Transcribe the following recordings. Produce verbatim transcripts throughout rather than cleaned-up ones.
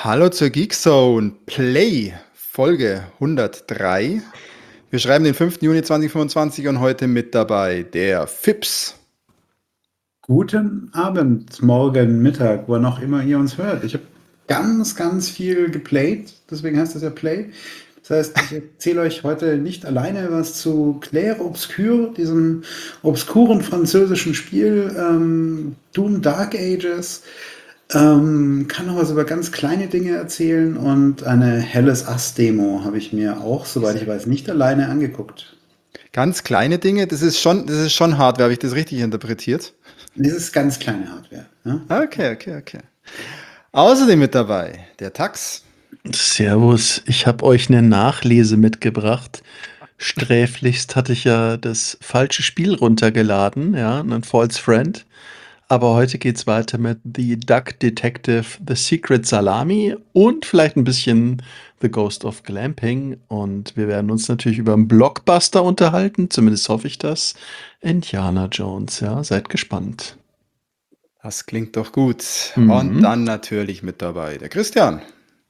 Hallo zur Geekzone Play, Folge hundertdrei. Wir schreiben den fünften Juni zweitausendfünfundzwanzig und heute mit dabei der Fips. Guten Abend, morgen, Mittag, wo noch immer ihr uns hört. Ich habe ganz, ganz viel geplayt, deswegen heißt das ja Play. Das heißt, ich erzähle euch heute nicht alleine was zu Clair Obscur, diesem obskuren französischen Spiel, ähm, Doom Dark Ages. Ähm, kann noch was über ganz kleine Dinge erzählen und eine Helles Ass Demo habe ich mir auch, soweit ich weiß, nicht alleine angeguckt. Ganz kleine Dinge, das ist schon, das ist schon Hardware, habe ich das richtig interpretiert? Das ist ganz kleine Hardware. Ja? Okay, okay, okay. Außerdem mit dabei der Tax. Servus, ich habe euch eine Nachlese mitgebracht. Sträflichst hatte ich ja das falsche Spiel runtergeladen, ja, ein False Friend. Aber heute geht's weiter mit The Duck Detective, The Secret Salami und vielleicht ein bisschen The Ghost of Glamping. Und wir werden uns natürlich über einen Blockbuster unterhalten, zumindest hoffe ich das. Indiana Jones, ja, seid gespannt. Das klingt doch gut. Mhm. Und dann natürlich mit dabei der Christian.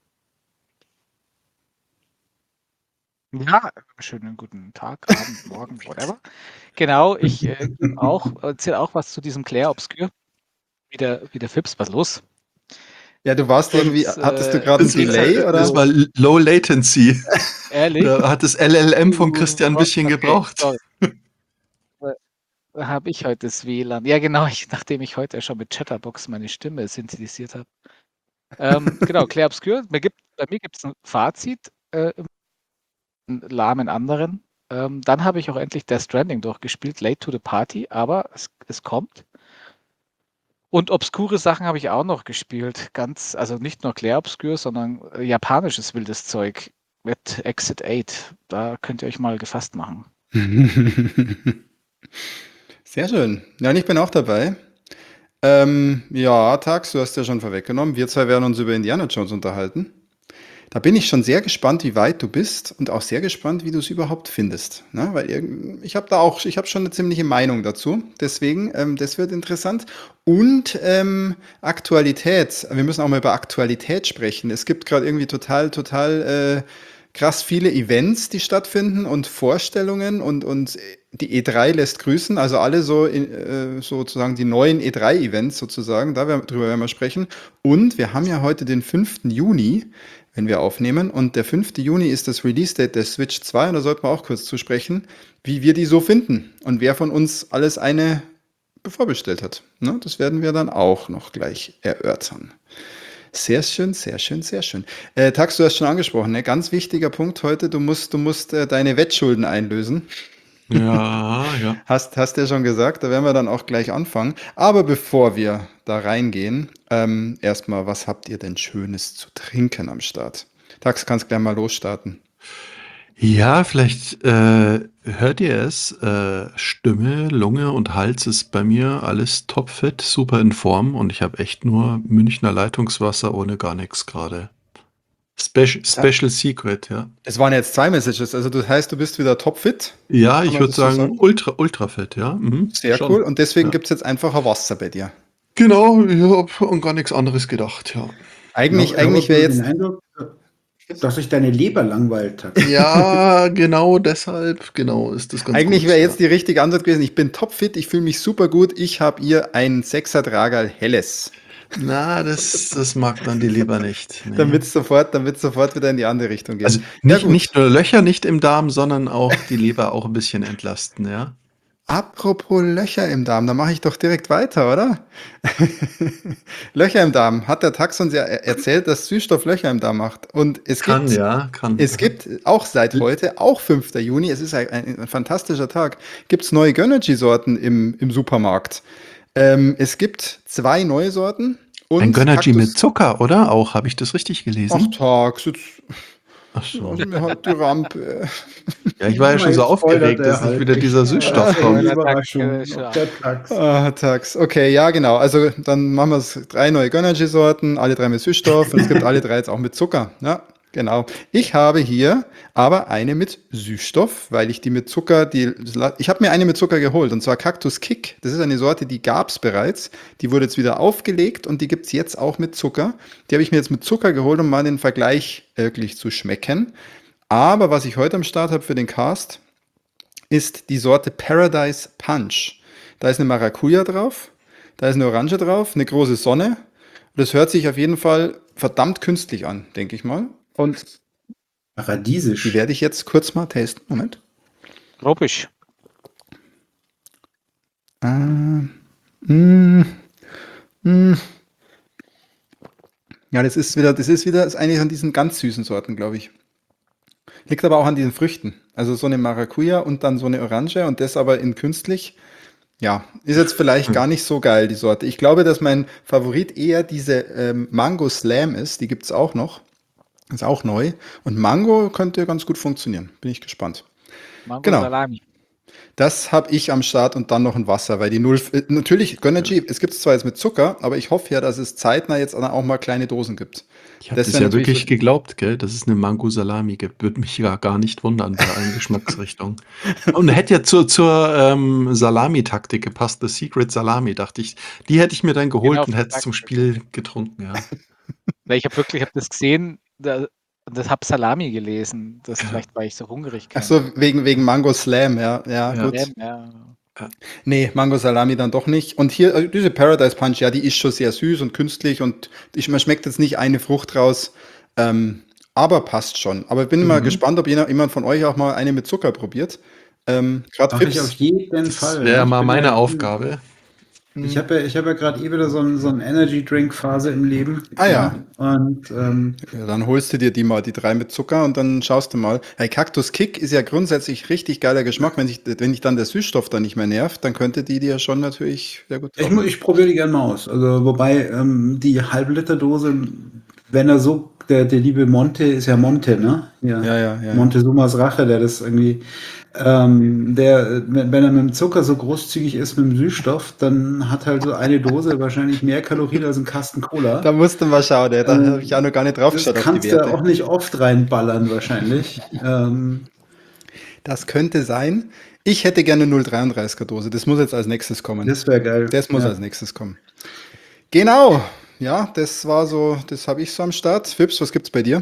Ja, schönen guten Tag, Abend, Morgen, whatever. Genau, ich äh, auch erzähle auch was zu diesem Clair Obscur. Wie der, wie der Fips, was los? Ja, du warst Und, irgendwie, hattest du äh, gerade ein Das, Delay äh, oder? das war Low Latency. Ehrlich? Da hat das L L M von Christian ein bisschen Okay, gebraucht. sorry. Da habe ich heute das W L A N. Ja, genau, ich, nachdem ich heute schon mit Chatterbox meine Stimme synthetisiert habe. Ähm, genau, Clair Obscur. Mir gibt, bei mir gibt es ein Fazit, äh, einen lahmen anderen. Ähm, dann habe ich auch endlich Death Stranding durchgespielt, Late to the Party, aber es, es kommt. Und obskure Sachen habe ich auch noch gespielt. Ganz, also nicht nur Clair Obscur, sondern äh, japanisches wildes Zeug mit Exit acht. Da könnt ihr euch mal gefasst machen. Sehr schön. Ja, und ich bin auch dabei. Ähm, ja, Tax, du hast ja schon vorweggenommen. Wir zwei werden uns über Indiana Jones unterhalten. Da bin ich schon sehr gespannt, wie weit du bist und auch sehr gespannt, wie du es überhaupt findest. Ne? Weil irgend- ich habe da auch, ich habe schon eine ziemliche Meinung dazu. Deswegen, ähm, das wird interessant. Und ähm, Aktualität. Wir müssen auch mal über Aktualität sprechen. Es gibt gerade irgendwie total, total äh, krass viele Events, die stattfinden und Vorstellungen und, und die E drei lässt grüßen, also alle so in, äh, sozusagen die neuen E drei Events sozusagen, da werden, drüber werden wir sprechen. Und wir haben ja heute den fünften Juni, wenn wir aufnehmen. Und der fünfte Juni ist das Release-Date der Switch zwei. Und da sollten wir auch kurz zu sprechen, wie wir die so finden und wer von uns alles eine vorbestellt hat. Ne? Das werden wir dann auch noch gleich erörtern. Sehr schön, sehr schön, sehr schön. Äh, Tax, du hast schon angesprochen, ne? Ganz wichtiger Punkt heute, du musst, du musst äh, deine Wettschulden einlösen. Ja, ja. Hast, hast ja schon gesagt, da werden wir dann auch gleich anfangen. Aber bevor wir da reingehen, ähm, erstmal, was habt ihr denn Schönes zu trinken am Start? Tax, kannst gleich mal losstarten. Ja, vielleicht äh, hört ihr es. Äh, Stimme, Lunge und Hals ist bei mir alles topfit, super in Form und ich habe echt nur Münchner Leitungswasser ohne gar nichts gerade. Special, Special Secret, ja. Es waren jetzt zwei Messages, also das heißt, du bist wieder topfit. Ja, Kann ich man würde das so sagen, sagen? ultra, ultra fit, ja. Mhm, Sehr schon. cool. Und deswegen Ja. gibt es jetzt einfach ein Wasser bei dir. Genau, ich habe an gar nichts anderes gedacht, ja. Eigentlich, Ich habe eigentlich wäre jetzt. den Eindruck, dass sich deine Leber langweilt hat. Ja, genau deshalb, genau, ist das ganz Eigentlich gut. wäre ja. jetzt die richtige Antwort gewesen, ich bin topfit, ich fühle mich super gut, ich habe ihr ein Sechser Tragerl Helles. Na, das, das mag dann die Leber nicht. Nee. Damit es sofort, damit's sofort wieder in die andere Richtung geht. Also Ja, nicht, gut. nicht nur Löcher nicht im Darm, sondern auch die Leber auch ein bisschen entlasten, ja. Apropos Löcher im Darm, da mache ich doch direkt weiter, oder? Löcher im Darm. Hat der Tax uns ja er- erzählt, dass Süßstoff Löcher im Darm macht. Und es Kann, gibt, ja, kann. es gibt auch seit heute, auch fünfter Juni, es ist ein, ein, ein fantastischer Tag, gibt es neue Gönnergy-Sorten im, im Supermarkt. Ähm, es gibt zwei neue Sorten. Und Ein Gönnergy Kaktus- mit Zucker, oder? Auch, habe ich das richtig Ach, gelesen? Tax, jetzt Ach so. lass mir halt die Rampe. Ja, ich war ja schon so Jetzt spoilert aufgeregt, er dass nicht halt. wieder dieser Süßstoff Ja, kommt. die Spoiler-Tag, Überraschung. äh, schon Ob der Tax. Ah, Tax. Okay, ja, genau. Also dann machen wir es drei neue Gönnergy-Sorten, alle drei mit Süßstoff und es gibt alle drei jetzt auch mit Zucker. Ja. Genau. Ich habe hier aber eine mit Süßstoff, weil ich die mit Zucker, die, ich habe mir eine mit Zucker geholt und zwar Cactus Kick. Das ist eine Sorte, die gab es bereits. Die wurde jetzt wieder aufgelegt und die gibt es jetzt auch mit Zucker. Die habe ich mir jetzt mit Zucker geholt, um mal den Vergleich wirklich zu schmecken. Aber was ich heute am Start habe für den Cast, ist die Sorte Paradise Punch. Da ist eine Maracuja drauf, da ist eine Orange drauf, eine große Sonne. Das hört sich auf jeden Fall verdammt künstlich an, denke ich mal. Und die Paradiesisch. werde ich jetzt kurz mal testen. Moment. Tropisch. Äh, mm, mm. Ja, das ist wieder, das ist wieder, ist eigentlich an diesen ganz süßen Sorten, glaube ich. Liegt aber auch an diesen Früchten. Also so eine Maracuja und dann so eine Orange und das aber in künstlich. Ja, ist jetzt vielleicht gar nicht so geil, die Sorte. Ich glaube, dass mein Favorit eher diese ähm, Mango Slam ist. Die gibt es auch noch. Ist auch neu. Und Mango könnte ganz gut funktionieren. Bin ich gespannt. Mango Genau. Salami. Das habe ich am Start und dann noch ein Wasser, weil die Null. Äh, natürlich, Gönnergy, es gibt es zwar jetzt mit Zucker, aber ich hoffe ja, dass es zeitnah jetzt auch mal kleine Dosen gibt. Ich habe Das das, wär ja natürlich wirklich für- geglaubt, gell, dass es eine Mango-Salami gibt. Würde mich ja gar nicht wundern bei allen Geschmacksrichtungen. Und hätte ja zur, zur ähm, Salami-Taktik gepasst, The Secret Salami, dachte ich. Die hätte ich mir dann geholt Genau, und hätte es zum Taktik. Spiel getrunken, ja. Weil ich habe wirklich, hab das gesehen, da, und das habe Salami gelesen. Das Ja. vielleicht war ich so hungrig. Ach so, wegen, wegen Mango Slam, ja, ja, Ja. gut. Ja, ja. Nee, Mango Salami dann doch nicht. Und hier, also diese Paradise Punch, ja, die ist schon sehr süß und künstlich und ich, man schmeckt jetzt nicht eine Frucht raus, ähm, aber passt schon. Aber ich bin mal Mhm. gespannt, ob jeder, jemand von euch auch mal eine mit Zucker probiert. Ähm, Gerade Mache ich auf Fips. jeden Das Fall. wäre Ich mal bin meine ja- Aufgabe. Ich habe ja, ich hab ja gerade eh wieder so eine so ein Energy-Drink-Phase im Leben. Ah ja. Und ähm, Ja, dann holst du dir die mal, die drei mit Zucker und dann schaust du mal. Hey, Cactus Kick ist ja grundsätzlich richtig geiler Geschmack. Wenn dich, wenn dich dann der Süßstoff dann nicht mehr nervt, dann könnte die dir schon natürlich sehr gut ich, taugen. mu- ich probiere die gerne mal aus. Also, wobei ähm, die Halb-Liter-Dose, wenn er so, der, der liebe Monte ist ja Monte, ne? Ja, ja, ja. Montezumas Rache, der das irgendwie, ähm, der, wenn wenn er mit dem Zucker so großzügig ist mit dem Süßstoff, dann hat halt so eine Dose wahrscheinlich mehr Kalorien als ein Kasten Cola. Da musst du mal schauen, ey. da Ähm, habe ich auch noch gar nicht drauf Das geschaut auf die kannst du Werte. auch nicht oft reinballern wahrscheinlich. ähm, Das könnte sein. Ich hätte gerne null Komma dreiunddreißiger Dose. Das muss jetzt als nächstes kommen. das wäre geil. Das muss ja. als nächstes kommen. Genau. Ja, das war so, das habe ich so am Start. Fips, was gibt's bei dir?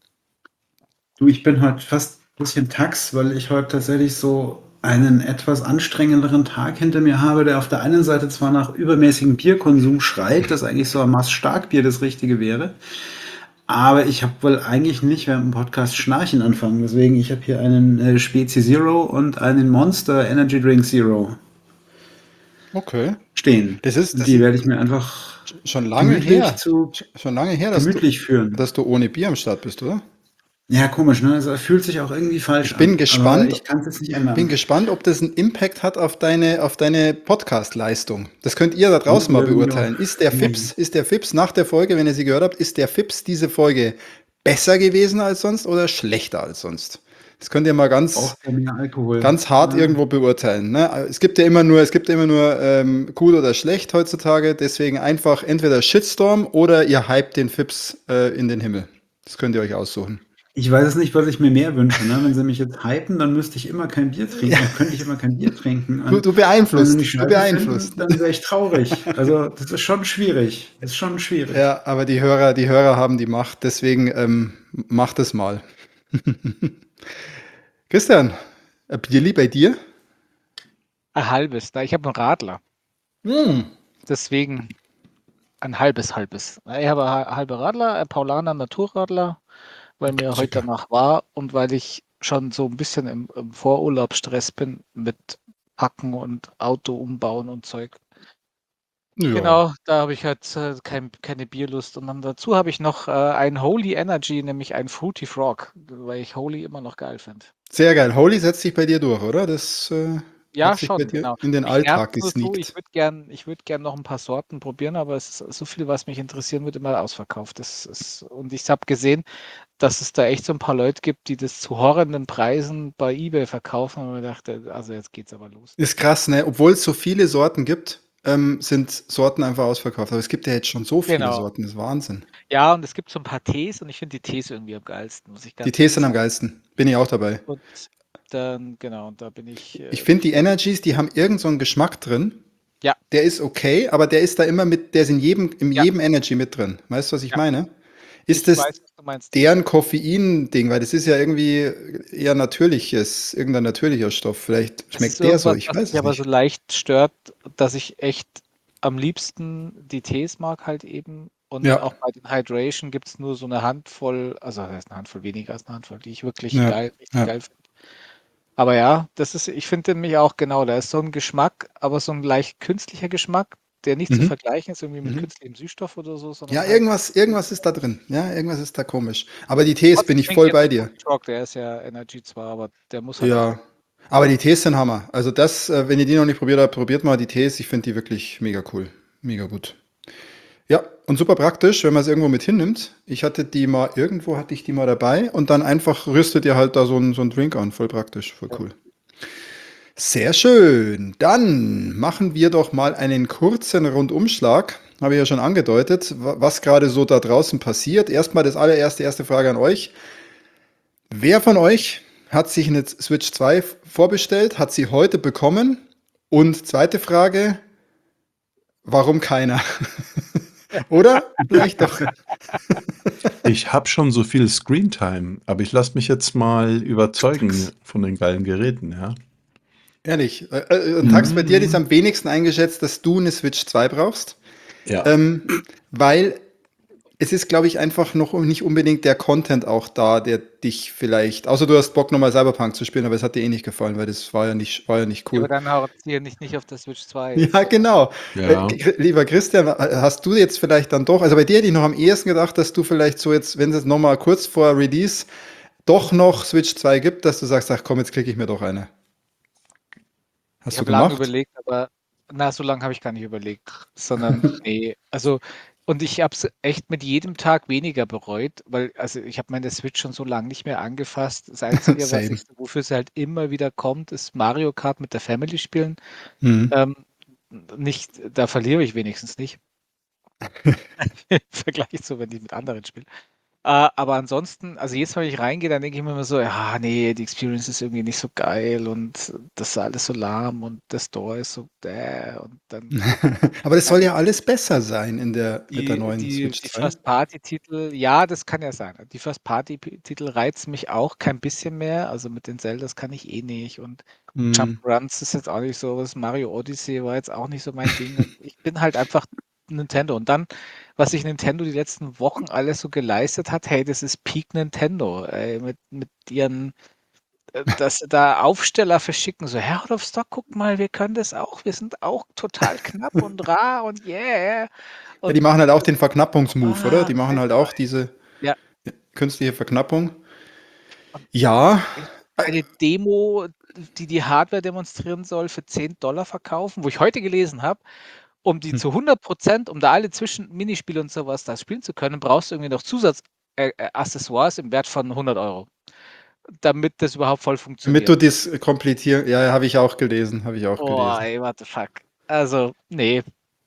Du, ich bin heute fast ein bisschen tax, weil ich heute tatsächlich so einen etwas anstrengenderen Tag hinter mir habe, der auf der einen Seite zwar nach übermäßigem Bierkonsum schreit, dass eigentlich so ein Maß Starkbier das Richtige wäre, aber ich habe wohl eigentlich nicht während dem Podcast Schnarchen anfangen. Deswegen, ich habe hier einen äh, Spezi Zero und einen Monster Energy Drink Zero Okay. stehen. Das ist, das Die ist werde ich mir einfach schon lange gemütlich her. zu Schon lange her, dass du, gemütlich führen. dass du ohne Bier am Start bist, oder? Ja, komisch, ne? Also, fühlt sich auch irgendwie falsch Ich bin an. gespannt. Aber ich kann es jetzt nicht ändern. Bin gespannt, ob das einen Impact hat auf deine, auf deine Podcast-Leistung. Das könnt ihr da draußen mal Irgendwie beurteilen. auch. Ist der Fips, ist der Fips nach der Folge, wenn ihr sie gehört habt, ist der Fips diese Folge besser gewesen als sonst oder schlechter als sonst? Das könnt ihr mal ganz, Braucht ja mehr Alkohol. ganz hart Ja. irgendwo beurteilen. Ne? Es gibt ja immer nur, es gibt ja immer nur ähm, gut oder schlecht heutzutage. Deswegen einfach entweder Shitstorm oder ihr hypt den Fips äh, in den Himmel. Das könnt ihr euch aussuchen. Ich weiß es nicht, was ich mir mehr wünsche. Ne? Wenn sie mich jetzt hypen, dann müsste ich immer kein Bier trinken. Dann könnte ich immer kein Bier trinken. Du, Und du wenn beeinflusst. sie mich Du scheiße beeinflusst. finden, dann wäre ich traurig. Also das ist schon schwierig. Das ist schon schwierig. Ja, aber die Hörer, die Hörer haben die Macht, deswegen ähm, macht es mal. Christian, ein Bierli bei dir? Ein halbes. Da ich habe einen Radler. Mm. Deswegen ein halbes, halbes. Ich habe ein halber Radler, ein Paulaner Naturradler, weil mir Super. heute danach war und weil ich schon so ein bisschen im, im Vorurlaubsstress bin mit Packen und Auto umbauen und Zeug. Ja. Genau, da habe ich halt äh, kein, keine Bierlust. Und dann dazu habe ich noch äh, ein Holy Energy, nämlich ein Fruity Frog, weil ich Holy immer noch geil finde. Sehr geil. Holy setzt sich bei dir durch, oder? Das äh, Ja, hat sich bei schon, dir genau. in den Mich Alltag nervt's nur so, ich gesneakt. würde gern, ich würd gern noch ein paar Sorten probieren, aber es ist so viel, was mich interessieren wird, immer ausverkauft. Das ist, und ich habe gesehen, dass es da echt so ein paar Leute gibt, die das zu horrenden Preisen bei eBay verkaufen. Und ich dachte, also jetzt geht's aber los. Ist krass, ne? Obwohl es so viele Sorten gibt, ähm, sind Sorten einfach ausverkauft. Aber es gibt ja jetzt schon so viele Genau. Sorten, das ist Wahnsinn. Ja, und es gibt so ein paar Tees und ich finde die Tees irgendwie am geilsten, muss ich Die ganz Tees ehrlich sind am sagen. geilsten. Bin ich auch dabei. Und dann, genau, und da bin ich, Ich äh, finde die Energies, die haben irgend so einen Geschmack drin. ja, Der ist okay, aber der ist da immer mit, der ist in jedem, in ja, jedem Energy mit drin. Weißt du, was ich ja, meine? Ist ich das weiß, was du meinst. deren Koffein-Ding? Weil das ist ja irgendwie eher natürliches, irgendein natürlicher Stoff. Vielleicht Es ist schmeckt der so, irgendwas, ich was weiß mich es aber so nicht. leicht stört, dass ich echt am liebsten die Tees mag halt eben. Und Ja, auch bei den Hydration gibt es nur so eine Handvoll, also das heißt eine Handvoll weniger als eine Handvoll, die ich wirklich ja, geil, richtig ja. geil finde. Aber ja, das ist, ich finde nämlich auch genau, da ist so ein Geschmack, aber so ein leicht künstlicher Geschmack, der nicht zu Mhm. vergleichen ist irgendwie mit Mhm. künstlichem Süßstoff oder so, Ja, sondern halt irgendwas, irgendwas ist da drin. Ja, irgendwas ist da komisch. Aber die Tees bin trotzdem ich trinke ich voll jetzt bei einen dir. Cookie Rock, der ist ja Energy zwar, aber der muss halt auch. Ja. Aber die Tees sind Hammer. Also das, äh, wenn ihr die noch nicht probiert habt, probiert mal die Tees. Ich finde die wirklich mega cool. Mega gut. Ja, und super praktisch, wenn man es irgendwo mit hinnimmt. Ich hatte die mal, irgendwo hatte ich die mal dabei und dann einfach rüstet ihr halt da so einen so einen Drink an. Voll praktisch, voll Ja. cool. Sehr schön. Dann machen wir doch mal einen kurzen Rundumschlag. Habe ich ja schon angedeutet, wa- was gerade so da draußen passiert. Erstmal das allererste, erste Frage an euch. Wer von euch hat sich eine Switch zwei vorbestellt, hat sie heute bekommen? Und zweite Frage, warum keiner? Oder vielleicht doch. Ich habe schon so viel Screentime, aber ich lasse mich jetzt mal überzeugen von den geilen Geräten, ja. Ehrlich, äh, äh, und Tax, bei dir ist Mhm. am wenigsten eingeschätzt, dass du eine Switch zwei brauchst. Ja. Ähm, weil es ist, glaube ich, einfach noch nicht unbedingt der Content auch da, der dich vielleicht, außer du hast Bock nochmal Cyberpunk zu spielen, aber es hat dir eh nicht gefallen, weil das war ja nicht, war ja nicht Ja, aber cool. dann harziere nicht, nicht auf der Switch zwei jetzt, Ja, sondern genau. Äh, Ja. K- lieber Christian, äh, hast du jetzt vielleicht dann doch, also bei dir hätte ich noch am ehesten gedacht, dass du vielleicht so jetzt, wenn es nochmal kurz vor Release doch noch Switch zwei gibt, dass du sagst, ach komm, jetzt klicke ich mir doch eine. ich Hast du habe lange gemacht? überlegt, aber na, so lange habe ich gar nicht überlegt, sondern nee, also und ich habe es echt mit jedem Tag weniger bereut, weil also ich habe meine Switch schon so lange nicht mehr angefasst. Das Einzige, was Same. ich, wofür sie halt immer wieder kommt, ist Mario Kart mit der Family spielen. Mhm. Ähm, nicht, da verliere ich wenigstens nicht im Vergleich zu, wenn ich mit anderen spiele. Äh, aber ansonsten, also jedes Mal, wenn ich reingehe, dann denke ich mir immer so, ja, nee, die Experience ist irgendwie nicht so geil und das ist alles so lahm und der Store ist so däh und dann Aber das ja, soll ja alles besser sein in der, mit der die, neuen die, Switch die zwei. First-Party-Titel, ja, das kann ja sein. Die First-Party-Titel reizen mich auch kein bisschen mehr. Also mit den Zeldas kann ich eh nicht und Mhm. Jump-Runs ist jetzt auch nicht so was. Mario Odyssey war jetzt auch nicht so mein Ding. Und ich bin halt einfach Nintendo. Und dann, was sich Nintendo die letzten Wochen alles so geleistet hat, hey, das ist Peak Nintendo. Ey, mit, mit ihren, äh, dass sie da Aufsteller verschicken, so, Herr out of Stock, guck mal, wir können das auch. Wir sind auch total knapp und rar und yeah. Ja, die Und machen halt auch den Verknappungsmove, oder? ah, Die machen halt Alter. auch diese Ja, künstliche Verknappung. und Ja, eine Demo, die die Hardware demonstrieren soll, für zehn Dollar verkaufen, wo ich heute gelesen habe, um die hm. zu hundert Prozent, um da alle zwischen Minispiele und sowas da spielen zu können, brauchst du irgendwie noch Zusatzaccessoires im Wert von hundert Euro, damit das überhaupt voll Damit funktioniert. du das komplettieren, ja, habe ich auch gelesen, habe ich auch Boah, gelesen. ey, what the fuck. Also, nee,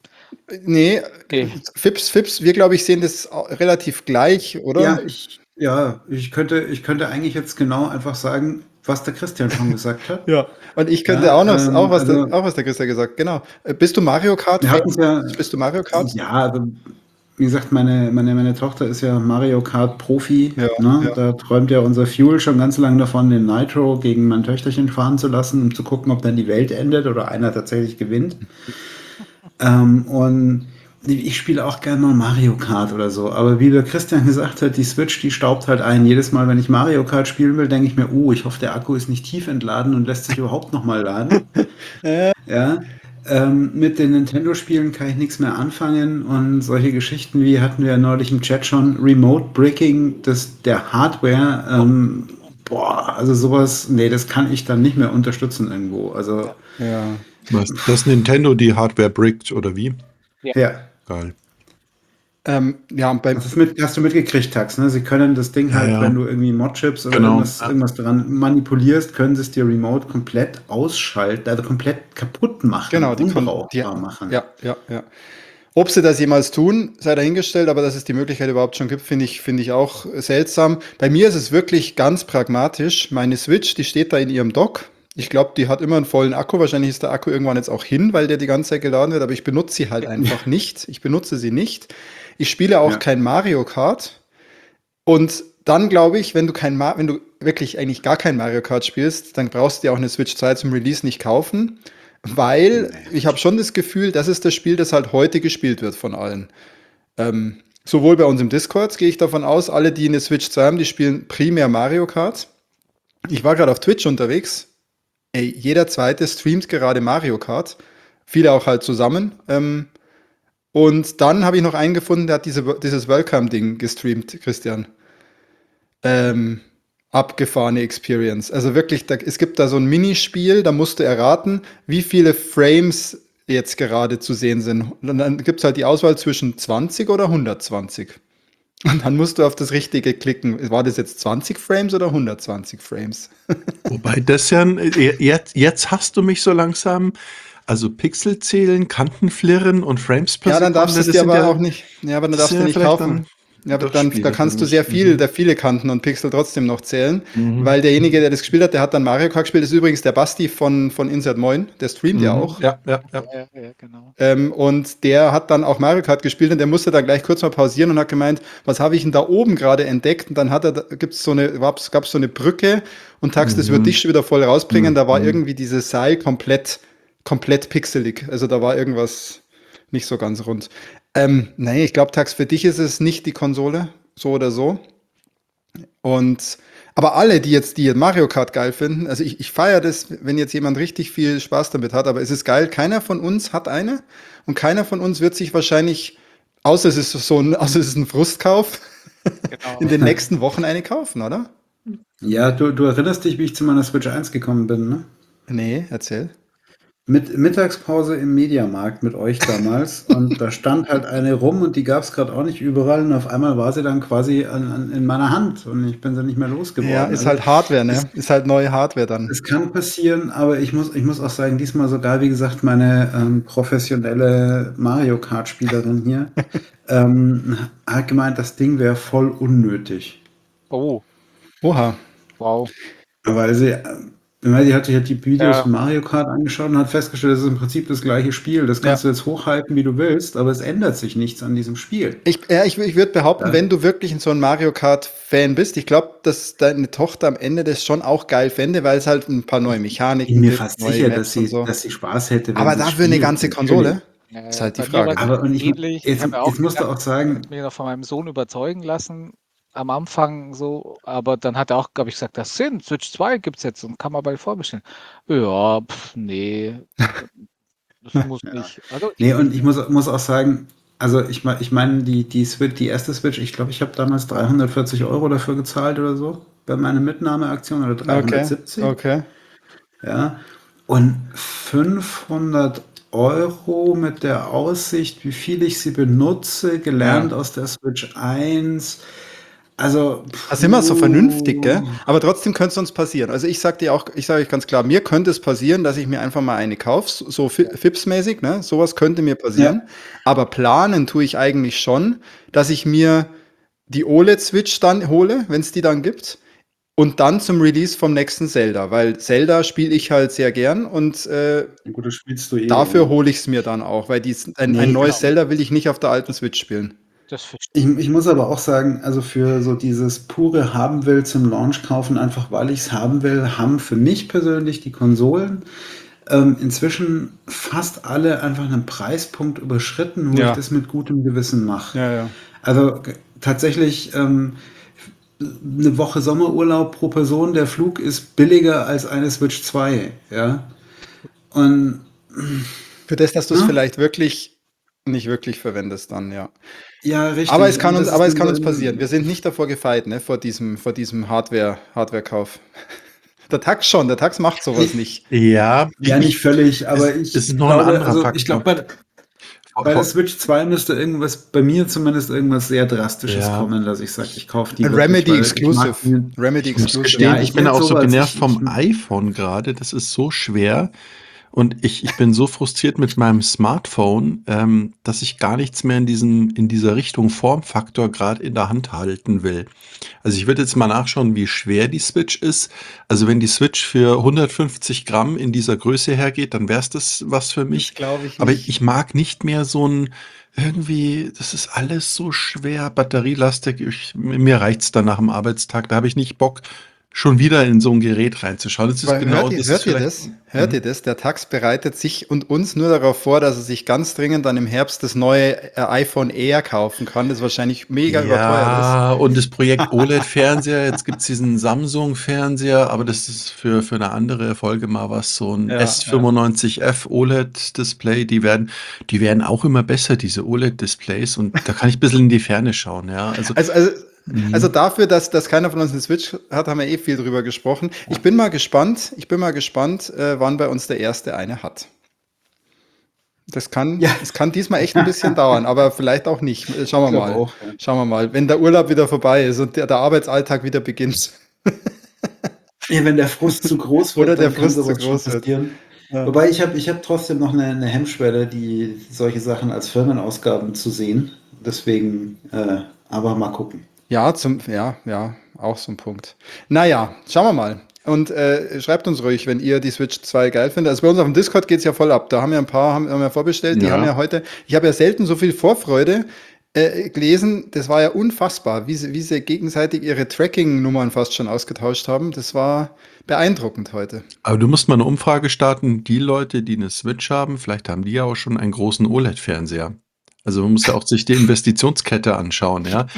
Nee, nee. Fips, Fips, wir glaube ich sehen das au- relativ gleich, Ja, oder? ich, ja, ich könnte, ich könnte eigentlich jetzt genau einfach sagen, was der Christian schon gesagt hat. Ja, und ich könnte auch noch, Ja, auch ähm, was der, also auch was der Christian gesagt, genau. Äh, Bist du Mario wir Kart-Fan? hatten es ja, Bist du Mario Kart? ja, also wie gesagt, meine, meine, meine Tochter ist ja Mario Kart Profi. Ja, Ne? ja. Da träumt ja unser Fuel schon ganz lange davon, den Nitro gegen mein Töchterchen fahren zu lassen, um zu gucken, ob dann die Welt endet oder einer tatsächlich gewinnt. Ähm, und ich spiele auch gerne mal Mario Kart oder so. Aber wie der Christian gesagt hat, die Switch, die staubt halt ein. Jedes Mal, wenn ich Mario Kart spielen will, denke ich mir, oh, ich hoffe, der Akku ist nicht tief entladen und lässt sich überhaupt nochmal laden. Ja. Ähm, mit den Nintendo-Spielen kann ich nichts mehr anfangen und solche Geschichten wie hatten wir ja neulich im Chat schon, Remote Breaking des, der Hardware, ähm, boah, also sowas, nee, das kann ich dann nicht mehr unterstützen irgendwo. Also, Ja, Ja. Was, dass Nintendo die Hardware brickt oder wie? ja. ja. Geil. Ähm, ja, und beim, Das ist mit, hast du mitgekriegt, Tax, ne? Sie können das Ding Ja, halt, ja. wenn du irgendwie Modchips oder Genau. irgendwas, Ja. irgendwas dran manipulierst, können sie es dir remote komplett ausschalten, also komplett kaputt machen, genau, die konnten, die, unbrauchbar machen. ja, ja, ja. Ob sie das jemals tun, sei dahingestellt, aber dass es die Möglichkeit überhaupt schon gibt, finde ich, finde ich auch seltsam. Bei mir ist es wirklich ganz pragmatisch. Meine Switch, die steht da in ihrem Dock. Ich glaube, die hat immer einen vollen Akku. Wahrscheinlich ist der Akku irgendwann jetzt auch hin, weil der die ganze Zeit geladen wird, aber ich benutze sie halt einfach nicht. Ich benutze sie nicht. Ich spiele auch Ja. kein Mario Kart. Und dann glaube ich, wenn du kein Ma wenn du wirklich eigentlich gar kein Mario Kart spielst, dann brauchst du dir auch eine Switch zwei zum Release nicht kaufen, weil Nee. ich habe schon das Gefühl, das ist das Spiel, das halt heute gespielt wird von allen. Ähm, sowohl bei uns im Discord gehe ich davon aus, alle, die eine Switch zwei haben, die spielen primär Mario Kart. Ich war gerade auf Twitch unterwegs. Ey, jeder Zweite streamt gerade Mario Kart. Viele auch halt zusammen. Ähm, und dann habe ich noch einen gefunden, der hat diese, dieses Welcome-Ding gestreamt, Christian. Ähm, abgefahrene Experience. Also wirklich, da, es gibt da so ein Minispiel, da musst du erraten, wie viele Frames jetzt gerade zu sehen sind. Und dann gibt es halt die Auswahl zwischen zwanzig oder hundertzwanzig. Und dann musst du auf das Richtige klicken. War das jetzt zwanzig Frames oder hundertzwanzig Frames? Wobei das ja, ein- äh, jetzt, jetzt hast du mich so langsam, also Pixel zählen, Kantenflirren und Frames per Ja, dann darfst du Sekunde, es das dir sind aber ja, auch nicht. Ja, aber dann das darfst sind du ja nicht vielleicht kaufen. dann Ja, aber doch dann, da Spiele für kannst du sehr mich. viel, Mhm. der viele Kanten und Pixel trotzdem noch zählen, Mhm. weil derjenige, der das gespielt hat, der hat dann Mario Kart gespielt. Das ist übrigens der Basti von, von Insert Moin, der streamt ja Mhm. auch. Ja, ja, ja. Ja, ja, ja, genau. Ähm, und der hat dann auch Mario Kart gespielt und der musste dann gleich kurz mal pausieren und hat gemeint, was habe ich denn da oben gerade entdeckt? Und dann hat er, gibt's so eine, gab's, gab's so eine Brücke und Tax, das wird dich Mhm. schon wieder voll rausbringen. Da war Mhm. irgendwie dieses Seil komplett, komplett pixelig. Also da war irgendwas nicht so ganz rund. Ähm, nee, ich glaube, Tax, für dich ist es nicht die Konsole, so oder so. Und aber alle, die jetzt die Mario Kart geil finden, also ich, ich feiere das, wenn jetzt jemand richtig viel Spaß damit hat, aber es ist geil, keiner von uns hat eine und keiner von uns wird sich wahrscheinlich, außer es ist so ein, außer es ist ein Frustkauf, Genau. in den nächsten Wochen eine kaufen, oder? Ja, du, du erinnerst dich, wie ich zu meiner Switch eins gekommen bin, ne? Nee, erzähl. Mit Mittagspause im Mediamarkt mit euch damals und da stand halt eine rum und die gab es gerade auch nicht überall und auf einmal war sie dann quasi an, an, in meiner Hand und ich bin sie nicht mehr Ja, losgeworden. ist Also halt Hardware, es, ne? Ist halt neue Hardware dann. es kann passieren, aber ich muss, ich muss auch sagen, diesmal sogar, wie gesagt, meine ähm, professionelle Mario Kart Spielerin hier ähm, hat gemeint, das Ding wäre voll unnötig. Oh, Oha. wow. Weil sie, äh, weil die hat sich halt die Videos Ja. von Mario Kart angeschaut und hat festgestellt, das ist im Prinzip das gleiche Spiel. Das kannst Ja. du jetzt hochhalten, wie du willst, aber es ändert sich nichts an diesem Spiel. Ich, ja, ich, ich würde behaupten, Ja. wenn du wirklich so ein Mario Kart-Fan bist, ich glaube, dass deine Tochter am Ende das schon auch geil fände, weil es halt ein paar neue Ich Mechaniken bin mir gibt, fast neue sicher, Maps dass und sie, so. dass sie Spaß hätte, wenn Aber sie es dafür eine spielt. ganze Natürlich. Konsole? Ja, Ist ja. halt die Bei mir war Frage. das Aber und ich, ähnlich. Ich jetzt, habe ja auch jetzt musst du gedacht, auch sagen, mich noch von meinem Sohn überzeugen lassen am Anfang so, aber dann hat er auch, glaube ich, gesagt, das sind Switch zwei gibt es jetzt und kann man bald vorbestellen. Ja, pf, nee, das muss ja. nicht. Also ich, Nee, und ich ich muss, muss auch sagen, also ich meine, ich mein, die, die Switch, die erste Switch, ich glaube, ich habe damals dreihundertvierzig Euro dafür gezahlt oder so, bei meiner Mitnahmeaktion oder Okay, dreihundertsiebzig. okay. Ja. Und fünfhundert Euro mit der Aussicht, wie viel ich sie benutze, gelernt Ja. aus der Switch eins. Also, Das ist immer so vernünftig, gell? puh. Aber trotzdem könnte es uns passieren. Also ich sag dir auch, ich sage euch ganz klar, mir könnte es passieren, dass ich mir einfach mal eine kaufe, so so Fi- Fips-mäßig, ne? Sowas könnte mir Ja, passieren. Aber planen tue ich eigentlich schon, dass ich mir die O L E D-Switch dann hole, wenn es die dann gibt. Und dann zum Release vom nächsten Zelda, weil Zelda spiele ich halt sehr gern und äh, gut, das spielst du eh, dafür ja. hole ich es mir dann auch, weil dies, ein, ein Nee, neues das, genau, Zelda will ich nicht auf der alten Switch spielen. das verstehe ich, ich muss aber auch sagen, also für so dieses pure haben will zum Launch kaufen, einfach weil ich es haben will, haben für mich persönlich die Konsolen ähm, inzwischen fast alle einfach einen Preispunkt überschritten, wo ich Ja, das mit gutem Gewissen mache. ja, ja. Also g- tatsächlich ähm, eine Woche Sommerurlaub pro Person, der Flug ist billiger als eine Switch zwei, ja. Und Für das, dass du es ne? vielleicht wirklich nicht wirklich verwendest dann, ja. Ja, Aber es richtig. kann Und uns, das aber ist es dann kann so uns passieren. Wir in, sind nicht davor gefeit, ne, vor diesem, vor diesem Hardware, Hardware-Kauf. Der Tax schon, der Tax macht sowas nicht, nicht. Ja, ja, ich, nicht ich, völlig, es, aber es ich ist noch ein glaube, anderer also ich Faktor. glaube, bei, bei der Switch zwei müsste irgendwas, bei mir zumindest irgendwas sehr Drastisches Ja. kommen, dass ich sage, ich kaufe die Ein wirklich, Remedy weil ich mag Exclusive. die- Remedy Ich muss Exclusive. gestehen, Ja, ich ich bin will auch so sowas. genervt Ich- vom ich- iPhone gerade. Das ist so schwer. Und ich, ich bin so frustriert mit meinem Smartphone, ähm, dass ich gar nichts mehr in diesem, in dieser Richtung Formfaktor gerade in der Hand halten will. Also ich würde jetzt mal nachschauen, wie schwer die Switch ist. Also wenn die Switch für hundertfünfzig Gramm in dieser Größe hergeht, dann wäre es das was für mich. glaube ich Aber nicht. ich mag nicht mehr so ein, irgendwie, das ist alles so schwer, batterielastig. Ich, mir reicht's dann nach dem Arbeitstag. Da habe ich nicht Bock, schon wieder in so ein Gerät reinzuschauen. Das ist Aber genau, hört ihr, das hört ist ihr vielleicht. das? Hört Mhm. ihr das? Der Tax bereitet sich und uns nur darauf vor, dass er sich ganz dringend dann im Herbst das neue äh, iPhone Air kaufen kann, das wahrscheinlich mega überteuert Ja, und das Projekt O L E D-Fernseher, jetzt gibt's diesen Samsung-Fernseher, aber das ist für, für eine andere Folge mal was, so ein Ja, S fünfundneunzig F O L E D-Display, die werden, die werden auch immer besser, diese O L E D-Displays, und da kann ich ein bisschen in die Ferne schauen, ja. Also, ist. Also, also, mhm. also dafür, dass, dass keiner von uns eine Switch hat, haben wir eh viel drüber gesprochen. Ich bin mal gespannt, ich bin mal gespannt, äh, wann bei uns der Erste eine hat. Das kann, Ja. es kann diesmal echt ein bisschen dauern, aber vielleicht auch nicht. Schauen wir Ich glaube mal. auch, ja. Schauen wir mal. Wenn der Urlaub wieder vorbei ist und der, der Arbeitsalltag wieder beginnt. Ja, wenn der Frust zu groß wird, Oder der dann kann Frust zu sowas schon groß wird. passieren. Ja. Wobei ich habe ich hab trotzdem noch eine, eine Hemmschwelle, die solche Sachen als Firmenausgaben zu sehen. Deswegen, äh, aber mal gucken. Ja, zum, ja, ja, auch so ein Punkt. Naja, schauen wir mal. Und äh, schreibt uns ruhig, wenn ihr die Switch zwei geil findet. Also bei uns auf dem Discord geht's ja voll ab. Da haben wir ein paar, haben, haben wir vorbestellt. Die Ja. haben ja heute, ich habe ja selten so viel Vorfreude äh, gelesen. Das war ja unfassbar, wie sie, wie sie gegenseitig ihre Tracking-Nummern fast schon ausgetauscht haben. Das war beeindruckend heute. Aber du musst mal eine Umfrage starten, die Leute, die eine Switch haben, vielleicht haben die ja auch schon einen großen O L E D-Fernseher. Also man muss ja auch sich die Investitionskette anschauen, ja.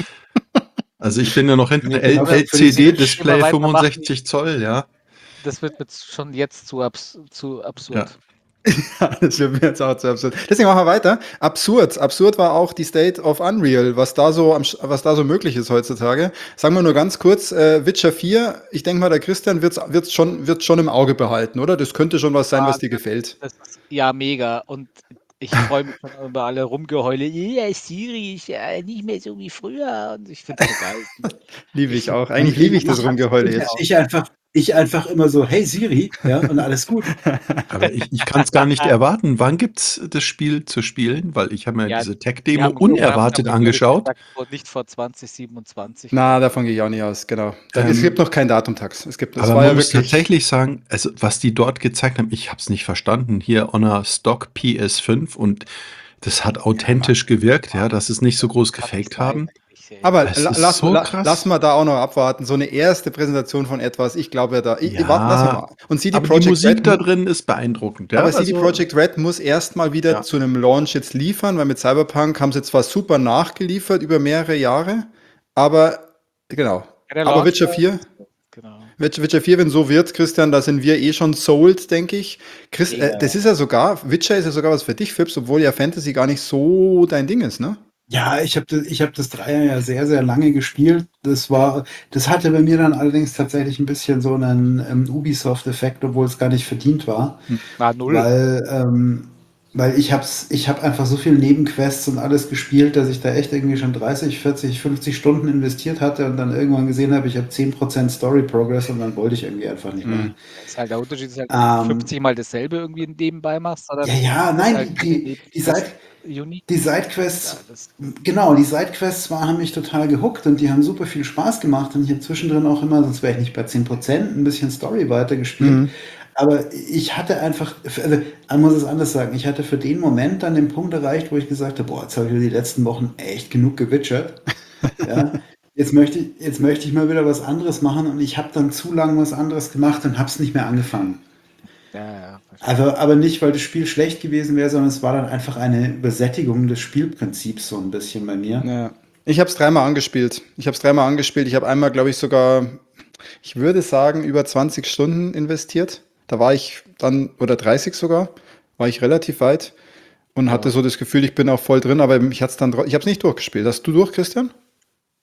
Also ich bin ja noch hinter Nee, L- genau, für die L C Switch D-Display immer weitermachen. fünfundsechzig Zoll, ja. Das wird jetzt schon jetzt zu, abs zu absurd. Ja, das wird mir jetzt auch zu absurd. Deswegen machen wir weiter. Absurd. Absurd war auch die State of Unreal, was da so, am, Sch- was da so möglich ist heutzutage. Sagen wir nur ganz kurz, äh, Witcher vier, ich denke mal, der Christian wird's, wird's schon, wird schon im Auge behalten, oder? Das könnte schon was sein, was dir gefällt. Das ist, ja, mega. Und ich freue mich schon über alle Rumgeheule. Ja, Siri ist ja nicht mehr so wie früher. Und ich finde es so geil. Liebe ich auch. Eigentlich liebe ich das Rumgeheule jetzt. Ich einfach, ich einfach immer so, hey Siri, ja, und alles gut. Aber ich, ich kann es gar nicht erwarten. Wann gibt's das Spiel zu spielen? Weil ich habe mir Ja, diese Wir Tech-Demo haben- unerwartet wir haben angeschaut. gesagt, vor- Nicht vor zwanzig siebenundzwanzig. Na, davon gehe ich auch nicht aus, genau. Da, es Ähm, gibt noch kein Datumtax. Es gibt, das Aber war man ja muss wirklich. tatsächlich sagen, also was die dort gezeigt haben, ich habe es nicht verstanden. Hier on a Stock P S fünf, und das hat authentisch gewirkt, ja, dass es nicht so groß gefaked haben. Aber Es la, ist lass, so la, krass. lass mal da auch noch abwarten. So eine erste Präsentation von etwas. Ich glaube ja da. Ich, Ja, warte, lass mal. Und CD Aber die Projekt Musik Red da drin ist beeindruckend. Ja? Aber C D Also, Projekt Red muss erstmal wieder Ja. zu einem Launch jetzt liefern, weil mit Cyberpunk haben sie zwar super nachgeliefert über mehrere Jahre, aber genau. Aber Witcher vier, Genau. Witcher Witcher vier, wenn so wird, Christian, da sind wir eh schon sold, denke ich. Chris, Mega. äh, das ist ja sogar, Witcher ist ja sogar was für dich, Fips, obwohl ja Fantasy gar nicht so dein Ding ist, ne? Ja, ich habe das, ich hab das Dreier ja sehr, sehr lange gespielt. Das war, das hatte bei mir dann allerdings tatsächlich ein bisschen so einen ähm, Ubisoft-Effekt, obwohl es gar nicht verdient war. Na, null. Weil, ähm, weil ich hab's, ich habe einfach so viel Nebenquests und alles gespielt, dass ich da echt irgendwie schon dreißig, vierzig, fünfzig Stunden investiert hatte und dann irgendwann gesehen habe, ich habe zehn Prozent Story Progress und dann wollte ich irgendwie einfach nicht mehr. Mhm. Das ist halt der Unterschied, ist halt, Ähm, fünfzig Mal dasselbe irgendwie nebenbei machst. Oder Ja, ja, ist nein, halt die, keine die, die, Nebenquest Side, unique. die Sidequests, Ja, das, genau, die Sidequests war, haben mich total gehuckt und die haben super viel Spaß gemacht und ich habe zwischendrin auch immer, sonst wäre ich nicht bei zehn Prozent, ein bisschen Story weitergespielt. Mhm. Aber ich hatte einfach, also, man muss es anders sagen, ich hatte für den Moment dann den Punkt erreicht, wo ich gesagt habe, boah, jetzt habe ich die letzten Wochen echt genug gewitchert. Ja, jetzt möchte ich, jetzt möchte ich mal wieder was anderes machen und ich habe dann zu lange was anderes gemacht und habe es nicht mehr angefangen. ja, ja. Also, aber nicht, weil das Spiel schlecht gewesen wäre, sondern es war dann einfach eine Übersättigung des Spielprinzips so ein bisschen bei mir. Ja. Ich habe es dreimal angespielt. Ich habe es dreimal angespielt. Ich habe einmal, glaube ich, sogar, ich würde sagen, über zwanzig Stunden investiert. Da war ich dann, oder dreißig sogar, war ich relativ weit und Ja. hatte so das Gefühl, ich bin auch voll drin, aber ich hat's dann, ich habe es nicht durchgespielt. Hast du durch, Christian?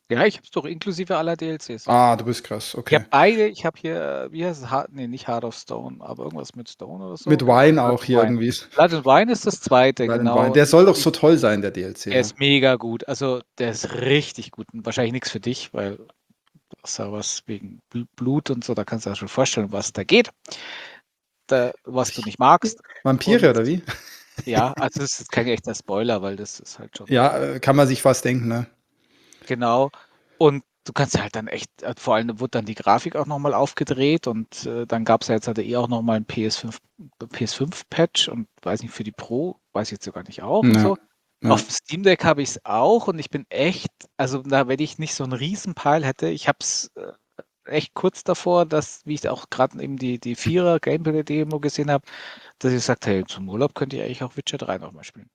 Ja, ich habe es doch inklusive aller D L Cs. Ah, du bist krass, Ich habe okay. beide, ich habe hier, wie heißt es? Heart, nee, nicht Heart of Stone, aber irgendwas mit Stone oder so. Mit Genau, Wine Blood auch and hier Wine. irgendwie. Blood and Wine ist das zweite, Blood and Wine. genau. Der soll doch Ich, so toll sein, der D L C, der ja. ist mega gut. Also der ist richtig gut. Und wahrscheinlich nichts für dich, weil du hast ja was wegen Bl- Blut und so, da kannst du dir schon vorstellen, was da geht, da, was du nicht magst. Vampire Und oder wie? ja, also das ist kein echter Spoiler, weil das ist halt schon Ja, äh, kann man sich fast denken, ne? genau. Und du kannst halt dann echt, äh, vor allem wurde dann die Grafik auch nochmal aufgedreht und äh, dann gab es ja jetzt halt eh auch nochmal ein P S fünf, P S fünf Patch und weiß nicht, für die Pro, weiß ich jetzt sogar nicht auch und Ja, so. ja. Auf dem Steam Deck habe ich es auch und ich bin echt, also da, wenn ich nicht so einen Riesenpile hätte, ich habe es äh, echt kurz davor, dass, wie ich auch gerade eben die, die Vierer Gameplay-Demo gesehen habe, dass ich gesagt habe, hey, zum Urlaub könnte ich eigentlich auch Witcher drei nochmal spielen.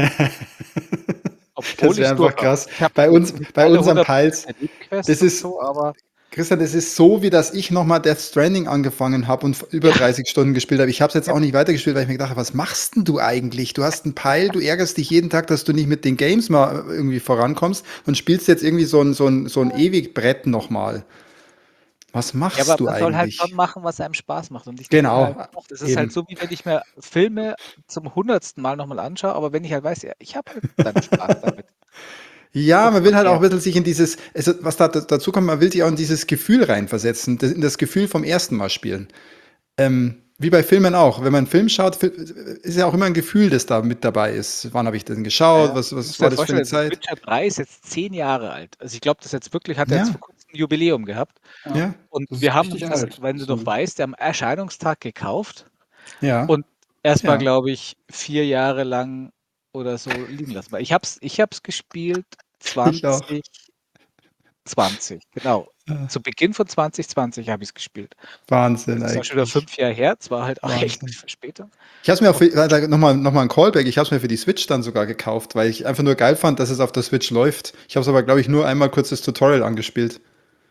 Obwohl Das wäre ich es einfach durch habe. krass. Ich habe Bei uns, nicht bei alle unseren hundert Piles, der Nebenquests das und ist, so, aber Christian, das ist so, wie dass ich nochmal Death Stranding angefangen habe und über ja, dreißig Stunden gespielt habe. Ich habe es jetzt ja, auch nicht weitergespielt, weil ich mir gedacht habe, was machst denn du eigentlich? Du hast einen Pile, du ärgerst dich jeden Tag, dass du nicht mit den Games mal irgendwie vorankommst und spielst jetzt irgendwie so ein, so ein, so ein Ewigbrett nochmal. Was ja, aber machst du man soll halt schon eigentlich? machen, was einem Spaß macht. Und ich denke mir halt Genau, auch, das ist halt eben. so, wie wenn ich mir Filme zum hundertsten Mal nochmal anschaue, aber wenn ich halt weiß, ja, ich habe halt dann Spaß damit. Ja, Und man von will halt auch ein her, bisschen sich in dieses, also was da dazu kommt, man will sich auch in dieses Gefühl reinversetzen, das- in das Gefühl vom ersten Mal spielen. Ähm, wie bei Filmen auch. Wenn man einen Film schaut, fi- ist ja auch immer ein Gefühl, das da mit dabei ist. Wann habe ich denn geschaut? ja, Was, du was musst dir war halt das für eine vorstellen, das Zeit? Witcher drei ist jetzt zehn Jahre alt. Also ich glaube, das jetzt wirklich, hat er jetzt Ja, vor kurzem ein Jubiläum gehabt. Ja, ja, Und das wir ist haben richtig uns das, alt. wenn du noch So. weißt, am Erscheinungstag gekauft ja, und erstmal, ja. glaube ich, vier Jahre lang oder so liegen lassen. Weil ich habe es ich hab's gespielt Ich auch. zwanzig zwanzig, genau. Ja, Zu Beginn von zwanzig zwanzig habe ich es gespielt. Wahnsinn Das ist auch schon wieder eigentlich. fünf Jahre her. Es war halt auch echt eine Wahnsinn. Verspätung. Ich habe es mir auch Und für, nochmal noch mal ein Callback, ich habe es mir für die Switch dann sogar gekauft, weil ich einfach nur geil fand, dass es auf der Switch läuft. Ich habe es aber, glaube ich, nur einmal kurz das Tutorial angespielt.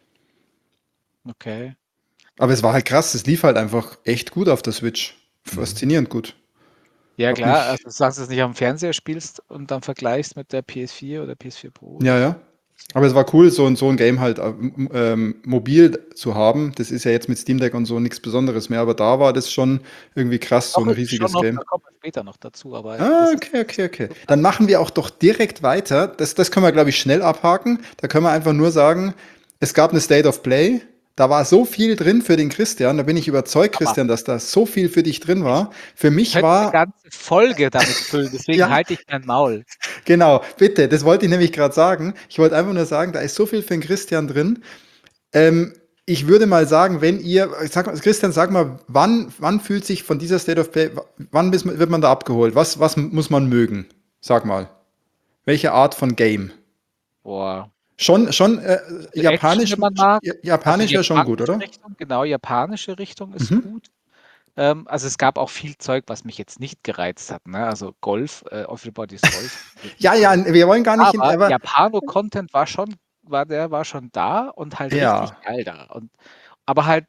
okay. Aber es war halt krass, es lief halt einfach echt gut auf der Switch. Mhm. Faszinierend gut. Ja Hab klar, mich, also du sagst es nicht am Fernseher spielst und dann vergleichst mit der P S vier oder P S vier Pro ja, oder so. ja. Aber es war cool, so ein, so ein Game halt äh, m- ähm, mobil zu haben. Das ist ja jetzt mit Steam Deck und so nichts Besonderes mehr, aber da war das schon irgendwie krass, so Doch, ein ist schon riesiges noch, da Game. kommen wir später noch dazu, aber Ah, das ist okay, okay, okay. so Dann krass. machen wir auch doch direkt weiter. Das, das können wir, glaube ich, schnell abhaken. Da können wir einfach nur sagen, es gab eine State of Play. Da war so viel drin für den Christian. Da bin ich überzeugt, Aber Christian, dass da so viel für dich drin ich war. Für mich könnte eine war, ganze Folge damit füllen, deswegen ja, halte ich mein Maul. genau, bitte, das wollte ich nämlich gerade sagen. Ich wollte einfach nur sagen, da ist so viel für den Christian drin. Ähm, ich würde mal sagen, wenn ihr, sag mal, Christian, sag mal, wann, wann fühlt sich von dieser State of Play, wann bis- wird man da abgeholt? Was, was muss man mögen? Sag mal. Welche Art von Game? Boah. Schon, schon äh, Also Action, japanisch, wenn man mag. Also japanisch wäre schon gut, japanische oder? Richtung, genau, japanische Richtung ist Mhm. gut. Ähm, also es gab auch viel Zeug, was mich jetzt nicht gereizt hat. Ne? Also Golf, äh, Everybody's Golf, hat mich jetzt Ja, nicht ja, gereizt. wir wollen gar nicht in, Aber aber Japano-Content war schon, war der war schon da und halt richtig ja, geil da. Und aber halt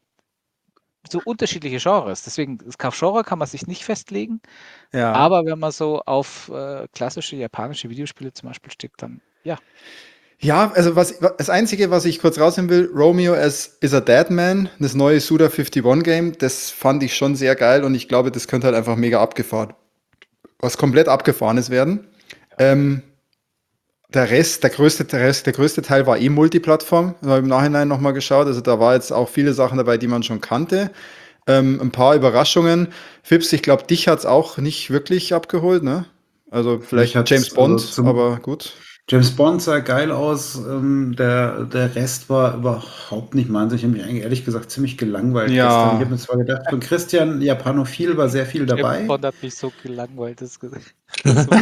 so unterschiedliche Genres. Deswegen, das Genre kann man sich nicht festlegen. ja. Aber wenn man so auf äh, klassische japanische Videospiele zum Beispiel steht, dann ja. Ja, also was, das Einzige, was ich kurz rausnehmen will, Romeo as is a Dead Man, das neue Suda einundfünfzig Game, das fand ich schon sehr geil und ich glaube, das könnte halt einfach mega abgefahren, was komplett abgefahrenes werden. Ähm, der Rest, der größte, der Rest, der größte Teil war eh Multiplattform. Ich habe im Nachhinein nochmal geschaut. Also da war jetzt auch viele Sachen dabei, die man schon kannte. Ähm, ein paar Überraschungen. Fips, ich glaube, dich hat's auch nicht wirklich abgeholt, ne? Also Mich vielleicht James hat's, also Bond, zum aber gut. James Bond sah geil aus. Ähm, der, der Rest war überhaupt nicht meins. Ich habe mich eigentlich ehrlich gesagt ziemlich gelangweilt gestern. Ich habe Ja. mir zwar gedacht, von Christian Japanophil war sehr viel James dabei. Bond hat mich so gelangweilt. Das, das so,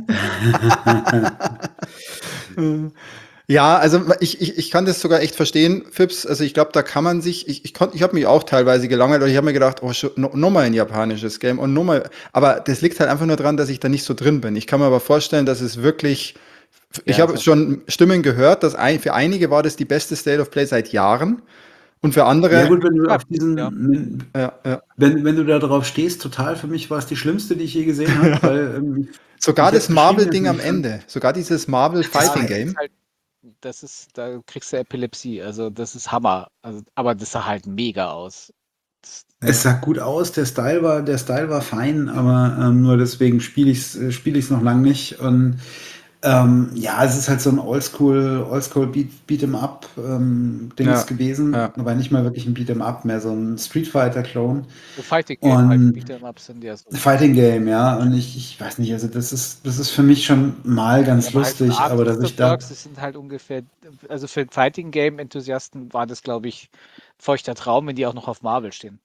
Ja, also ich, ich, ich kann das sogar echt verstehen, Fips. Also ich glaube, da kann man sich, ich, ich, konnt- ich habe mich auch teilweise gelangweilt, weil ich habe mir gedacht, oh, schon, no, nochmal ein japanisches Game und nochmal. Aber das liegt halt einfach nur daran, dass ich da nicht so drin bin. Ich kann mir aber vorstellen, dass es wirklich, ich ja, habe so, schon Stimmen gehört, dass ein, für einige war das die beste State of Play seit Jahren und für Ja andere, gut, wenn du ja, auf ja. diesen, ja, ja, wenn, wenn du da drauf stehst, total für mich war es die schlimmste, die ich je gesehen habe, weil ähm, sogar ich habe das es beschrieben, also Marvel-Ding am ich fand, Ende, sogar dieses Marvel Das Fighting ja, ist Game. halt das ist, da kriegst du Epilepsie. Also das ist Hammer. Also, aber das sah halt mega aus. Das, Es sah gut aus, der Style war, der Style war fein, aber ähm, nur deswegen spiele ich es spiel ich's noch lang nicht. Und ähm, ja, es ist halt so ein Oldschool, Oldschool Beat, Beat'em Up ähm, Dings Ja, gewesen, ja. aber nicht mal wirklich ein Beat'em Up, mehr so ein Street Fighter Clone. so Fighting Game halt, Und Beat'em Ups sind ja so. Fighting Game, ja. Und ich, ich weiß nicht, also das ist, das ist für mich schon mal ganz Ja, aber halt von lustig, aber dass Artist ich of da. Works, das sind halt ungefähr, also für Fighting Game Enthusiasten war das, glaube ich, feuchter Traum, wenn die auch noch auf Marvel stehen.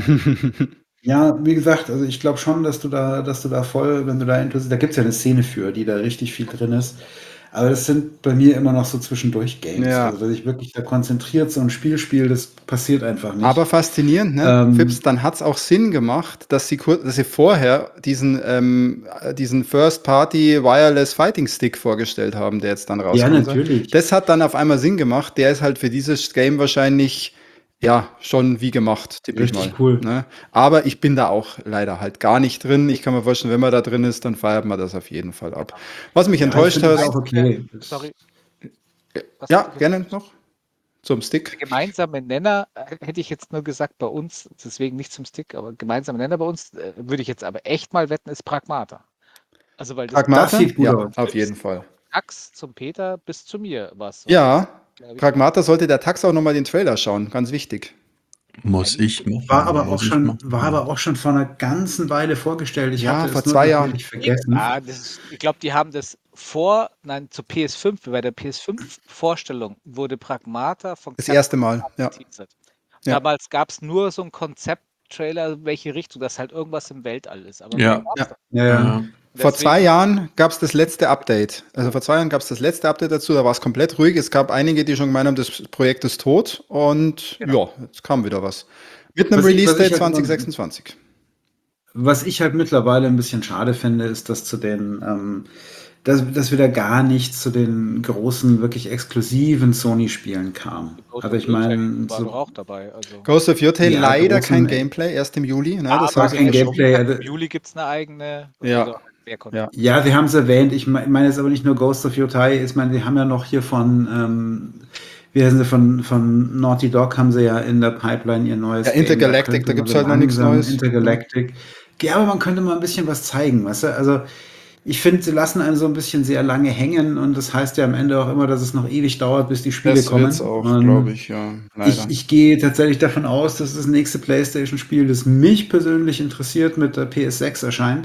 Ja, wie gesagt, also ich glaube schon, dass du da, dass du da voll, wenn du da interessiert, da gibt es ja eine Szene für, die da richtig viel drin ist. Aber das sind bei mir immer noch so zwischendurch Games. Ja. Also, dass ich wirklich da konzentriert so ein Spiel spiele, das passiert einfach nicht. Aber faszinierend, ne? Ähm, Fips, dann hat es auch Sinn gemacht, dass sie, kur- dass sie vorher diesen, ähm, äh, diesen First-Party Wireless Fighting Stick vorgestellt haben, der jetzt dann ja, rauskommt. natürlich. Das hat dann auf einmal Sinn gemacht. Der ist halt für dieses Game wahrscheinlich ja schon wie gemacht, tippe ich mal. Richtig cool. Ne? Aber ich bin da auch leider halt gar nicht drin. Ich kann mir vorstellen, wenn man da drin ist, dann feiert man das auf jeden Fall ab. Was mich Ja, ich enttäuscht finde das hat. auch okay. Sorry. Was Ja, hast du gerne gesagt? noch. Zum Der Stick. gemeinsame Nenner, äh, hätte ich jetzt nur gesagt, bei uns, deswegen nicht zum Stick, aber gemeinsame Nenner bei uns, äh, würde ich jetzt aber echt mal wetten, ist Pragmata. Also, weil das Pragmata? sieht gut Ja, aus. auf jeden Fall. Tax zum Peter bis zu mir war es so. Ja, Glaub ich. Pragmata sollte der Tax auch nochmal den Trailer schauen, ganz wichtig. Muss ich machen. War aber auch muss ich schon, machen. war aber auch schon vor einer ganzen Weile vorgestellt. Ich Ja, hatte vor es nur zwei Jahren. natürlich vergessen. Ja, das ist, ich glaube, die haben das vor, nein, zur P S fünf, bei der P S fünf-Vorstellung wurde Pragmata von Das Capcom erste Mal, ja. geteasert. Ja. Damals gab es nur so einen Konzept-Trailer, welche Richtung, dass halt irgendwas im Weltall ist. Aber Ja. mehr gab's Ja. da. Ja, ja. Ja. Vor Deswegen- zwei Jahren gab es das letzte Update. Also vor zwei Jahren gab es das letzte Update dazu, da war es komplett ruhig. Es gab einige, die schon gemeint haben, das Projekt ist tot. Und Genau. ja, jetzt kam wieder was. Mit einem Was ich- was ich Release-Date halt immer- zwanzig sechsundzwanzig. Was ich halt mittlerweile ein bisschen schade finde, ist, dass zu den, ähm, dass, dass wieder gar nichts zu den großen, wirklich exklusiven Sony-Spielen kam. Ghost Also of ich meine, Yotei war doch so, auch dabei. Also. Ghost of Yotei Ja, leider großen- kein Gameplay, erst im Juli. Ne? Das aber haben sie kein verschoben. Gameplay. Im also- Juli gibt es eine eigene. Ja. Also mehr Content. Ja. ja, wir haben es erwähnt. Ich me- meine jetzt aber nicht nur Ghost of Yotei. Ich meine, wir haben ja noch hier von, ähm, wie heißen sie, von, von Naughty Dog haben sie ja in der Pipeline ihr neues Ja, Intergalactic, Game. da könnte gibt's man halt noch nichts langsam- Neues. Intergalactic. Ja, aber man könnte mal ein bisschen was zeigen, weißt du? Also ich finde, sie lassen einen so ein bisschen sehr lange hängen und das heißt ja am Ende auch immer, dass es noch ewig dauert, bis die Spiele Das kommen. wird's auch, Und glaube ich, ja. Leider. Ich, ich gehe tatsächlich davon aus, dass das nächste PlayStation-Spiel, das mich persönlich interessiert, mit der P S sechs erscheint.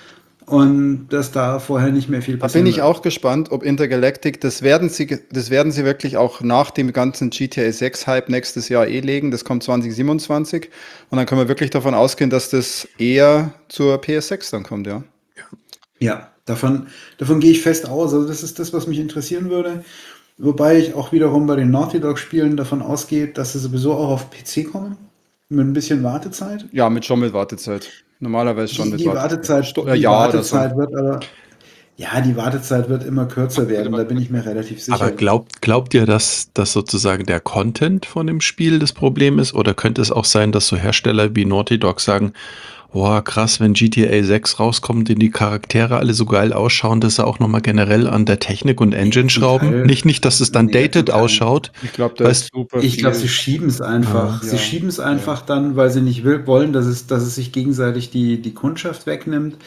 Und dass da vorher nicht mehr viel Da passiert. bin ich auch gespannt, ob Intergalactic, das werden sie, das werden sie wirklich auch nach dem ganzen G T A sechs Hype nächstes Jahr eh legen. Das kommt zwanzig siebenundzwanzig. Und dann können wir wirklich davon ausgehen, dass das eher zur P S sechs dann kommt, ja. Ja, davon, davon gehe ich fest aus. Also das ist das, was mich interessieren würde. Wobei ich auch wiederum bei den Naughty Dog-Spielen davon ausgehe, dass sie sowieso auch auf P C kommen. Mit ein bisschen Wartezeit. Ja, mit schon mit Wartezeit. Normalerweise schon Die, mit die Wartezeit, Sto- die ja, Wartezeit oder wird aber. Ja, die Wartezeit wird immer kürzer werden, da bin ich mir relativ sicher. Aber glaubt, glaubt ihr, dass, dass sozusagen der Content von dem Spiel das Problem ist? Oder könnte es auch sein, dass so Hersteller wie Naughty Dog sagen, boah, krass, wenn G T A sechs rauskommt, und die Charaktere alle so geil ausschauen, dass sie auch nochmal generell an der Technik und Engine zum schrauben? Teil- nicht, nicht, dass es dann Nee, dated zum Teil. ausschaut. Ich glaube, da Weißt- ist super Ich glaube, viel. sie schieben es einfach. Ja, sie ja, schieben es einfach dann, weil sie nicht will, wollen, dass es, dass es sich gegenseitig die, die Kundschaft wegnimmt.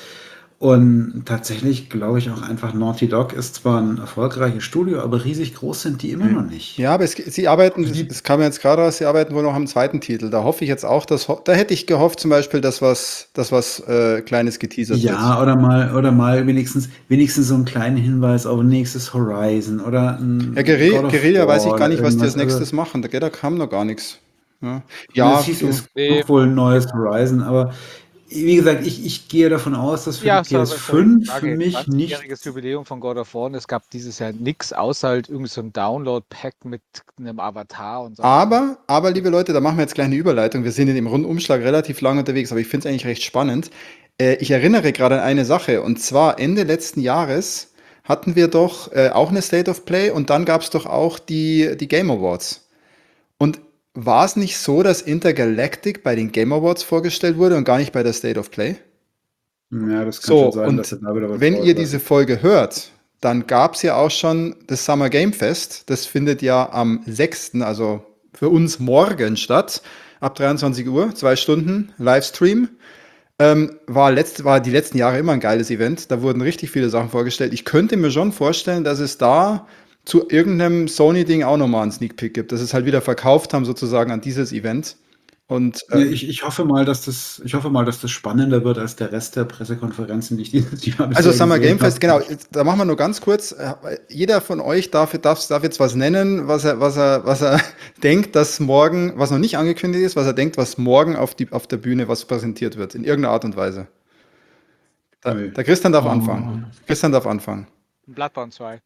Und tatsächlich glaube ich auch einfach, Naughty Dog ist zwar ein erfolgreiches Studio, aber riesig groß sind die immer noch nicht. Ja, aber es, sie arbeiten, Also die- das kam jetzt gerade raus, sie arbeiten wohl noch am zweiten Titel. Da hoffe ich jetzt auch, dass, da hätte ich gehofft zum Beispiel, dass was, dass was äh, Kleines geteasert Ja, wird. oder mal, oder mal wenigstens, wenigstens so einen kleinen Hinweis auf ein nächstes Horizon oder ein Ja, Guerilla, God of Guerilla weiß ich War gar nicht, was die als irgendwas. Also, nächstes machen. Da, da kam noch gar nichts. Ja, ja, ja es hieß, du, es Nee. kommt wohl ein neues Horizon, aber wie gesagt, ich, ich gehe davon aus, dass für Ja, die so, P S so, fünf Frage, für mich nicht. zwanzigjähriges Jubiläum von God of War und es gab dieses Jahr nichts, außer halt irgendwie so ein Download-Pack mit einem Avatar und so. aber, aber, liebe Leute, da machen wir jetzt gleich eine Überleitung. Wir sind in dem Rundumschlag relativ lang unterwegs, aber ich finde es eigentlich recht spannend. Äh, ich erinnere gerade an eine Sache, und zwar Ende letzten Jahres hatten wir doch äh, auch eine State of Play und dann gab es doch auch die, die Game Awards. Und war es nicht so, dass Intergalactic bei den Game Awards vorgestellt wurde und gar nicht bei der State of Play? Ja, das kann So, schon sein, und dass er da wieder was wenn ihr rauslässt. diese Folge hört, dann gab es ja auch schon das Summer Game Fest. Das findet ja am sechsten, also für uns morgen statt, ab dreiundzwanzig Uhr, zwei Stunden Livestream. Ähm, war, letzt, war die letzten Jahre immer ein geiles Event. Da wurden richtig viele Sachen vorgestellt. Ich könnte mir schon vorstellen, dass es da zu irgendeinem Sony-Ding auch nochmal einen Sneak Peek gibt, dass es halt wieder verkauft haben sozusagen an dieses Event. Und Nee, ähm, ich, ich hoffe mal, dass das, ich hoffe mal, dass das spannender wird als der Rest der Pressekonferenzen, die ich dieses Jahr bisher also Summer gesehen Game Fest, habe. genau, da machen wir nur ganz kurz. äh, Jeder von euch darf, darf, darf jetzt was nennen, was er, was er, was er denkt, dass morgen, was noch nicht angekündigt ist, was er denkt, was morgen auf, die, auf der Bühne was präsentiert wird, in irgendeiner Art und Weise. Da, Ui. der Christian darf Oh. anfangen. Christian darf anfangen. Bloodborne zwei.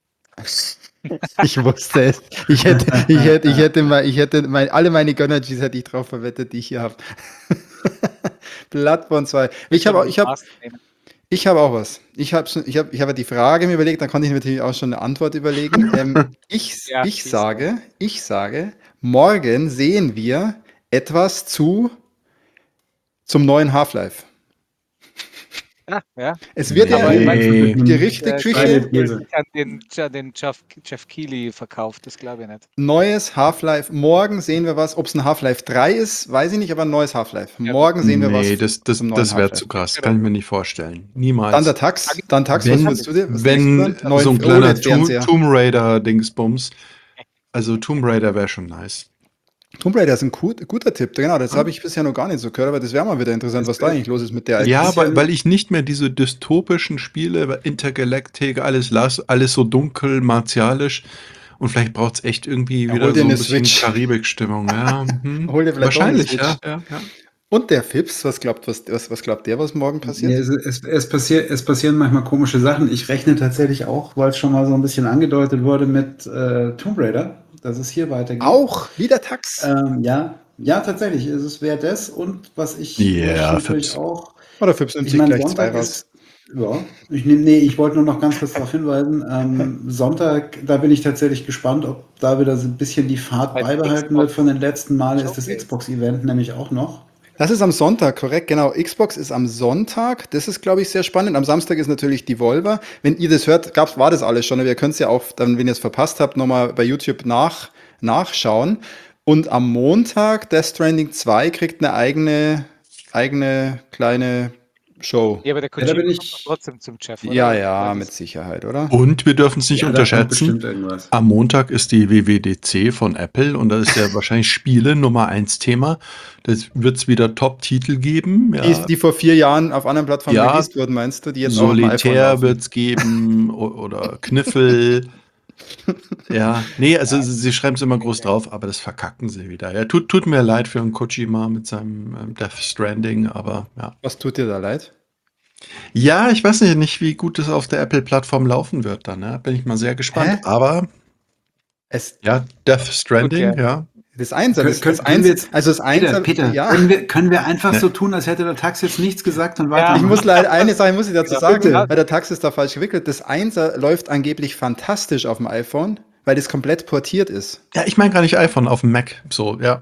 Ich wusste es. Ich hätte, ich hätte, ich hätte mal, ich hätte mein, alle meine Gönnergies hätte ich drauf verwettet, die ich hier habe. Bloodborne zwei. Ich habe, ich habe, ich habe auch was. Ich habe, ich habe, ich habe die Frage mir überlegt, dann konnte ich mir natürlich auch schon eine Antwort überlegen. Ähm, ich, Ja, ich schieß sage, ich sage, morgen sehen wir etwas zu zum neuen Half-Life. Ja, ja. Es wird ja Aber Nee. die Nee. Gerüchteküche. Steile These. Nicht an den, an den Jeff, Jeff Keighley verkauft, das glaube ich nicht. Neues Half-Life. Morgen sehen wir was. Ob es ein Half-Life drei ist, weiß ich nicht, aber ein neues Half-Life. Ja, Morgen sehen wir was Nee, das, das, zum neuen das wäre Half-Life. zu krass. Genau. Kann ich mir nicht vorstellen. Niemals. Dann der Tax. Dann Tax, was wenn willst du dir? Was wenn denkst du dann? so ein Neuen kleiner Tomb, OLED-Fernseher. Tomb Raider-Dingsbums. Also Tomb Raider wäre schon nice. Tomb Raider ist ein gut, guter Tipp. Genau, das habe ich bisher noch gar nicht so gehört, aber das wäre mal wieder interessant, was da eigentlich los ist mit der. Ja, ist ja weil, ein- weil ich nicht mehr diese dystopischen Spiele, Intergalactic, alles, las- alles so dunkel, martialisch. Und vielleicht braucht es echt irgendwie Ja, wieder hol dir so ein eine bisschen Switch. Karibik-Stimmung. Ja, hm. Hol dir vielleicht Wahrscheinlich, doch eine ja, Switch. ja, ja. Und der Fips, was glaubt, was, was, was glaubt der, was morgen Nee, passiert? es, es, es, passiert, es passieren manchmal komische Sachen. Ich rechne tatsächlich auch, weil es schon mal so ein bisschen angedeutet wurde mit äh, Tomb Raider, dass es hier weitergeht. Auch wieder Tax. Ähm, ja, ja, tatsächlich. Es wäre das und was ich Ja, natürlich Fips. auch. Oder Fips nimmt Ich sich meine, gleich zwei Sonntag raus. ist. Ja, ich nehme, nee, ich wollte nur noch ganz kurz darauf hinweisen. Ähm, Sonntag, da bin ich tatsächlich gespannt, ob da wieder so ein bisschen die Fahrt Bei beibehalten Xbox wird von den letzten Malen. Ist das Showcase. Xbox-Event nämlich auch noch. Das ist am Sonntag, korrekt, genau. Xbox ist am Sonntag. Das ist, glaube ich, sehr spannend. Am Samstag ist natürlich Devolver. Wenn ihr das hört, gab's, war das alles schon. Aber ihr könnt es ja auch, dann, wenn ihr es verpasst habt, nochmal bei YouTube nach, nachschauen. Und am Montag, Death Stranding zwei kriegt eine eigene, eigene kleine Show. Ja, aber der Ja, da Kojima bin kommt ich- doch trotzdem zum Jeff, oder? Ja, ja, Weil mit das- Sicherheit, oder? Und wir dürfen es nicht Ja, da kommt unterschätzen. bestimmt irgendwas. Am Montag ist die W W D C von Apple und da ist ja wahrscheinlich Spiele Nummer eins Thema. Das wird es wieder Top-Titel geben. Ja. Die, die vor vier Jahren auf anderen Plattformen Ja. released wurden, meinst du? Die jetzt auch auf dem iPhone Solitär laufen? wird es geben o- oder Kniffel. Ja, nee, also sie schreiben es immer groß drauf, aber das verkacken sie wieder. Ja, tut, tut mir leid für einen Kojima mit seinem ähm, Death Stranding, aber ja. Was tut dir da leid? Ja, ich weiß nicht, nicht, wie gut es auf der Apple-Plattform laufen wird dann. Ne? Bin ich mal sehr gespannt. Hä? Aber Es, ja, Death Stranding, Gut, ja. das Einser, das, Können- das können wir Einser, jetzt- also das Peter, Einser, Peter, ja. können, wir, können wir einfach Ne. so tun, als hätte der Tax jetzt nichts gesagt und Ja. weiter. Ich muss leider, eine Sache muss ich dazu Ja, sagen, bitte. weil der Tax ist da falsch gewickelt. Das Einser läuft angeblich fantastisch auf dem iPhone, weil das komplett portiert ist. Ja, ich meine gar nicht iPhone, auf dem Mac. So, ja.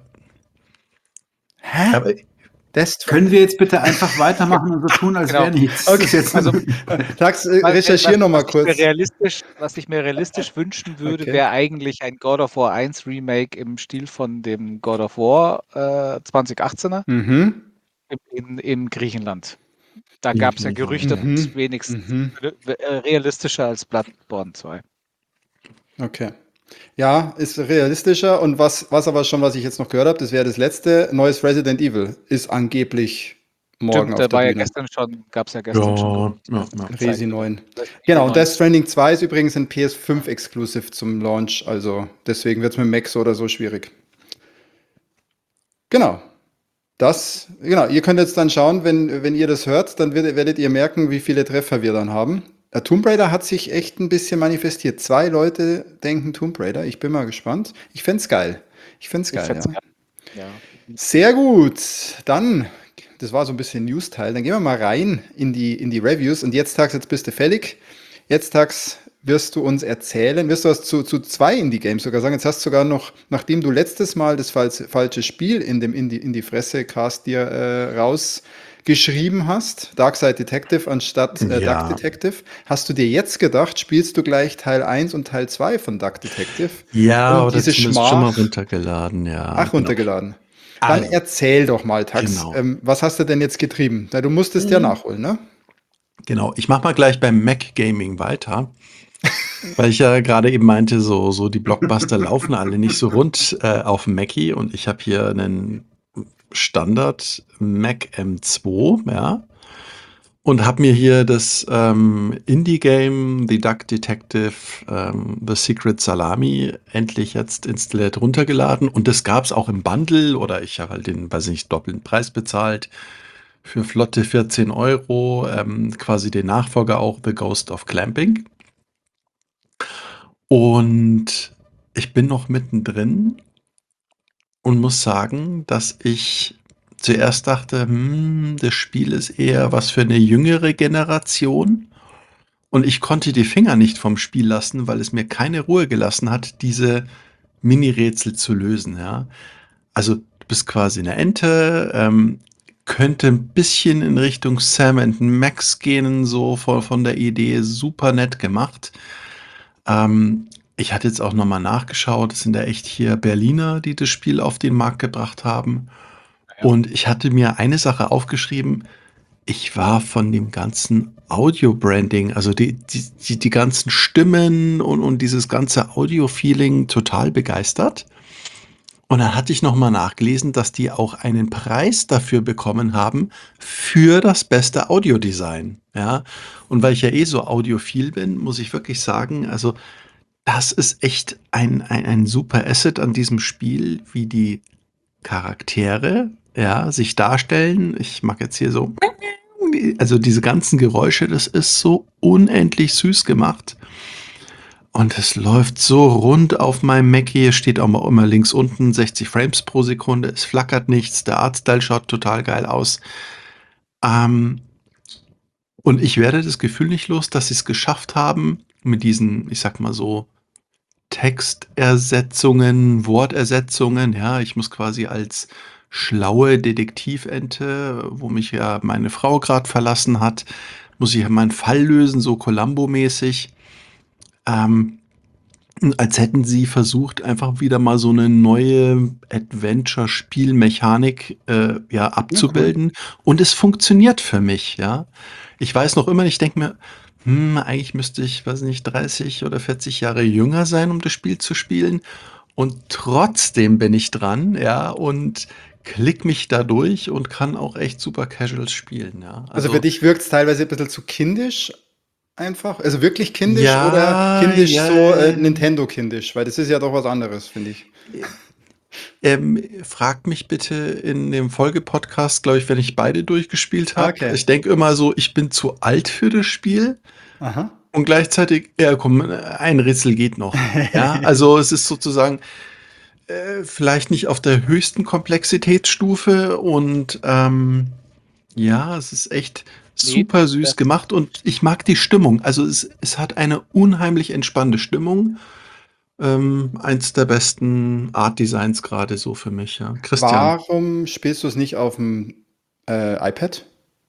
Hä? Aber, Das Können wir jetzt bitte einfach weitermachen und so tun, als Genau. wäre nichts? Okay, Das ist jetzt also- Tax, äh, Was- recherchier was- noch mal was ich mir kurz. Realistisch, was ich mir realistisch wünschen würde, Okay. wäre eigentlich ein God of War eins Remake im Stil von dem God of War äh, zwanzig achtzehner Mhm. in, in, in Griechenland. Da gab es ja Gerüchte, Mhm. dass es wenigstens Mhm. äh, realistischer als Bloodborne zwei. Okay. Ja, ist realistischer. Und was, was aber schon, was ich jetzt noch gehört habe, das wäre das letzte, neues Resident Evil ist angeblich morgen Stimmt, auf da der war ja Bühne. gestern schon, gab es ja gestern schon. ja, ja, ja. Resi neun. Genau, und Death Stranding zwei ist übrigens ein P S fünf Exclusive zum Launch, also deswegen wird es mit Mac so oder so schwierig. Genau. Das, genau, ihr könnt jetzt dann schauen, wenn, wenn ihr das hört, dann werdet, werdet ihr merken, wie viele Treffer wir dann haben. Äh, Tomb Raider hat sich echt ein bisschen manifestiert. Zwei Leute denken Tomb Raider. Ich bin mal gespannt. Ich fänd's geil. Ich fänd's Ich geil, fänd's ja. geil. Ja. Sehr gut. Dann, das war so ein bisschen News-Teil. Dann gehen wir mal rein in die, in die Reviews. Und jetzt, Tags, jetzt bist du fällig. Jetzt, Tags, wirst du uns erzählen, wirst du was zu, zu zwei Indie-Games sogar sagen. Jetzt hast du sogar noch, nachdem du letztes Mal das falsche, falsche Spiel in dem Indie, in die Fresse-Cast dir äh, raus geschrieben hast, Darkside Detective anstatt äh, Duck Ja. Detective, hast du dir jetzt gedacht, spielst du gleich Teil eins und Teil zwei von Duck Detective, Ja, um oder diese zumindest schon mal Schmach runtergeladen, ja, ach, genau. runtergeladen. Dann Also, erzähl doch mal, Tax, genau. ähm, was hast du denn jetzt getrieben? Na, du musstest ja Mhm. nachholen, ne? Genau, ich mache mal gleich beim Mac Gaming weiter, weil ich ja gerade eben meinte, so so die Blockbuster laufen alle nicht so rund, äh, auf'm Mackie und ich habe hier einen Standard Mac M zwei, ja, und habe mir hier das, ähm, Indie-Game The Duck Detective, ähm, The Secret Salami endlich jetzt installiert runtergeladen und das gab's auch im Bundle oder ich habe halt den, weiß ich nicht, doppelten Preis bezahlt für flotte vierzehn Euro, ähm, quasi den Nachfolger auch The Ghost of Clamping. Und ich bin noch mittendrin und muss sagen, dass ich zuerst dachte: „Hm, das Spiel ist eher was für 'ne jüngere Generation.“ Und ich konnte die Finger nicht vom Spiel lassen, weil es mir keine Ruhe gelassen hat, diese Mini-Rätsel zu lösen, ja. Also, du bist quasi 'ne Ente, ähm, könnte 'n bisschen in Richtung Sam and Max gehen, so vo von der Idee, super nett gemacht. Ähm, ich hatte jetzt auch noch mal nachgeschaut, das sind ja echt hier Berliner, die das Spiel auf den Markt gebracht haben. Ja. Und ich hatte mir eine Sache aufgeschrieben, ich war von dem ganzen Audio-Branding, also die die die die ganzen Stimmen und und dieses ganze Audio-Feeling total begeistert. Und dann hatte ich noch mal nachgelesen, dass die auch einen Preis dafür bekommen haben für das beste Audiodesign, ja? Und weil ich ja eh so audiophil bin, muss ich wirklich sagen, also, das ist echt ein ein ein super Asset an diesem Spiel, wie die Charaktere, ja, sich darstellen. Ich mache jetzt hier so also, diese ganzen Geräusche, das ist so unendlich süß gemacht. Und es läuft so rund auf meinem Mackie. Es steht auch mal immer links unten sechzig Frames pro Sekunde. Es flackert nichts. Der Artstyle schaut total geil aus. Ähm und ich werde das Gefühl nicht los, dass sie's geschafft haben, mit diesen, ich sage mal so, Textersetzungen, Wortersetzungen, ja. Ich muss quasi als schlaue Detektivente, wo mich ja meine Frau grad verlassen hat, muss ich ja meinen Fall lösen, so Columbo-mäßig. Ähm, hm, als hätten sie versucht, einfach wieder mal so 'ne neue Adventure-Spielmechanik, äh, ja, Ja, cool. abzubilden. Und es funktioniert für mich, ja. Ich weiß noch immer, ich denke mir: „Hm, eigentlich müsste ich, weiß nicht, dreißig oder vierzig Jahre jünger sein, um das Spiel zu spielen.“ Und trotzdem bin ich dran, ja, und klicke mich da durch und kann auch echt super casual spielen, ja. Also, für Also dich wirkt's teilweise 'n bisschen zu kindisch einfach? Also, wirklich kindisch oder Ja, kindisch ja, so, äh, ähm Nintendo-kindisch? Weil das ist ja doch was anderes, finde ich. Äh, ähm, frag mich bitte in dem Folgepodcast, glaube ich, wenn ich beide durchgespielt habe. Okay. Ich denke immer so, ich bin zu alt für das Spiel Aha. und gleichzeitig: „Ja, komm, äh, ein Rätsel geht noch.“ Ja, also, es ist sozusagen, äh, vielleicht nicht auf der höchsten Komplexitätsstufe und, ähm, ja, es ist echt Ne, super süß das gemacht und ich mag die Stimmung. Also, es es hat eine unheimlich entspannte Stimmung. Ähm, eins der besten Art-Designs grade so für mich, ja. Christian? Warum spielst du's nicht auf'm, äh, iPad?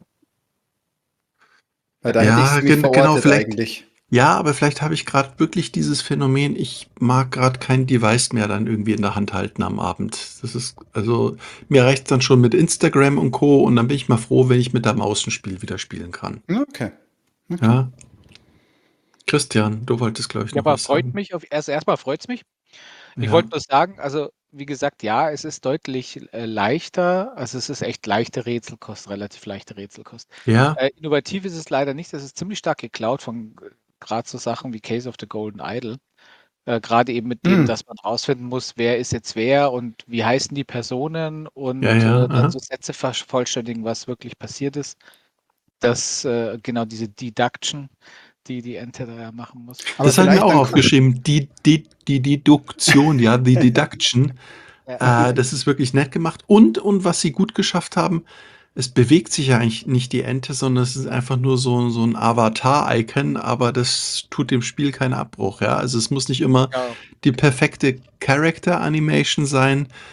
Weil da hätte ich's Ja, nämlich gen genau, verortet vielleicht eigentlich. ja, aber vielleicht habe ich grad wirklich dieses Phänomen, ich mag grad kein Device mehr dann irgendwie in der Hand halten am Abend. Das ist also, mir reicht's dann schon mit Instagram und Co. und dann bin ich mal froh, wenn ich mit der Maus 'n Spiel wieder spielen kann. Okay. Okay. Ja. Christian, du wolltest, glaube ich, Ja, noch aber was freut sagen. mich auf erst erst mal freut's mich. Ich wollte Ja. nur sagen, also, wie gesagt, ja, es ist deutlich, äh, leichter. Also, es ist echt leichte Rätselkost, relativ leichte Rätselkost. Ja. Äh, innovativ ist es leider nicht. Das ist ziemlich stark geklaut von g grad so Sachen wie Case of the Golden Idol. Äh, grade eben mit dem, Hm. dass man rausfinden muss, wer ist jetzt wer und wie heißen die Personen Ja, und, ja, äh, dann aha. so Sätze vervollständigen, was wirklich passiert ist. Das, äh genau, diese Deduction, die die Ente da ja machen muss. Aber Das habe ich mir vielleicht auch dann ko aufgeschrieben. Die die die Deduktion, ja, die Deduction. Ja. Äh, das ist wirklich nett gemacht. Und und was sie gut geschafft haben, es bewegt sich ja eigentlich nicht die Ente, sondern es ist einfach nur so so 'n Avatar-Icon, aber das tut dem Spiel keinen Abbruch, ja? Also, es muss nicht immer Ja. die perfekte Character Animation sein.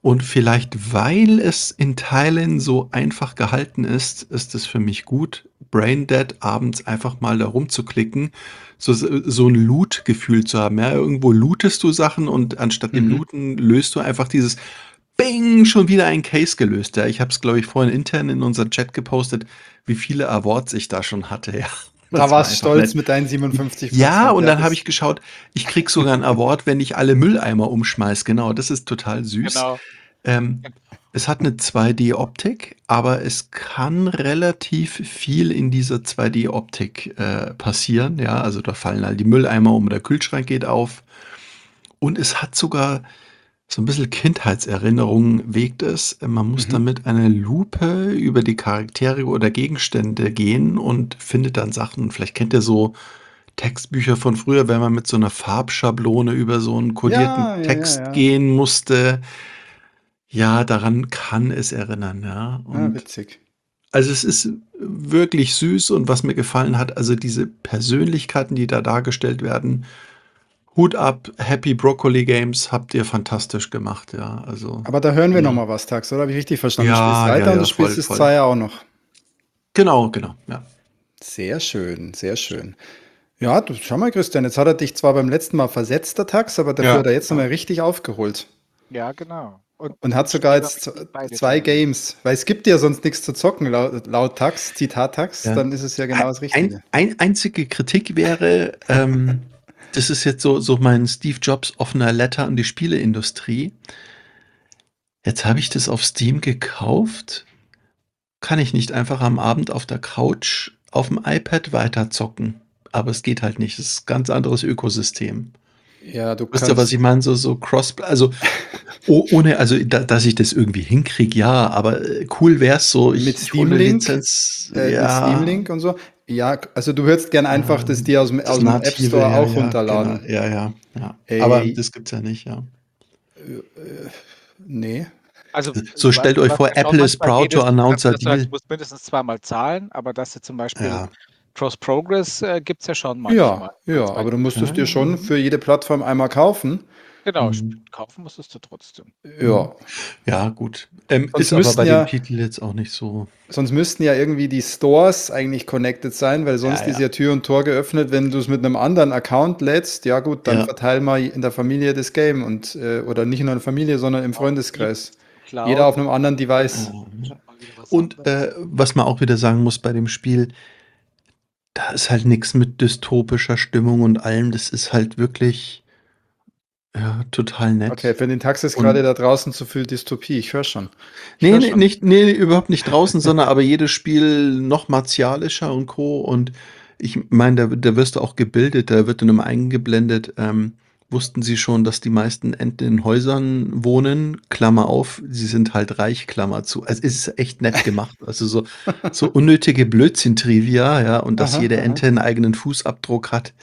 Und vielleicht, weil es in Teilen so einfach gehalten ist, ist es für mich gut, Braindead abends einfach mal da rumzuklicken, so so 'n Loot-Gefühl zu haben, ja? Irgendwo lootest du Sachen und anstatt dem Mhm. Looten löst du einfach dieses Bing, schon wieder ein Case gelöst, ja? Ich habe es, glaube ich, vorhin intern in unseren Chat gepostet, wie viele Awards ich da schon hatte, ja. Da Das war warst einfach stolz nett. mit deinen siebenundfünfzig Ja, Prozent, und ja, dann habe das ich geschaut, ich kriege sogar 'n Award, wenn ich alle Mülleimer umschmeiße. Genau, das ist total süß. Genau. Ähm, es hat 'ne zwei D-Optik, aber es kann relativ viel in dieser zwei D-Optik, äh, passieren, ja? Also, da fallen halt die Mülleimer um, der Kühlschrank geht auf. Und es hat sogar so 'n bisschen Kindheitserinnerungen weckt es. Man muss Mhm. dann mit einer Lupe über die Charaktere oder Gegenstände gehen und findet dann Sachen. Vielleicht kennt ihr so Textbücher von früher, wenn man mit so 'ner Farbschablone über so 'n kodierten Ja, ja, ja, Text ja. gehen musste. Ja, daran kann es erinnern, ja? Ah, Und witzig. also, es ist wirklich süß und was mir gefallen hat, also, diese Persönlichkeiten, die da dargestellt werden, Hut ab, Happy Broccoli Games, habt ihr fantastisch gemacht, ja, also, Aber da hören wir noch ja. mal was, Tags, oder? Habe ich richtig verstanden? Du spielst Ja, ja, weiter und du ja, spielst voll, das voll. Zweier auch noch? Genau, genau, ja. Sehr schön, sehr schön. Ja, du, schau mal, Christian, jetzt hat er dich zwar beim letzten Mal versetzt, der Tags, aber dafür hat Ja, er jetzt noch ja. mal richtig aufgeholt. Ja, genau. Und Und hat sogar Streber jetzt mit z beide zwei Daumen. Games, weil es gibt ja sonst nix zu zocken laut laut Tags, Zitat Tags, Ja. dann ist es ja Ei genau das ein Richtige. ein einzige Kritik wäre, ähm, das ist jetzt so so mein Steve Jobs offener Letter an die Spieleindustrie. Jetzt habe ich das auf Steam gekauft. Kann ich nicht einfach am Abend auf der Couch aufm iPad weiterzocken? Aber es geht halt nicht. Das ist ganz anderes Ökosystem. Ja, du Wisst ihr, was kannst ich meine? So so Cross also, o ohne also, da dass ich das irgendwie hinkriege, ja, aber, äh, cool wär's so, mit ich ich hole Steam 'ne Link Lizenz, äh, mit Steam ja. Link und so? Ja, k also, du würdest gern einfach das Ähm, dir aus'm das aus'm App Native, Store ja, auch ja, genau. runterladen. Ja, ja, ja. Aber Ey. das gibt's ja nicht, ja. Äh, äh, ne. Also, So, was stellt euch was vor, ja schon Apple is manchmal proud geht, to ist, announce dass a dass du sagst, deal. du musst mindestens zweimal zahlen, aber dass du zum Beispiel Ja. Cross Progress, äh, gibt's ja schon Ja, manchmal bei ja, zwei aber du Spielen. musstest Ja, dir ja, schon mhm. für jede Plattform einmal kaufen. Genau, st Mhm. kaufen musstest du trotzdem. Mhm. Ja. Ja, gut. Ähm, Sonst ist aber bei müssten dem ja Titel jetzt auch nicht so sonst müssten ja irgendwie die Stores eigentlich connected sein, weil Ja, sonst ist ja. ja Tür und Tor geöffnet, wenn du's mit 'nem anderen Account lädst. Ja gut, dann Ja. verteile mal in der Familie das Game und, äh oder nicht nur in der Familie, sondern im Genau, Steam, Freundeskreis. Jeder Cloud auf 'nem anderen ist Device. Mhm. schon mal wieder was Und, anderes. äh, was man auch wieder sagen muss bei dem Spiel da ist halt nix mit dystopischer Stimmung und allem. Das ist halt wirklich ja, total Okay, nett. für den Tags ist grade Und da draußen zu viel Dystopie. Ich höre schon. Ich Ne, höre ne, schon. nicht ne, überhaupt nicht draußen, sondern aber jedes Spiel noch martialischer und Co. Und ich meine, da da wirst du auch gebildet, da wird dann immer eingeblendet, ähm, wussten Sie schon, dass die meisten Enten in Häusern wohnen? Klammer auf, sie sind halt reich, Klammer zu. Also, es ist echt nett gemacht. Also, so so unnötige Blödsinn-Trivia, ja, und dass Aha, jede aha. Ente 'n eigenen Fußabdruck hat.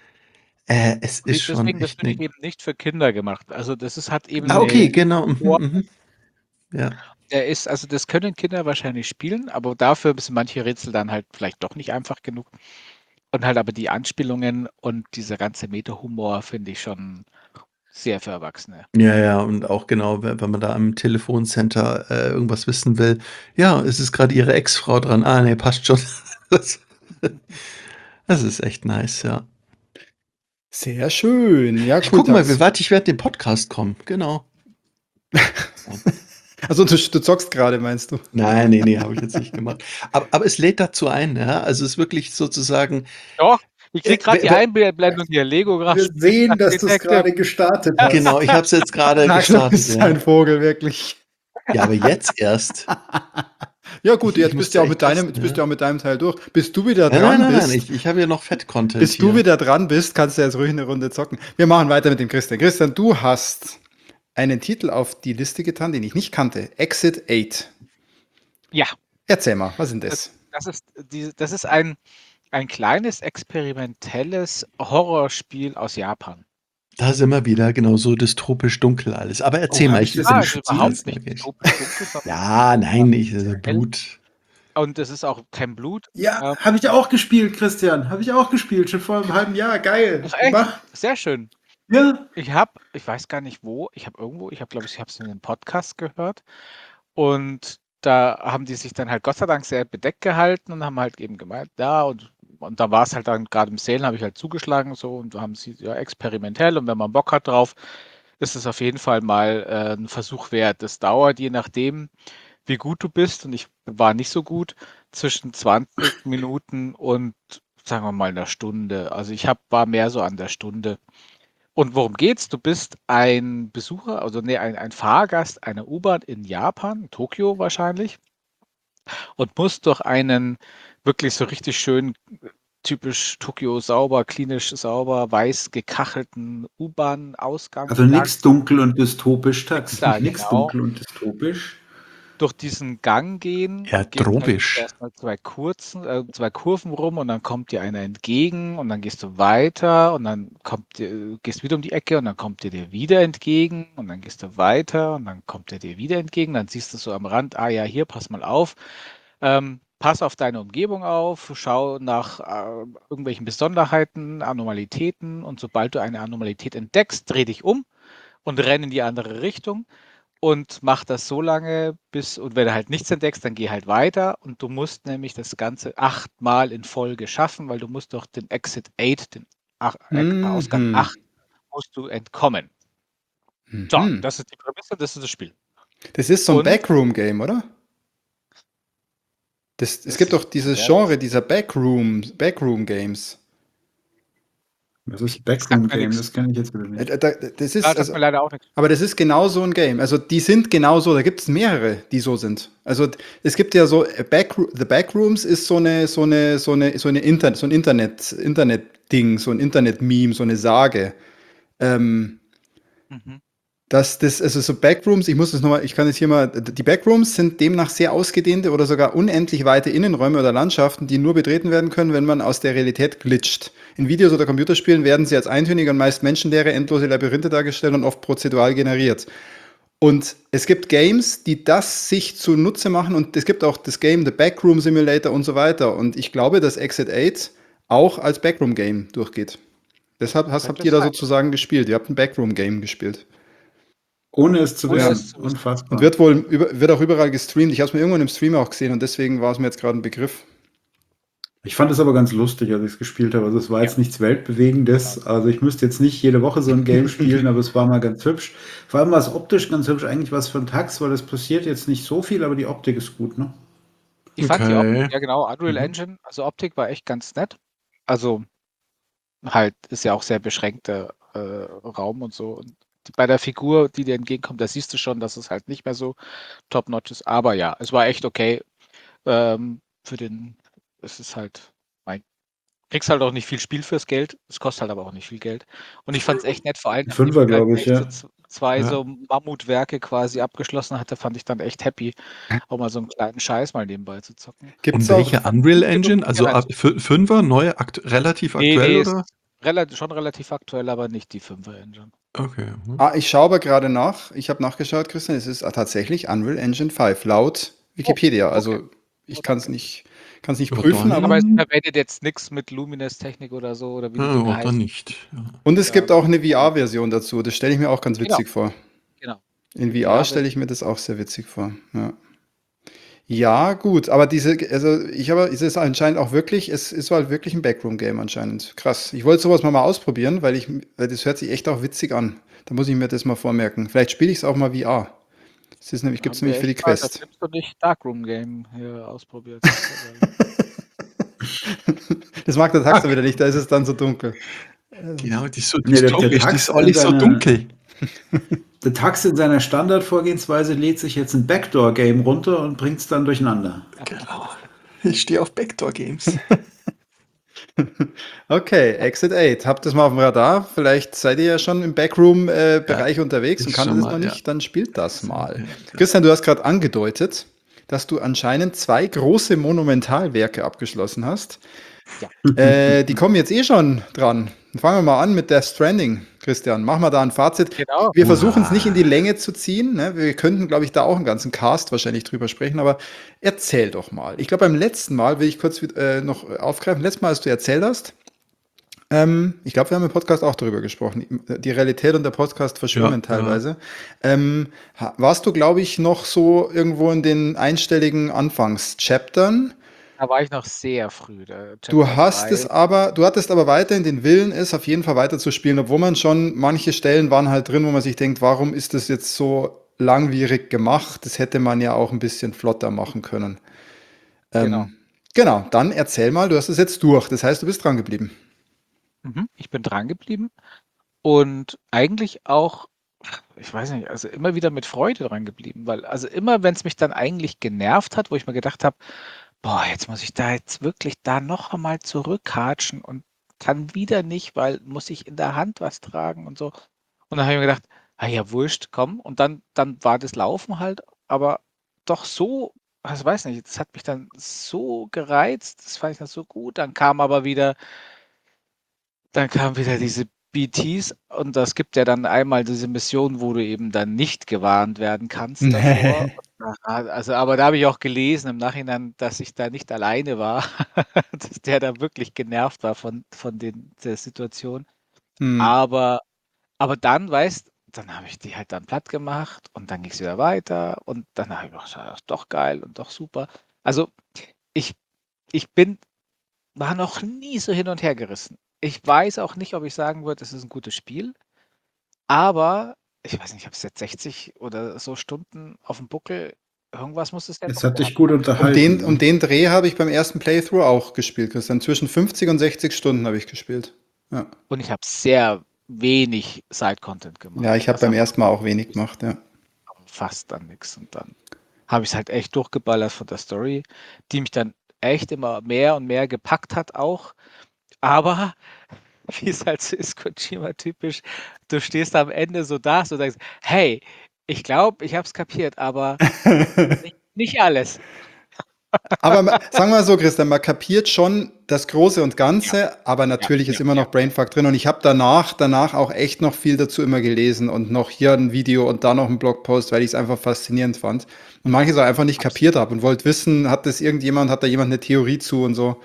Äh, es ist De schon deswegen, das echt finde ich 'ne eben nicht für Kinder gemacht. Also, das ist hat eben Ah, 'nen okay, Ne. gewissen genau. Mhm, Humor. mhm. Ja. Der ist also, das können Kinder wahrscheinlich spielen, aber dafür sind manche Rätsel dann halt vielleicht doch nicht einfach genug. Und halt aber die Anspielungen und dieser ganze Meta-Humor finde ich schon sehr für Erwachsene. Ja, ja, und auch genau, we wenn man da am Telefoncenter, äh, irgendwas wissen will: „Ja, es ist grad Ihre Ex-Frau dran.“ „Ah, ne, passt schon.“ Das das ist echt nice, ja. Sehr schön. Ja, Ach, cool, guck mal, wie Tags. weit ich werde den Podcast kommen. Genau. Ja. Also, du sch du zockst grade, meinst du? Nein, ne, ne, habe ich jetzt nicht gemacht. Aber aber es lädt dazu ein, ja? Also, es ist wirklich sozusagen Doch, ich Äh, kriege grad we die we Einble Blendung hier, Lego Wir sehen, dass du's Detective. grade gestartet Genau, hast. ich habe es jetzt grade Tags, du gestartet, bist ja. ein Vogel, wirklich. Ja, aber jetzt erst. Ja gut, Ich ich jetzt bist du musste ja auch echt mit deinem testen, jetzt bist ja. du ja auch mit deinem Teil durch. Bis du wieder Nein, nein, dran nein, nein, bist ich ich habe ja noch Fett-Content bis du hier. wieder dran bist, kannst du jetzt ruhig 'ne Runde zocken. Wir machen weiter mit dem Christian. Christian, du hast einen Titel auf die Liste getan, den ich nicht kannte, Exit Eight. Ja. Erzähl mal, was ist 'n Das das? das ist die das ist ein ein kleines experimentelles Horrorspiel aus Japan. Da sind wir wieder, genau, so dystopisch dunkel alles. Aber Oh, erzähl mal, habe ich ich das bin Also, total überhaupt nicht neugierig. dystopisch dunkel, sondern Ja, nein, nicht, äh, sehr hell. Blut. Und es ist auch kein Blut, Ja, ähm habe ich auch gespielt, Christian. Habe ich auch gespielt, schon vor 'nem halben Jahr. Geil. Ach echt? Mach. Sehr schön. Ja. Ich habe, ich weiß gar nicht wo, ich habe irgendwo, ich habe, glaube ich, ich habe es in einem Podcast gehört und da haben die sich dann halt Gott sei Dank sehr bedeckt gehalten und haben halt eben gemeint, ja, und, und da war es halt dann gerade im Salen, habe ich halt zugeschlagen so und da haben sie ja experimentell und wenn man Bock hat drauf, ist es auf jeden Fall mal äh, ein Versuch wert. Das dauert, je nachdem, wie gut du bist, und ich war nicht so gut, zwischen zwanzig Minuten und sagen wir mal einer Stunde. Also ich hab, war mehr so an der Stunde. Und worum geht's? Du bist ein Besucher, also nee, ein, ein Fahrgast einer U-Bahn in Japan, Tokio wahrscheinlich, und musst durch einen wirklich so richtig schön typisch Tokio sauber, klinisch sauber, weiß gekachelten U-Bahn-Ausgang Also lang. nichts dunkel und dystopisch, Nix Tax. da, Nichts genau. dunkel und dystopisch. Durch diesen Gang gehen Ja, und gehst halt tropisch. erstmal zwei kurzen, äh, zwei Kurven rum und dann kommt dir einer entgegen und dann gehst du weiter und dann kommt dir, gehst wieder um die Ecke und dann kommt dir der wieder entgegen und dann gehst du weiter und dann kommt er dir wieder entgegen. Dann siehst du so am Rand, ah ja, hier, pass mal auf. Ähm, pass auf deine Umgebung auf, schau nach äh, irgendwelchen Besonderheiten, Anomalitäten und sobald du eine Anomalität entdeckst, dreh dich um und renn in die andere Richtung und mach das so lange, bis, und wenn du halt nichts entdeckst, dann geh halt weiter und du musst nämlich das Ganze achtmal in Folge schaffen, weil du musst doch den Exit acht, den Ach, Ausgang Mhm. acht, musst du entkommen. So, Mhm. das ist die Prämisse, das ist das Spiel. Das ist so ein Und Backroom-Game, oder? Das, es gibt das doch dieses wäre Genre dieser Backroom, Backroom-Games. Das ist sagt mir Backroom-Game, nichts. das kenne ich jetzt wieder Äh, nicht. da- da- Das Ja, ist, sagt also, mir leider auch nichts. aber das ist genau so ein Game. Also die sind genau so, da gibt es mehrere, die so sind. Also d- es gibt ja so, äh, Backro The Backrooms ist so eine, so eine, so eine, so eine Internet, so ein Internet, Internet-Ding, so ein Internet-Meme, so eine Sage. Ähm, Mhm. dass das, also so Backrooms, ich muss das nochmal, ich kann jetzt hier mal, die Backrooms sind demnach sehr ausgedehnte oder sogar unendlich weite Innenräume oder Landschaften, die nur betreten werden können, wenn man aus der Realität glitscht. In Videos oder Computerspielen werden sie als eintönige und meist menschenleere, endlose Labyrinthe dargestellt und oft prozedural generiert. Und es gibt Games, die das sich zunutze machen und es gibt auch das Game The Backroom Simulator und so weiter. Und ich glaube, dass Exit acht auch als Backroom-Game durchgeht. Deshalb hast, habt Könnte ihr da sein. sozusagen gespielt. Ihr habt ein Backroom-Game gespielt. Ohne es zu Ohne Ja. wissen. es zu wissen. Und Unfassbar. wird wohl über, wird auch überall gestreamt. Ich habe es mir irgendwann im Stream auch gesehen und deswegen war es mir jetzt gerade ein Begriff. Ich fand es aber ganz lustig, als ich es gespielt habe. Also es war Ja. jetzt nichts Weltbewegendes. Also ich müsste jetzt nicht jede Woche so ein Game spielen, aber es war mal ganz hübsch. Vor allem war es optisch ganz hübsch. Eigentlich was für ein Tax, weil es passiert jetzt nicht so viel, aber die Optik ist gut, ne? Ich fand die Optik, Okay. ja genau, Unreal Mhm. Engine, also Optik war echt ganz nett. Also halt ist ja auch sehr beschränkter äh, Raum und so. Und die- bei der Figur, die dir entgegenkommt, da siehst du schon, dass es halt nicht mehr so top-notch ist. Aber ja, es war echt okay. Ähm, für den, es ist halt, mein, kriegst halt auch nicht viel Spiel fürs Geld. Es kostet halt aber auch nicht viel Geld. Und ich fand es echt nett, vor allem Ein nachdem Fünfer, ich halt glaube ich, echt so ja. z- zwei Ja. so Mammutwerke quasi abgeschlossen hatte, fand ich dann echt happy, auch mal so einen kleinen Scheiß mal nebenbei zu zocken. Gibt Und es auch, welche Hat Unreal gut genug, Engine? um hier Also ab reinzukommen. Fü- Fünfer, neu, akt relativ Nee, aktuell nee, oder? ist relativ, schon relativ aktuell, aber nicht die fünfer Engine. Okay. Hm. ah, ich schaue aber gerade nach. Ich habe nachgeschaut, Christian. Es ist tatsächlich Unreal Engine fünf laut Oh, Wikipedia. okay. Also ich Oh, kann es danke. nicht, kann's nicht Ja, prüfen, aber. Aber es dann, verwendet jetzt nichts mit Lumines-Technik oder so, oder wie die ja, Dinge ja, dann heißen. nicht. Ja. Und es gibt auch Ähm, eine V R-Version dazu. Das stelle ich mir auch ganz genau, witzig vor. genau. In Die V R stelle V R-Version. ich mir das auch sehr witzig vor. Ja. Ja, gut, aber diese, also ich habe, es ist anscheinend auch wirklich, es ist halt wirklich ein Backroom-Game anscheinend. Krass. Ich wollte sowas mal, mal ausprobieren, weil ich, weil das hört sich echt auch witzig an. Da muss ich mir das mal vormerken. Vielleicht spiele ich es auch mal V R. Das ist nämlich, gibt es Haben wir nämlich für die echt mal das Quest. nimmst du nicht Darkroom-Game hier ausprobiert, siehst du, weil, Das mag der Taxer Ah, wieder nicht, da ist es dann so dunkel. genau, die ist so Nee, der, der dystopisch, die Tax ist in alles so seiner, dunkel. der Tax in seiner Standardvorgehensweise lädt sich jetzt ein Backdoor-Game runter und bringt es dann durcheinander. Genau. Ich stehe auf Backdoor-Games. Okay, Exit acht. Habt das mal auf dem Radar? Vielleicht seid ihr ja schon im Backroom-Bereich Ja, unterwegs und ist kanntet schon es noch mal, ja. nicht. Dann spielt das mal. Ja, ja. Christian, du hast gerade angedeutet, dass du anscheinend zwei große Monumentalwerke abgeschlossen hast. ja. Äh, die kommen jetzt eh schon dran. Fangen wir mal an mit Death Stranding. Christian, mach mal da ein Fazit. Genau. Wir versuchen es nicht in die Uah. Länge zu ziehen. Ne? Wir könnten, glaube ich, da auch einen ganzen Cast wahrscheinlich drüber sprechen, aber erzähl doch mal. Ich glaube, beim letzten Mal will ich kurz äh, noch aufgreifen. Letztes Mal, als du erzählt hast, Ähm, ich glaube, wir haben im Podcast auch darüber gesprochen. Die Realität und der Podcast Ja, verschwimmen ja. teilweise. Ähm, ha- warst du, glaube ich, noch so irgendwo in den einstelligen Anfangschaptern? Da war ich noch sehr früh, da Du Chapter hast es drei. aber, du hattest aber weiterhin den Willen, es auf jeden Fall weiterzuspielen, obwohl man schon, manche Stellen waren halt drin, wo man sich denkt, warum ist das jetzt so langwierig gemacht? Das hätte man ja auch ein bisschen flotter machen können. Genau. Ähm, genau, dann erzähl mal, du hast es jetzt durch. Das heißt, du bist dran geblieben. Mhm. Ich bin dran geblieben und eigentlich auch, ich weiß nicht, also immer wieder mit Freude dran geblieben, weil also immer, wenn es mich dann eigentlich genervt hat, wo ich mir gedacht habe, boah, jetzt muss ich da jetzt wirklich da noch einmal zurückhatschen und kann wieder nicht, weil muss ich in der Hand was tragen und so. Und dann habe ich mir gedacht, ah ja, wurscht, komm. Und dann, dann war das Laufen halt, aber doch so, also weiß nicht, das hat mich dann so gereizt, das fand ich dann so gut. Dann kam aber wieder, dann kamen wieder diese B Ts und das gibt ja dann einmal diese Mission, wo du eben dann nicht gewarnt werden kannst davor. Und da- Also, aber da habe ich auch gelesen im Nachhinein, dass ich da nicht alleine war, dass der da wirklich genervt war von, von den, der Situation. Hm. Aber, aber dann, weißt, dann habe ich die halt dann platt gemacht und dann ging es wieder weiter und dann habe ich gedacht, "Ja, ist doch geil und doch super." Also ich, ich bin war noch nie so hin und her gerissen. Ich weiß auch nicht, ob ich sagen würde, es ist ein gutes Spiel, aber ich weiß nicht, ich habe es jetzt sechzig oder so Stunden auf dem Buckel. Irgendwas muss es ja Es doch hat dich gehabt gut haben. Um den, unterhalten, um ne? den Dreh habe ich beim ersten Playthrough auch gespielt, Christian. Zwischen fünfzig und sechzig Stunden habe ich gespielt. Ja, Und ich habe sehr wenig Side-Content ja, gemacht. ich habe Also beim habe ersten Mal auch wenig gemacht, ja. fast dann nichts. Und dann habe ich es halt echt durchgeballert von der Story, die mich dann echt immer mehr und mehr gepackt hat auch. Aber wie es halt so ist, Kojima-typisch, du stehst am Ende so da, so denkst, hey, ich glaube, ich habe es kapiert, aber nicht, nicht alles. Aber ma- sagen wir mal so, Christian, man kapiert schon das Große und Ja, Ganze, aber ja, natürlich ist ja, immer ja. noch Brainfuck drin. Und ich habe danach, danach auch echt noch viel dazu immer gelesen und noch hier ein Video und da noch einen Blogpost, weil ich es einfach faszinierend fand. Und manches auch einfach nicht kapiert Absolut. habe und wollte wissen, hat das irgendjemand, hat da jemand eine Theorie zu und so.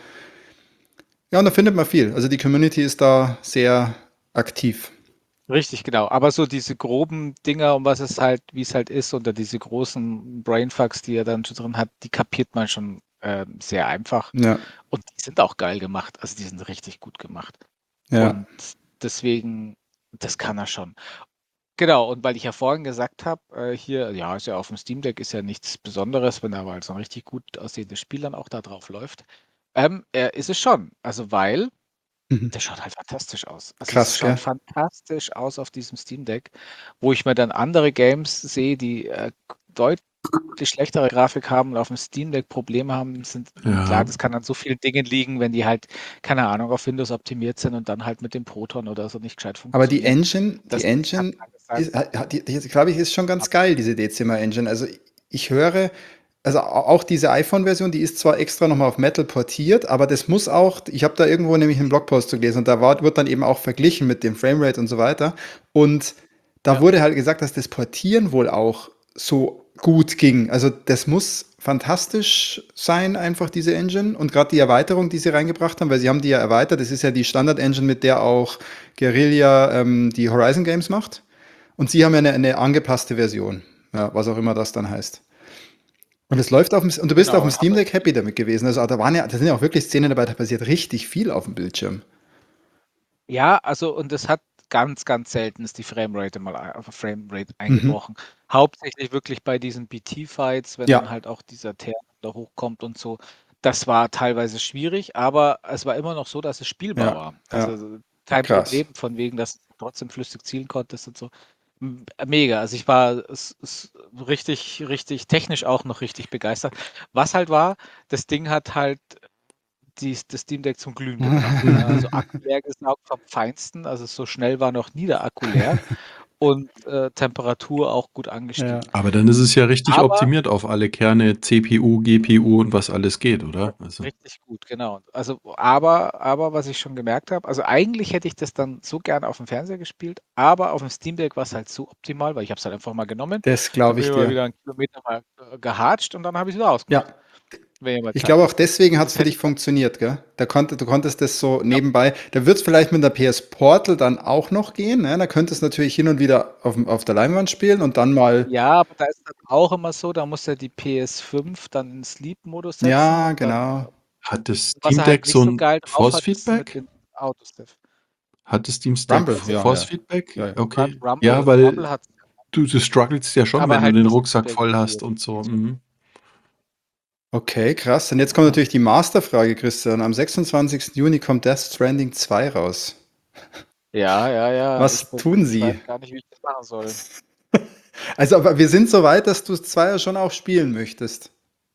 Ja, und da findet man viel. Also die Community ist da sehr aktiv. Richtig, genau. Aber so diese groben Dinger, um was es halt, wie es halt ist, oder diese großen Brainfucks, die er dann schon drin hat, die kapiert man schon ähm, sehr einfach. Ja, Und die sind auch geil gemacht. Also die sind richtig gut gemacht. ja. Und deswegen, das kann er schon. Genau, und weil ich ja vorhin gesagt habe, äh, hier, ja, ist ja auf dem Steam Deck ist ja nichts Besonderes, wenn da aber halt so ein richtig gut aussehendes Spiel dann auch da drauf läuft. Ähm, äh, ist es schon. Also, weil Mhm. der schaut halt fantastisch aus. Also, es Krass, schaut gell? fantastisch aus auf diesem Steam Deck, wo ich mir dann andere Games sehe, die äh, deutlich schlechtere Grafik haben und auf dem Steam Deck Probleme haben, sind klar, Ja. das kann an so vielen Dingen liegen, wenn die halt, keine Ahnung, auf Windows optimiert sind und dann halt mit dem Proton oder so nicht gescheit Aber die funktionieren. Engine, die Das kann Engine alles sein. ist, hat, hat- die, die, glaube ich, ist schon ganz geil, diese Dezima Engine. Also ich höre, also au- auch diese iPhone-Version, die ist zwar extra nochmal auf Metal portiert, aber das muss auch, ich habe da irgendwo nämlich einen Blogpost zu gelesen und da war, wird dann eben auch verglichen mit dem Framerate und so weiter. Und da Ja. wurde halt gesagt, dass das Portieren wohl auch so gut ging. Also das muss fantastisch sein, einfach diese Engine. Und gerade die Erweiterung, die sie reingebracht haben, weil sie haben die ja erweitert, das ist ja die Standard-Engine, mit der auch Guerilla ähm, die Horizon Games macht. Und sie haben ja eine, eine angepasste Version, ja, was auch immer das dann heißt. Und es läuft auf dem, und du bist auf Genau, dem und haben Steam Deck happy damit gewesen. Also da waren ja, da sind ja auch wirklich Szenen dabei, da passiert richtig viel auf dem Bildschirm. ja, also und es hat ganz, ganz selten ist die Framerate mal ei Framerate Mhm. eingebrochen. Hauptsächlich wirklich bei diesen B T-Fights, wenn dann Ja, halt auch dieser Terran da hochkommt und so. Das war teilweise schwierig, aber es war immer noch so, dass es spielbar ja, war. ja, Also, kein krass. Problem, von wegen, dass du trotzdem flüssig zielen konntest und so. M mega. Also, ich war es es richtig richtig technisch auch noch richtig begeistert. Was halt war, das Ding hat halt dies das Steam Deck zum Glühen gebracht, ne? Also, Akku leer gesaugt vom Feinsten, also, so schnell war noch nie der Akku leer und, äh, Temperatur auch gut Ja. angestiegen. Aber dann ist es ja richtig Aber optimiert auf alle Kerne, C P U, G P U und was alles geht, oder? Also, richtig gut, genau. Also, aber aber was ich schon gemerkt habe, also, eigentlich hätte ich das dann so gerne auf dem Fernseher gespielt, aber auf dem Steam Deck war's halt so optimal, weil ich habe es halt einfach mal genommen, Das da glaube bin ich ich mal dir. wieder 'n Kilometer mal, äh, gehatscht und dann habe ich's wieder ausgemacht. Ja, wenn ihr mal Ich Zeit glaube, auch habt. deswegen hat es Das für hätte dich ich funktioniert, gell? Da konnte, du konntest das so ja, nebenbei. Da wird es vielleicht mit der P S Portal dann auch noch gehen. Ne? Da könntest du natürlich hin und wieder auf, dem- auf der Leinwand spielen und dann mal. ja, aber da ist dann auch immer so, da muss er die P S fünf dann in Sleep-Modus setzen Ja, und dann, genau. Hat das was Steam er halt Deck nicht so so ein geil drauf hat, ist mit Force-Feedback? den Autostiff. Hat das Steam Deck Rumble, Also ja, ja. Force-Feedback? Ja, ja. Rum Okay. Ja, Rumble, weil Rumble hat, du, du strugglest ja schon, aber wenn du halt den nicht Rucksack voll hast versiert. und so. Mhm. Okay, krass. Und jetzt kommt Ja. natürlich die Masterfrage, Christian. Am sechsundzwanzigsten Juni kommt Death Stranding zwei raus. Ja, ja, ja. Ich, Was bin, tun ich weiß Sie? gar nicht, wie ich das machen soll. Also, aber wir sind so weit, dass du Zweier schon auch spielen möchtest.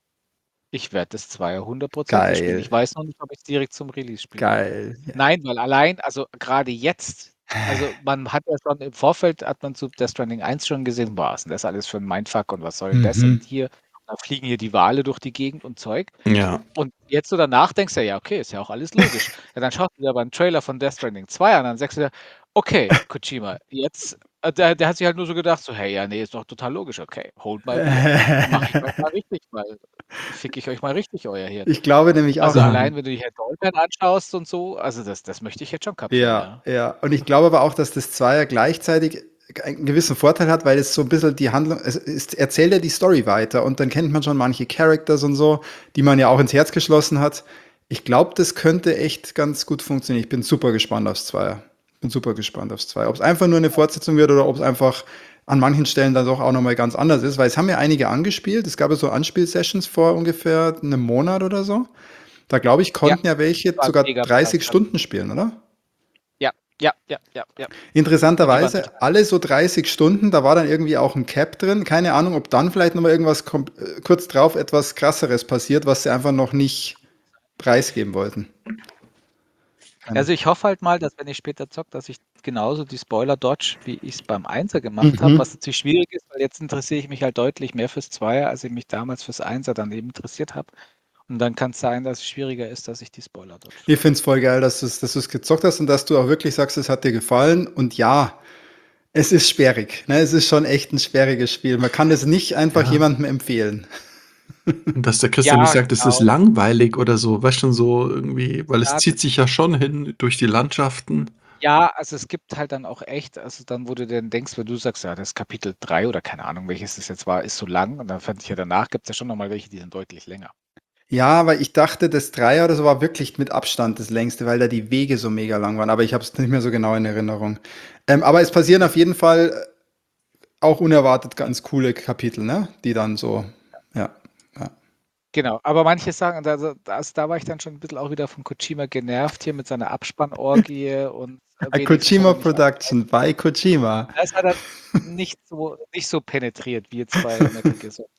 Ich werde das Zweier hundertprozentig spielen. Ich Geil, weiß noch nicht, ob ich es direkt zum Release spielen werde. geil. Ja. Nein, weil allein, also gerade jetzt, also man hat ja schon im Vorfeld, hat man zu Death Stranding eins schon gesehen, boah, was ist denn das alles für ein Mindfuck und was soll denn das? Und Mhm. hier, da fliegen hier die Wale durch die Gegend und Zeug. Ja. Und jetzt so danach denkst du ja, okay, ist ja auch alles logisch. Ja, dann schaust du dir aber einen Trailer von Death Stranding zwei an, dann sagst du dir, okay, Kojima, jetzt, äh, der, der hat sich halt nur so gedacht, so, hey, ja, nee, ist doch total logisch, okay, hold my beer. Mach ich euch mal richtig, mal, fick ich euch mal richtig, euer Hirn. Ich glaube nämlich auch. Also allein, wenn du dir Herr Goldman anschaust und so, also das, das möchte ich jetzt schon kapieren, Ja, ja. ja. Und ich glaube aber auch, dass das Zweier gleichzeitig einen gewissen Vorteil hat, weil es so ein bisschen die Handlung, es, es erzählt ja die Story weiter und dann kennt man schon manche Characters und so, die man ja auch ins Herz geschlossen hat. Ich glaube, das könnte echt ganz gut funktionieren. Ich bin super gespannt aufs Zweier. Bin super gespannt aufs Zweier. Ob es einfach nur eine Fortsetzung wird oder ob es einfach an manchen Stellen dann doch auch nochmal ganz anders ist, weil es haben ja einige angespielt. Es gab ja so Anspielsessions vor ungefähr einem Monat oder so. Da glaube ich, Ja, konnten ja welche war sogar mega dreißig begeistert. Stunden spielen, oder? Ja, ja, ja, ja, ja. Und die waren Interessanterweise, total. alle so dreißig Stunden, da war dann irgendwie auch ein Cap drin. Keine Ahnung, ob dann vielleicht nochmal irgendwas kom- äh, kurz drauf etwas krasseres passiert, was sie einfach noch nicht preisgeben wollten. Keine- Also ich hoffe halt mal, dass wenn ich später zocke, dass ich genauso die Spoiler dodge, wie ich es beim Einser gemacht habe, Mhm. was natürlich schwierig ist, weil jetzt interessiere ich mich halt deutlich mehr fürs Zweier, als ich mich damals fürs Einser dann eben interessiert habe. Und dann kann es sein, dass es schwieriger ist, dass ich die Spoiler dodge. Ich finde es voll geil, dass du es dass du's gezockt hast und dass du auch wirklich sagst, es hat dir gefallen. Und ja, es ist sperrig. Ne? Es ist schon echt ein sperriges Spiel. Man kann es nicht einfach Ja. jemandem empfehlen. Und dass der Christian nicht Ja, sagt, es ist genau. langweilig oder so, weißt schon so irgendwie, weil es Ja, zieht sich ja schon hin durch die Landschaften. ja, also es gibt halt dann auch echt, also dann, wo du dann denkst, wenn du sagst, ja, das Kapitel drei oder keine Ahnung, welches das jetzt war, ist so lang. Und dann fand ich ja danach, gibt es ja schon nochmal welche, die sind deutlich länger. Ja, weil ich dachte, das Dreier oder so war wirklich mit Abstand das längste, weil da die Wege so mega lang waren. Aber ich habe es nicht mehr so genau in Erinnerung. Ähm, aber es passieren auf jeden Fall äh, auch unerwartet ganz coole Kapitel, ne? Die dann so, ja. ja. Genau, aber manche sagen, also, also da war ich dann schon ein bisschen auch wieder von Kojima genervt hier mit seiner Abspannorgie und äh, wenigstens hat Kojima er nicht alles. Production bei Kojima. Das hat er nicht so, nicht so penetriert wie jetzt bei Metal Gear Solid.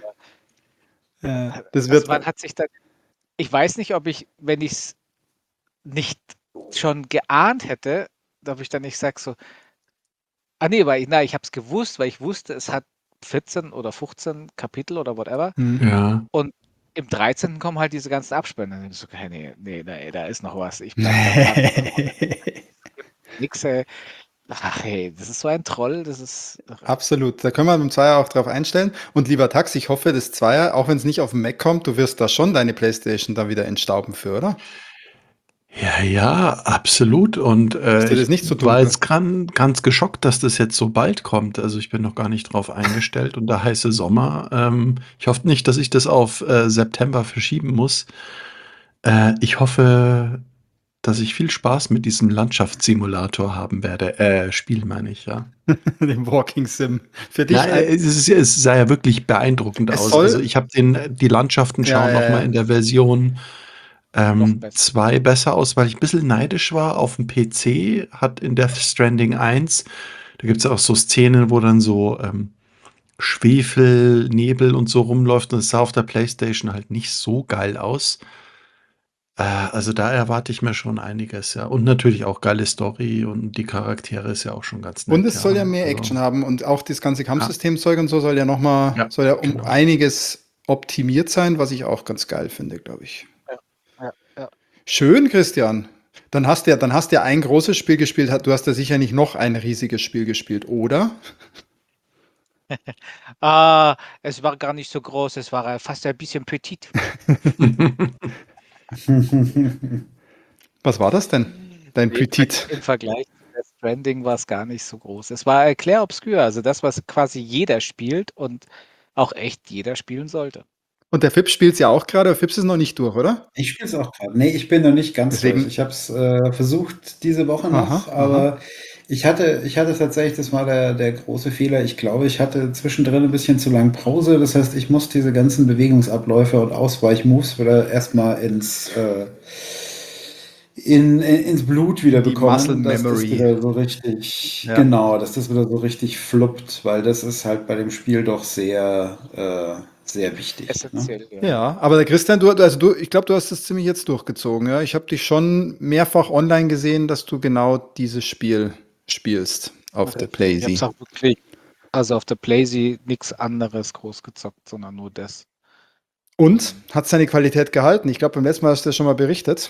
Ja, Aber, das also wird. man hat sich dann, ich weiß nicht, ob ich, wenn ich es nicht schon geahnt hätte, ob ich dann nicht sage so, ah nee, weil ich, na, ich habe es gewusst, weil ich wusste, es hat vierzehn oder fünfzehn Kapitel oder whatever. Hm. Ja. Und im dreizehnten kommen halt diese ganzen Abspende. Dann denkst du, okay, nee, nee, nee, da ist noch was. Ich bleib da dran. Nix, ey. Ach, hey, das ist so ein Troll, das ist. Absolut. Da können wir beim Zweier auch drauf einstellen. Und lieber Tax, ich hoffe, das Zweier, auch wenn es nicht auf dem Mac kommt, du wirst da schon deine Playstation dann wieder entstauben für, oder? Ja, ja, absolut. Und Ist äh, dir ich das nicht so war dunkel? jetzt gran, ganz geschockt, dass das jetzt so bald kommt. Also ich bin noch gar nicht drauf eingestellt und der heiße Sommer. Ähm, ich hoffe nicht, dass ich das auf äh, September verschieben muss. Äh, ich hoffe, dass ich viel Spaß mit diesem Landschaftssimulator haben werde. Äh, Spiel meine ich, ja. Dem Walking Sim. Für Ja, dich äh, ein. es, ist, ja- es sah ja wirklich beeindruckend Es aus. Also soll. ich habe den die Landschaften Ja, schauen ja, noch mal ja. in der Version Noch ähm, besser. zwei besser aus, weil ich ein bisschen neidisch war. Auf dem P C hat in Death Stranding eins, da gibt es auch so Szenen, wo dann so ähm, Schwefel, Nebel und so rumläuft und es sah auf der PlayStation halt nicht so geil aus. Äh, also da erwarte ich mir schon einiges, ja. Und natürlich auch geile Story und die Charaktere ist ja auch schon ganz Und nett, es soll ja ja. mehr Also, Action haben und auch das ganze ja, Kampfsystemzeug und so soll ja nochmal, ja, soll ja um genau. einiges optimiert sein, was ich auch ganz geil finde, glaube ich. Ja, ja, ja. Schön, Christian. Dann hast du ja, dann hast du ja ein großes Spiel gespielt, du hast ja sicher nicht noch ein riesiges Spiel gespielt, oder? Ah, es war gar nicht so groß, es war, äh, fast ein bisschen petit. Was war das denn? Dein Ne, im Ver Petit? im Vergleich zu Death Stranding war's gar nicht so groß. Es war, äh, clair obscur, also das, was quasi jeder spielt und auch echt jeder spielen sollte. Und der Fips spielt's ja auch grade, aber Fips ist noch nicht durch, oder? Ich spiele es auch grad. Ne, ich bin noch nicht ganz durch. Deswegen Ich habe es, äh, versucht diese Woche noch, Aha, aha. aber ich hatte ich hatte tatsächlich, das war der der große Fehler, ich glaube, ich hatte zwischendrin 'n bisschen zu lang Pause. Das heißt, ich muss diese ganzen Bewegungsabläufe und Ausweichmoves wieder erst mal ins, äh in i ins Blut wieder In die Muscle bekommen, dass das Memory. wieder so richtig Ja. genau, dass das wieder so richtig fluppt, weil das ist halt bei dem Spiel doch sehr, äh sehr wichtig, ne? Essenziell, ja. Ja, aber der Christian, du also du ich glaube, du hast das ziemlich jetzt durchgezogen, ja? Ich habe dich schon mehrfach online gesehen, dass du genau dieses Spiel spielst auf der Ich habe es Playsee. auch wirklich also auf der Playsee nix anderes groß gezockt, sondern nur das. Und? Und Hat's seine Qualität gehalten? Ich glaube, beim letzten Mal hast du ja schon mal berichtet.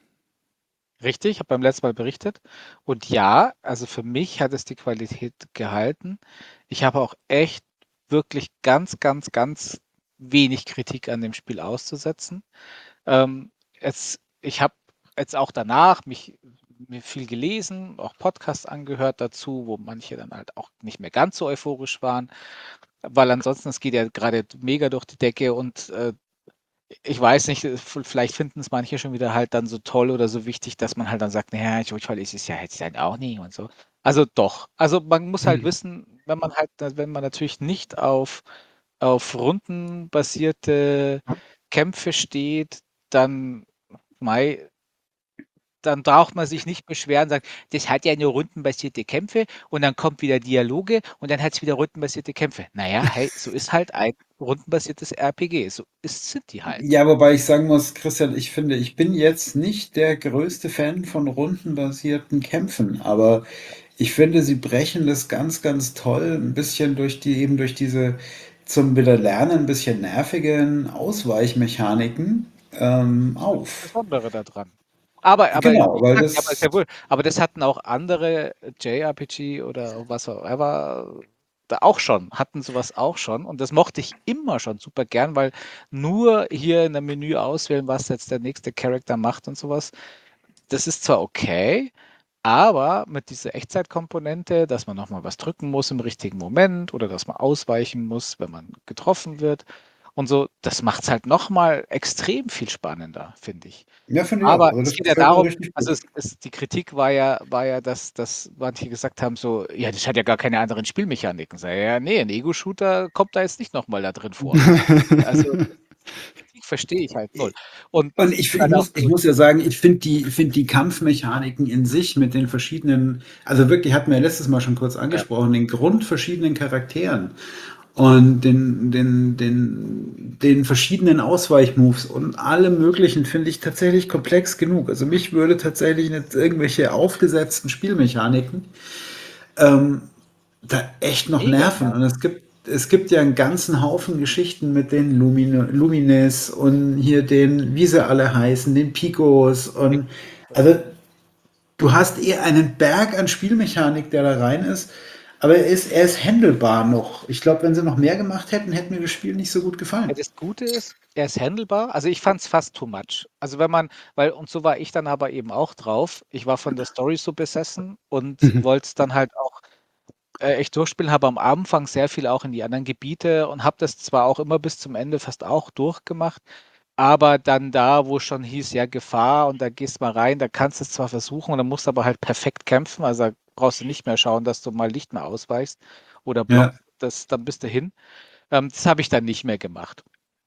Richtig, habe beim letzten Mal berichtet. Und ja, also für mich hat es die Qualität gehalten. Ich habe auch echt wirklich ganz, ganz, ganz wenig Kritik an dem Spiel auszusetzen. Ähm, es ich habe jetzt auch danach mich mir viel gelesen, auch Podcasts angehört dazu, wo manche dann halt auch nicht mehr ganz so euphorisch waren, weil ansonsten es geht ja grade mega durch die Decke und, äh, ich weiß nicht, äh, v vielleicht finden's manche schon wieder halt dann so toll oder so wichtig, dass man halt dann sagt: „Na ja, Joyfall ist es ja jetzt halt auch nie“ und so. Also doch. Also, man muss halt Mhm. wissen, wenn man halt wenn man natürlich nicht auf auf rundenbasierte Kämpfe steht, dann mei dann braucht man sich nicht beschweren, sagen: „Das hat ja nur rundenbasierte Kämpfe und dann kommt wieder Dialoge und dann hat's wieder rundenbasierte Kämpfe.“ Na ja, hey, so ist halt ein rundenbasiertes R P G. So ist sind die halt. Ja, wobei ich sagen muss, Christian, ich finde, ich bin jetzt nicht der größte Fan von rundenbasierten Kämpfen, aber ich finde, sie brechen das ganz, ganz toll 'n bisschen durch die eben durch diese zum Wiederlernen 'n bisschen nervigen Ausweichmechaniken, ähm, Das ist das auf. Besondere da dran. Aber aber wie Genau, weil gesagt, ja, aber ist das ja wohl aber das hatten auch andere J R P G oder was auch ever da auch schon hatten so was auch schon und das mochte ich immer schon super gern, weil nur hier in 'nem Menü auswählen, was jetzt der nächste Character macht und so was. Das ist zwar okay, aber mit dieser Echtzeitkomponente, dass man noch mal was drücken muss im richtigen Moment oder dass man ausweichen muss, wenn man getroffen wird und so, das macht's halt noch mal extrem viel spannender, finde ich. Ja, finde ich auch. Aber Also, es das geht ja gefällt mir darum richtig also gut. es es die Kritik war ja war ja, dass dass manche gesagt haben so: „Ja, das hat ja gar keine anderen Spielmechaniken.“ Sage ich: „Ja, ne, 'n Ego-Shooter kommt da jetzt nicht noch mal da drin vor.“ Also, das die Kritik verstehe ich halt null. Und Und ich fi ich dann auch muss ich so muss ja sagen, ich finde die finde die Kampfmechaniken in sich mit den verschiedenen also wirklich, hatten wir ja letztes Mal schon kurz Ja. angesprochen, den grundverschiedenen Charakteren und den den den den verschiedenen Ausweichmoves und allem Möglichen finde ich tatsächlich komplex genug. Also, mich würde tatsächlich jetzt irgendwelche aufgesetzten Spielmechaniken, ähm, da echt noch Mega nerven. Und nervig. es gibt es gibt ja 'n ganzen Haufen Geschichten mit den Lumine Lumines und hier den wie sie alle heißen, den Picos und also, du hast eher einen Berg an Spielmechanik, der da rein ist, aber er ist er ist händelbar noch. Ich glaube, wenn sie noch mehr gemacht hätten, hätte mir das Spiel nicht so gut Ja, gefallen. das Gute ist, er ist handelbar. Also, ich fand's fast too much. Also, wenn man weil und so war ich dann aber eben auch drauf. Ich war von der Story so besessen und Mhm. wollte es dann halt auch, äh, echt durchspielen, habe am Anfang sehr viel auch in die anderen Gebiete und habe das zwar auch immer bis zum Ende fast auch durchgemacht, aber dann da, wo's schon hieß: „Ja, Gefahr“ und da gehst mal rein, da kannst du's zwar versuchen und dann musst du aber halt perfekt kämpfen. Also, da brauchst du nicht mehr schauen, dass du mal Licht mehr ausweichst oder Ja. blockst, das dann bist du hin. Ähm, das habe ich dann nicht mehr gemacht.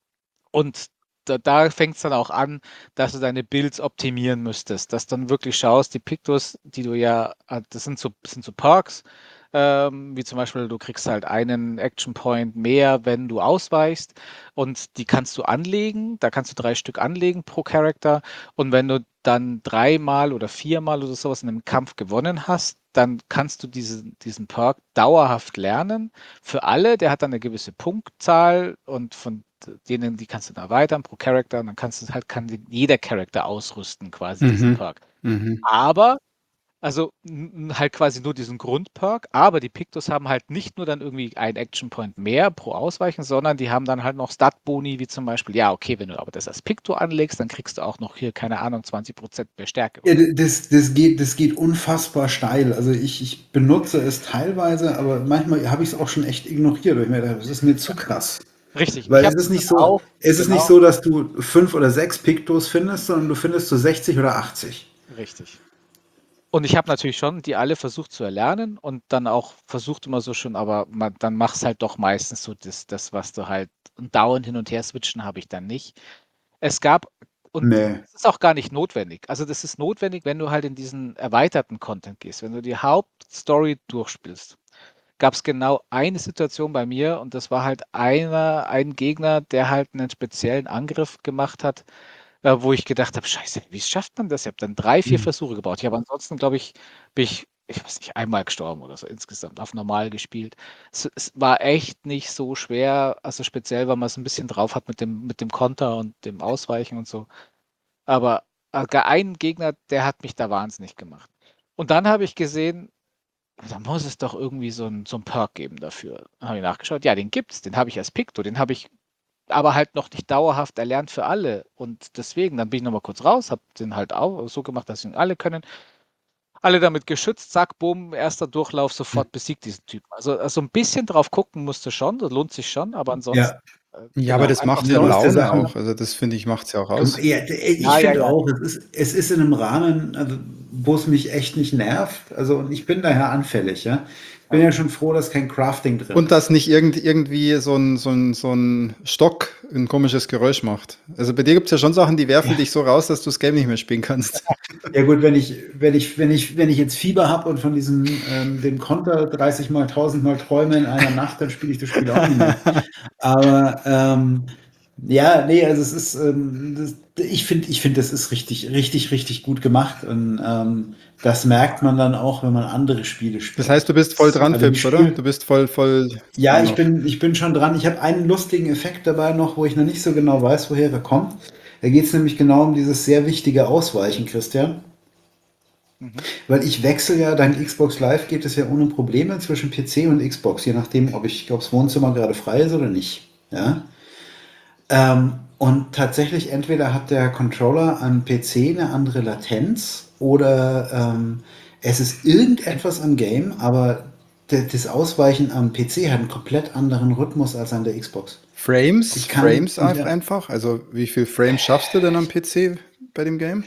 Und da da fängt's dann auch an, dass du deine Builds optimieren müsstest, dass dann wirklich schaust, die Pictos, die du ja ah, das sind so sind so Perks, ähm, wie zum Beispiel, du kriegst halt einen Action Point mehr, wenn du ausweichst und die kannst du anlegen. Da kannst du drei Stück anlegen pro Character und wenn du dann dreimal oder viermal oder so was in 'nem Kampf gewonnen hast, dann kannst du diesen diesen Perk dauerhaft lernen für alle. Der hat dann 'ne gewisse Punktzahl und von d denen die kannst du dann erweitern pro Character und dann kannst du's halt kann den jeder Character ausrüsten quasi diesen Mhm, Perk. mhm. Aber, Also n- n- halt quasi nur diesen Grundperk, aber die Pictos haben halt nicht nur dann irgendwie einen Action Point mehr pro Ausweichen, sondern die haben dann halt noch Stat-Boni, wie zum Beispiel, ja, okay, wenn du aber das als Picto anlegst, dann kriegst du auch noch hier, keine Ahnung, zwanzig Prozent mehr Stärke. Ja, Oder? d- das, das geht, das geht unfassbar steil. Also ich, ich benutze es teilweise, aber manchmal habe ich es auch schon echt ignoriert. Weil ich mir dachte, das ist mir zu krass. Richtig, ich Weil es habe ist das nicht dann so, auch, es ist nicht genau, so, dass du fünf oder sechs Pictos findest, sondern du findest so sechzig oder achtzig. richtig. Und ich habe natürlich schon die alle versucht zu erlernen und dann auch versucht immer so schon, aber man, dann machst halt doch meistens so das, das, was du halt und dauernd hin und her switchen habe ich dann nicht. Es gab, und Nee. das ist auch gar nicht notwendig. Also das ist notwendig, wenn du halt in diesen erweiterten Content gehst, wenn du die Hauptstory durchspielst. Gab es genau eine Situation bei mir und das war halt einer, ein Gegner, der halt einen speziellen Angriff gemacht hat, äh, wo ich gedacht habe, scheiße, wie schafft man das? Ich habe dann drei, vier Hm. Versuche gebraucht. Ich habe ansonsten, glaube ich, bin ich, ich weiß nicht, einmal gestorben oder so insgesamt, auf normal gespielt. Es, es war echt nicht so schwer, also speziell, weil man es ein bisschen drauf hat mit dem, mit dem Konter und dem Ausweichen und so. Aber äh, gar einen Gegner, der hat mich da wahnsinnig gemacht. Und dann habe ich gesehen, da muss es doch irgendwie so ein, so ein Perk geben dafür. Dann habe ich nachgeschaut, ja, den gibt's, den habe ich als Picto, den habe ich aber halt noch nicht dauerhaft erlernt für alle. Und deswegen, dann bin ich nochmal kurz raus, habe den halt auch so gemacht, dass ihn alle können. Alle damit geschützt, zack, bumm, erster Durchlauf, sofort besiegt diesen Typen. Also, also ein bisschen drauf gucken musste schon, das lohnt sich schon, aber ansonsten, Ja, äh, Ja, aber genau, das einfach macht ja du nur, musst der Laune Sache. auch. Also das finde ich, macht es ja auch Du, aus. ja, d- ich ja, ja, finde ja, auch, es ist, es ist in einem Rahmen, also, wo es mich echt nicht nervt. Also, und ich bin daher anfällig, ja. Ich bin ja. ja schon froh, dass kein Crafting drin Und ist. dass nicht irgend, irgendwie so ein, so, ein, so ein Stock ein komisches Geräusch macht. Also bei dir gibt es ja schon Sachen, die werfen Ja, dich so raus, dass du das Game nicht mehr spielen kannst. ja gut, wenn ich, wenn ich, wenn ich, wenn ich jetzt Fieber habe und von diesem, ähm, dem Konter dreißig mal, tausend mal träume in einer Nacht, dann spiele ich das Spiel auch nicht mehr. Aber ähm, ja, nee, also es ist, ähm, das, ich finde, ich finde, das ist richtig, richtig, richtig gut gemacht und ähm, das merkt man dann auch, wenn man andere Spiele Das spielt. heißt, du bist voll dran, Also die Fips, oder? Spiel, Du bist voll, voll ja, dran ich noch. bin, ich bin schon dran. Ich habe einen lustigen Effekt dabei noch, wo ich noch nicht so genau weiß, woher er kommt. Da geht es nämlich genau um dieses sehr wichtige Ausweichen, Christian. Mhm. Weil ich wechsle ja, dank Xbox Live geht es ja ohne Probleme zwischen P C und Xbox, je nachdem, ob ich, ob das Wohnzimmer gerade frei ist oder nicht. Ja. Ähm, und tatsächlich, entweder hat der Controller am P C eine andere Latenz oder ähm, es ist irgendetwas am Game, aber de- das Ausweichen am P C hat einen komplett anderen Rhythmus als an der Xbox. Frames, Ich kann, Frames ich, einfach. äh, einfach. Also wie viel Frames schaffst du denn am P C bei dem Game?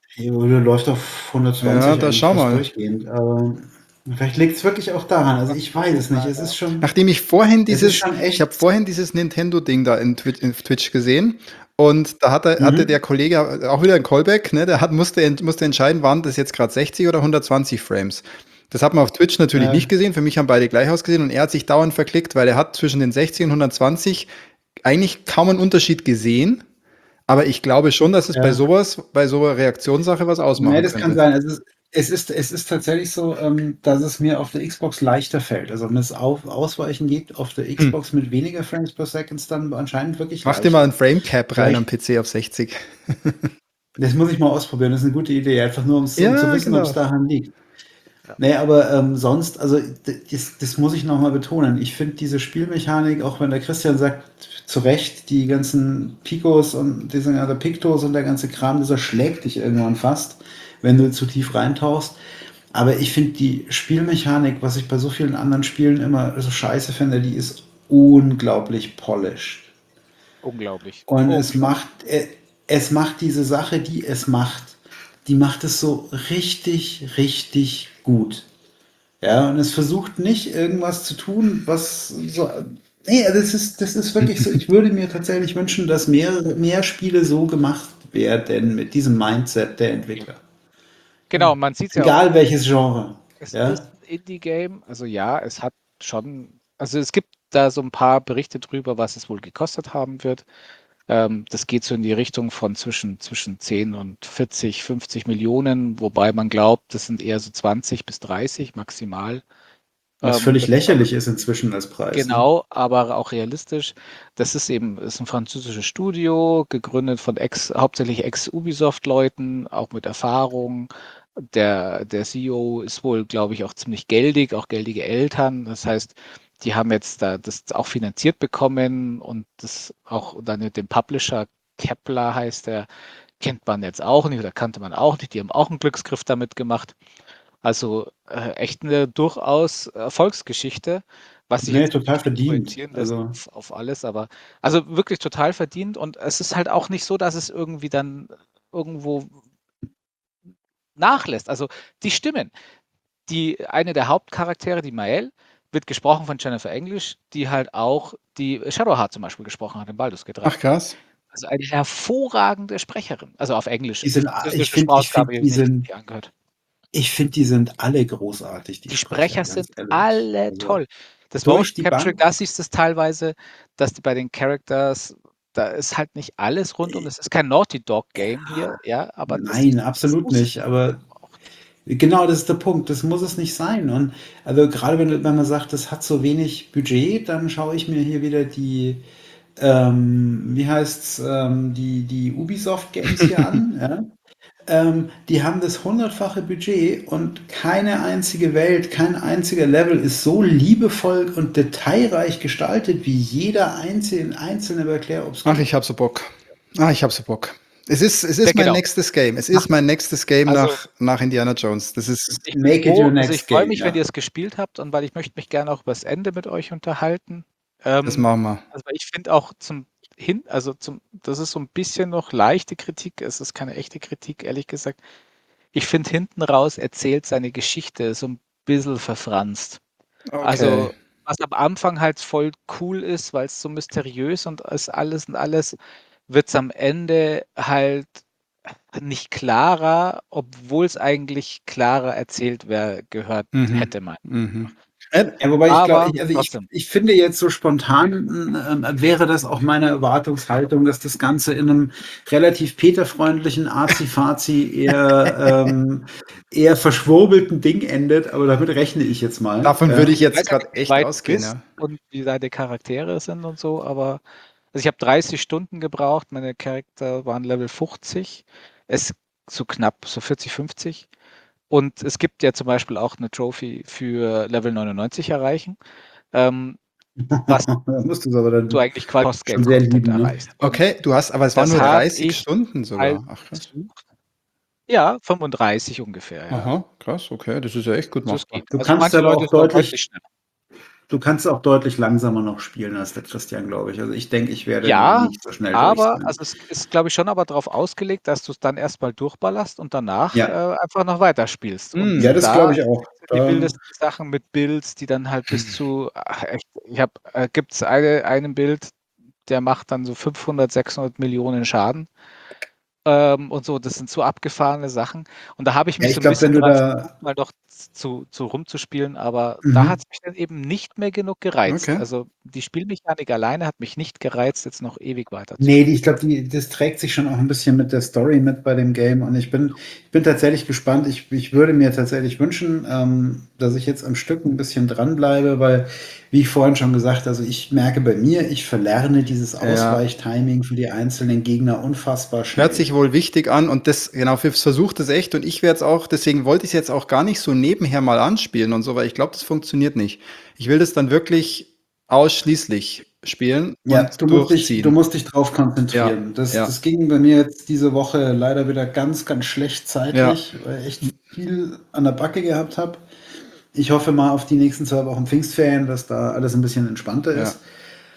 läuft auf Ja, hundertzwanzig da eigentlich schau fast mal. durchgehend. Aber vielleicht liegt es wirklich auch daran. Also Kannst ich weiß es nicht. versuchen, Es ist ja. schon, Nachdem ich vorhin es ist dieses, schon ich habe echt. vorhin dieses Nintendo-Ding da in Twitch, in Twitch gesehen und da hatte, hatte der Mhm. Kollege auch wieder ein Callback, ne? Der hat, musste, ent- musste entscheiden, waren das jetzt gerade sechzig oder hundertzwanzig Frames. Das hat man auf Twitch natürlich Äh, nicht gesehen. Für mich haben beide gleich ausgesehen und er hat sich dauernd verklickt, weil er hat zwischen den sechzig und hundertzwanzig eigentlich kaum einen Unterschied gesehen. Aber ich glaube schon, dass es bei ja. sowas, bei so einer Reaktionssache was Nee, ausmachen das kann könnte. sein. Es ist, es ist, es ist tatsächlich so, ähm, dass es mir auf der Xbox leichter fällt. Also wenn es auf Ausweichen geht, auf der Hm. Xbox mit weniger Frames per Second dann anscheinend wirklich Mach dir mal ein leichter. Frame Cap rein am Vielleicht, P C auf sechzig. das muss ich mal ausprobieren. Das ist eine gute Idee. Einfach nur, um's, um zu Ja, wissen, ob es genau. daran liegt. Ja. Nee, aber ähm, sonst, also d- das, das muss ich nochmal betonen. Ich finde diese Spielmechanik, auch wenn der Christian sagt, zu Recht, die ganzen Picos und diese ganze Pictos und der ganze Kram, dieser schlägt dich irgendwann fast, wenn du zu tief reintauchst. Aber ich finde die Spielmechanik, was ich bei so vielen anderen Spielen immer so scheiße finde, die ist unglaublich polished. Unglaublich. Und es Unglaublich. macht, äh, es macht diese Sache, die es macht, die macht es so richtig, richtig gut. Ja, und es versucht nicht irgendwas zu tun, was so. Nee, das ist, das ist wirklich so. Ich würde mir tatsächlich wünschen, dass mehr, mehr Spiele so gemacht werden mit diesem Mindset der Entwickler. Genau, man sieht es ja auch. Egal welches Genre. Es Ja. ist ein Indie-Game, also ja, es hat schon, also es gibt da so ein paar Berichte drüber, was es wohl gekostet haben wird. Ähm, das geht so in die Richtung von zwischen, zwischen zehn und vierzig, fünfzig Millionen, wobei man glaubt, das sind eher so zwanzig bis dreißig maximal. Was Ähm, völlig das ist aber lächerlich ist inzwischen als Preis. Ne? genau, aber auch realistisch. Das ist eben, ist ein französisches Studio, gegründet von Ex, hauptsächlich Ex-Ubisoft-Leuten, auch mit Erfahrung. der, der C E O ist wohl, glaube ich, auch ziemlich geldig, auch geldige Eltern. Das heißt, die haben jetzt da das auch finanziert bekommen und das auch dann mit dem Publisher Kepler heißt der, kennt man jetzt auch nicht oder kannte man auch nicht. Die haben auch einen Glücksgriff damit gemacht. Also äh, echt eine durchaus Erfolgsgeschichte, was sich Nee, jetzt total nicht verdient. projizieren lässt Also, auf, auf alles, aber also wirklich total verdient und es ist halt auch nicht so, dass es irgendwie dann irgendwo nachlässt. Also die Stimmen, die eine der Hauptcharaktere, die Mael, wird gesprochen von Jennifer English, die halt auch die Shadowheart zum Beispiel gesprochen hat in Baldur's Gate drei. Ach krass. Also eine hervorragende Sprecherin, also auf Englisch. die sind, Die a- ich französische finde, ich Sprachausgabe finde, habe die ich nicht sind, richtig angehört. ich finde, die sind alle großartig, die Die Sprecher, Sprecher ganz sind ehrlich. alle Also, toll. Das durch Motion die Capturing, Bank. da siehst du es teilweise, dass die bei den Characters, da ist halt nicht alles rundum. Das ist kein Naughty Dog Game hier, ja, aber das, Nein, das absolut muss nicht. Aber genau, das ist der Punkt. Das muss es nicht sein. Und also gerade wenn, wenn man sagt, das hat so wenig Budget, dann schaue ich mir hier wieder die, ähm, wie heißt's, ähm, die, die Ubisoft Games hier an. Ja? Ähm, die haben das hundertfache Budget und keine einzige Welt, kein einziger Level ist so liebevoll und detailreich gestaltet wie jeder einzelne, einzelne bei Clair Obscur. Ach, ich hab so Bock. Ah, ich hab so Bock. Es ist, es ist Ja, mein genau. nächstes Game. Es ist mein nächstes Game Also- nach, nach Indiana Jones. Das ist. Ich bin Make it froh, your also ich next freue game. mich, wenn Ja. ihr es gespielt habt und weil ich möchte mich gerne auch über das Ende mit euch unterhalten. Das Ähm, machen wir. also ich finde auch zum hin, also zum, das ist so ein bisschen noch leichte Kritik, es ist keine echte Kritik, ehrlich gesagt. Ich finde hinten raus erzählt seine Geschichte so ein bisschen verfranst. Okay. Also was am Anfang halt voll cool ist, weil es so mysteriös und ist alles und alles, wird es am Ende halt nicht klarer, obwohl es eigentlich klarer erzählt wär, gehört Mhm. hätte man. Mhm. Ja, wobei ich glaube, Aber ich, also ich, trotzdem. ich finde jetzt so spontan äh, wäre das auch meine Erwartungshaltung, dass das Ganze in einem relativ peterfreundlichen Azi-Fazi eher, ähm, eher verschwurbelten Ding endet, aber damit rechne ich jetzt mal. Davon ja. würde ich jetzt weiß ja gerade nicht, wie echt weit du ausgehen, bist ja. und wie deine Charaktere sind und so, aber also ich habe dreißig Stunden gebraucht, meine Charakter waren Level fünfzig, es so knapp, so vierzig, fünfzig. Und es gibt ja zum Beispiel auch eine Trophy für Level neunundneunzig erreichen, ähm, was Da musst du es aber dann du eigentlich quasi schon Postgame sehr Content lieben, ne? erreichst. Okay, du hast, aber es waren Das nur habe dreißig ich Stunden sogar. Ach krass. versucht. Ja, fünfunddreißig ungefähr, ja. Aha, krass, okay. Das ist ja echt gut Also es machbar. geht. Du Also kannst manche aber Leute auch sind auch deutlich, deutlich schneller. du kannst auch deutlich langsamer noch spielen als der Christian, glaube ich. Also ich denke, ich werde Ja, nicht so schnell durch aber sein. also es ist, glaube ich, schon aber darauf ausgelegt, dass du es dann erstmal durchballerst und danach Ja. äh, einfach noch weiterspielst. Und Mm. Ja, das da glaube ich auch. sind die Da, wildesten Sachen mit Builds, die dann halt bis zu, ach, echt, ich habe, äh, gibt es eine, einen Bild, der macht dann so fünfhundert, sechshundert Millionen Schaden. Ähm, und so, das sind so abgefahrene Sachen. Und da habe ich ja, mich ich so ein glaube, wenn bisschen du dran da. versucht, mal doch zu, zu rumzuspielen, aber da Mhm. hat es mich dann eben nicht mehr genug gereizt. Okay. Also die Spielmechanik alleine hat mich nicht gereizt, jetzt noch ewig weiter zu Nee, spielen. die, ich glaube, die, das trägt sich schon auch ein bisschen mit der Story mit bei dem Game und ich bin, ich bin tatsächlich gespannt. Ich, ich würde mir tatsächlich wünschen, ähm, dass ich jetzt am Stück ein bisschen dranbleibe, weil, wie ich vorhin schon gesagt, also ich merke bei mir, ich verlerne dieses Ja. Ausweichtiming für die einzelnen Gegner unfassbar schnell. Hört sich wohl wichtig an und das, genau, Fips versucht es echt und ich werde es auch, deswegen wollte ich es jetzt auch gar nicht so nebenher mal anspielen und so, weil ich glaube, das funktioniert nicht. Ich will das dann wirklich ausschließlich spielen Ja, und du musst dich, durchziehen. du musst dich drauf konzentrieren. Ja, Das, ja. das ging bei mir jetzt diese Woche leider wieder ganz, ganz schlecht zeitlich, weil ich echt viel an der Backe gehabt habe. Ich hoffe mal auf die nächsten zwei Wochen Pfingstferien, dass da alles ein bisschen entspannter Ja. ist.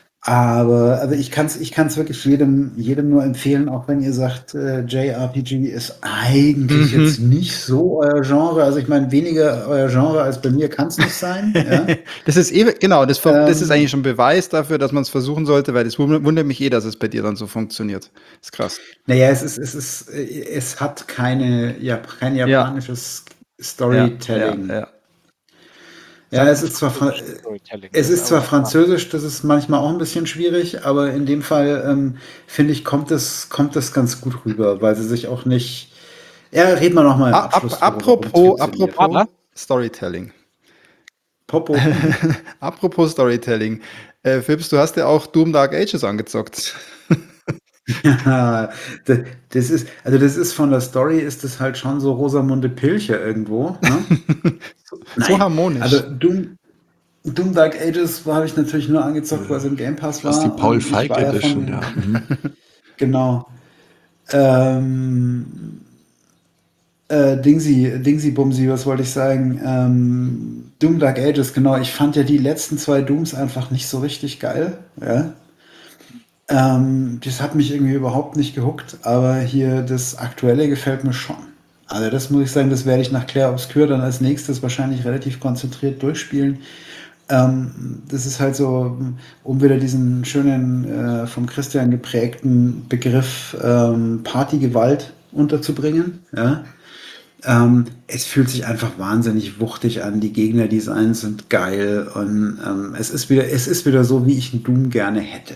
Aber also ich kann es ich kann's wirklich jedem, jedem nur empfehlen, auch wenn ihr sagt, äh, J R P G ist eigentlich Mhm. jetzt nicht so euer Genre. Also ich meine, weniger euer Genre als bei mir kann es nicht sein. Ja? Das ist eh, genau, das, ver- das ist Ähm, eigentlich schon Beweis dafür, dass man es versuchen sollte, weil es wund- wundert mich eh, dass es bei dir dann so funktioniert. Ist krass. Naja, es ist, es ist, äh, es hat keine, ja, kein Ja. japanisches Storytelling. Ja, ja. Ja, es ist zwar, Fra- Storytelling, es das ist zwar aber- Französisch, das ist manchmal auch ein bisschen schwierig, aber in dem Fall ähm, finde ich, kommt es, kommt es ganz gut rüber, weil sie sich auch nicht. Ja, reden wir nochmal im A- Abschluss. Ap drüber, warum es apropos, funktioniert. apropos Aber- Storytelling. Popo. Apropos Storytelling. Äh, Phipps, du hast ja auch Doom Dark Ages angezockt. Ja, da das ist also, das ist von der Story ist das halt schon so Rosamunde Pilcher irgendwo, ne? So so Nein, also harmonisch. Doom Doom Dark Ages habe ich natürlich nur angezockt, weil's im Game Pass Das ist die war Paul und ich Feig war ja Edition, von ja. Mhm. genau. Ähm, äh, Dingsy Dingsy Bumsy, was wollte ich sagen? Ähm, Doom Dark Ages, genau. Ich fand ja die letzten zwei Dooms einfach nicht so richtig geil, ja. Ähm, das hat mich irgendwie überhaupt nicht gehuckt, aber hier das Aktuelle gefällt mir schon. Also das muss ich sagen, das werde ich nach Clair Obscur dann als nächstes wahrscheinlich relativ konzentriert durchspielen. Ähm, das ist halt so, um wieder diesen schönen, äh, vom Christian geprägten Begriff ähm, Partygewalt unterzubringen. Ja? Ähm, es fühlt sich einfach wahnsinnig wuchtig an. Die Gegnerdesigns sind geil und ähm, es ist wieder, es ist wieder so, wie ich einen Doom gerne hätte.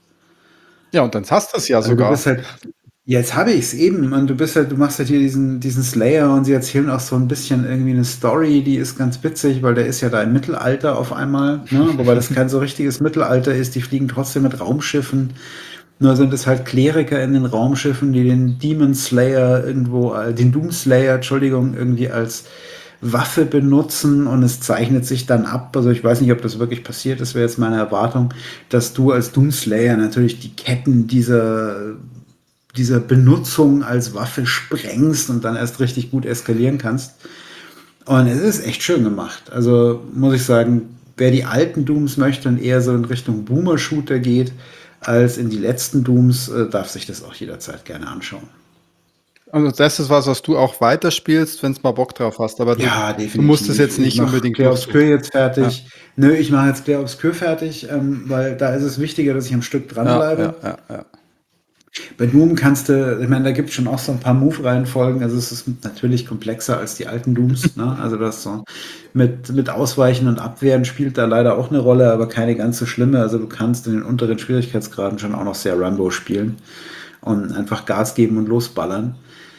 Ja, und dann hast du's ja Also du bist sogar. halt, jetzt habe ich es eben und du bist halt, du machst halt hier diesen, diesen Slayer und sie erzählen auch so ein bisschen irgendwie eine Story, die ist ganz witzig, weil der ist ja da im Mittelalter auf einmal, ne? Wobei das kein so richtiges Mittelalter ist, die fliegen trotzdem mit Raumschiffen, nur sind es halt Kleriker in den Raumschiffen, die den Demon Slayer irgendwo, äh, den Doom Slayer, Entschuldigung, irgendwie als Waffe benutzen und es zeichnet sich dann ab, also ich weiß nicht, ob das wirklich passiert, das wäre jetzt meine Erwartung, dass du als Doomslayer natürlich die Ketten dieser, dieser Benutzung als Waffe sprengst und dann erst richtig gut eskalieren kannst. Und es ist echt schön gemacht. Also muss ich sagen, wer die alten Dooms möchte und eher so in Richtung Boomer-Shooter geht, als in die letzten Dooms, äh, darf sich das auch jederzeit gerne anschauen. Also das ist was, was du auch weiterspielst, wenn's mal Bock drauf hast, aber du Ja, du musst es definitiv. jetzt Ich nicht mache unbedingt Clair Obscur durchsuchten. jetzt Ja, fertig. Nö, ich mache jetzt Clair Obscur fertig, ähm, weil da ist es wichtiger, dass ich am Stück ja, ja, dranbleibe. ja, ja. Bei Doom kannst du, ich meine, da gibt es schon auch so ein paar Move-Reihenfolgen. Also es ist natürlich komplexer als die alten Dooms. Ne? Also das so mit, mit Ausweichen und Abwehren spielt da leider auch eine Rolle, aber keine ganz so schlimme. Also du kannst in den unteren Schwierigkeitsgraden schon auch noch sehr Rambo spielen und einfach Gas geben und losballern.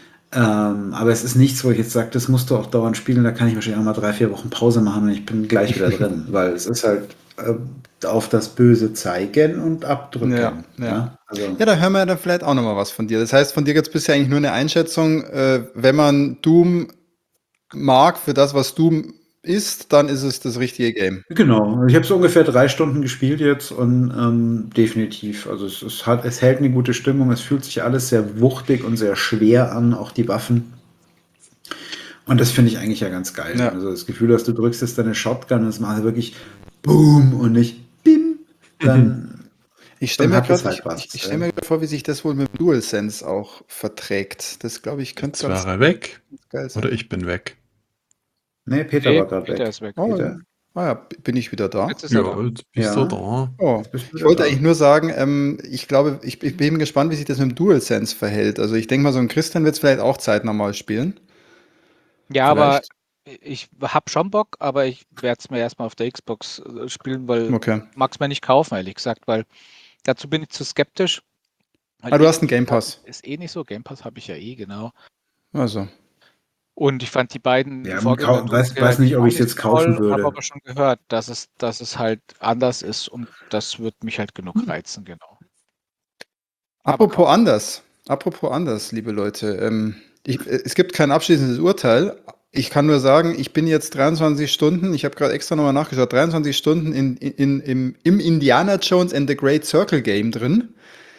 Ähm, aber es ist nichts, wo ich jetzt sage, das musst du auch dauernd spielen. Da kann ich wahrscheinlich auch mal drei, vier Wochen Pause machen und ich bin gleich wieder drin, weil es ist halt äh, auf das Böse zeigen und Ja, abdrücken. ja. Ja, also Ja, da hören wir dann vielleicht auch noch mal was von dir. Das heißt, von dir gibt's bisher eigentlich nur eine Einschätzung, äh, wenn man Doom mag für das, was Doom ist, dann ist es das richtige Game. genau. Ich habe so ungefähr drei Stunden gespielt jetzt und ähm, definitiv. Also es, es hat, es hält eine gute Stimmung. Es fühlt sich alles sehr wuchtig und sehr schwer an, auch die Waffen. Und das finde ich eigentlich ja ganz geil. Ja. Also das Gefühl, dass du drückst jetzt deine Shotgun und es macht wirklich Boom und nicht Bim. Dann, Ich stelle dann mir hat es gerade, halt ich, ich, was. ich stelle mir grad vor, wie sich das wohl mit dem DualSense auch verträgt. Das glaube ich könnte Jetzt war ganz, er weg ganz geil oder sein. ich bin weg. Nee, Peter Nee, war gerade Peter weg. ist weg. Oh, Peter? ah ja, b- bin ich wieder da? Jetzt ist er Ja, da. jetzt bist du Ja, da. Oh, jetzt bist du ich wieder wollte eigentlich da. nur sagen, ähm, ich glaube, ich, ich bin gespannt, wie sich das mit dem DualSense verhält. Also ich denke mal, so ein Christian wird es vielleicht auch zeitnah mal spielen. Ja, aber Vielleicht. ich habe schon Bock, aber ich werde es mir erstmal auf der Xbox äh, spielen, weil Okay. mag es mir nicht kaufen, ehrlich gesagt, weil dazu bin ich zu skeptisch. Weil Ah, du hast einen Xbox Game One Pass. ist eh nicht so. Game Pass habe ich ja eh, genau. Also. Und ich fand die beiden Ja, Vorgänger kau- weiß, weiß Doom-Serien nicht, ob auch ich es nicht jetzt so kaufen toll, habe würde. aber schon gehört, dass es, dass es halt anders ist und das wird mich halt genug Hm. reizen, genau. Aber Apropos kaufen. anders. Apropos anders, liebe Leute. Ähm, ich, äh, es gibt kein abschließendes Urteil. Ich kann nur sagen, ich bin jetzt dreiundzwanzig Stunden, ich habe gerade extra nochmal nachgeschaut, dreiundzwanzig Stunden in, in, im, im Indiana Jones and the Great Circle Game drin.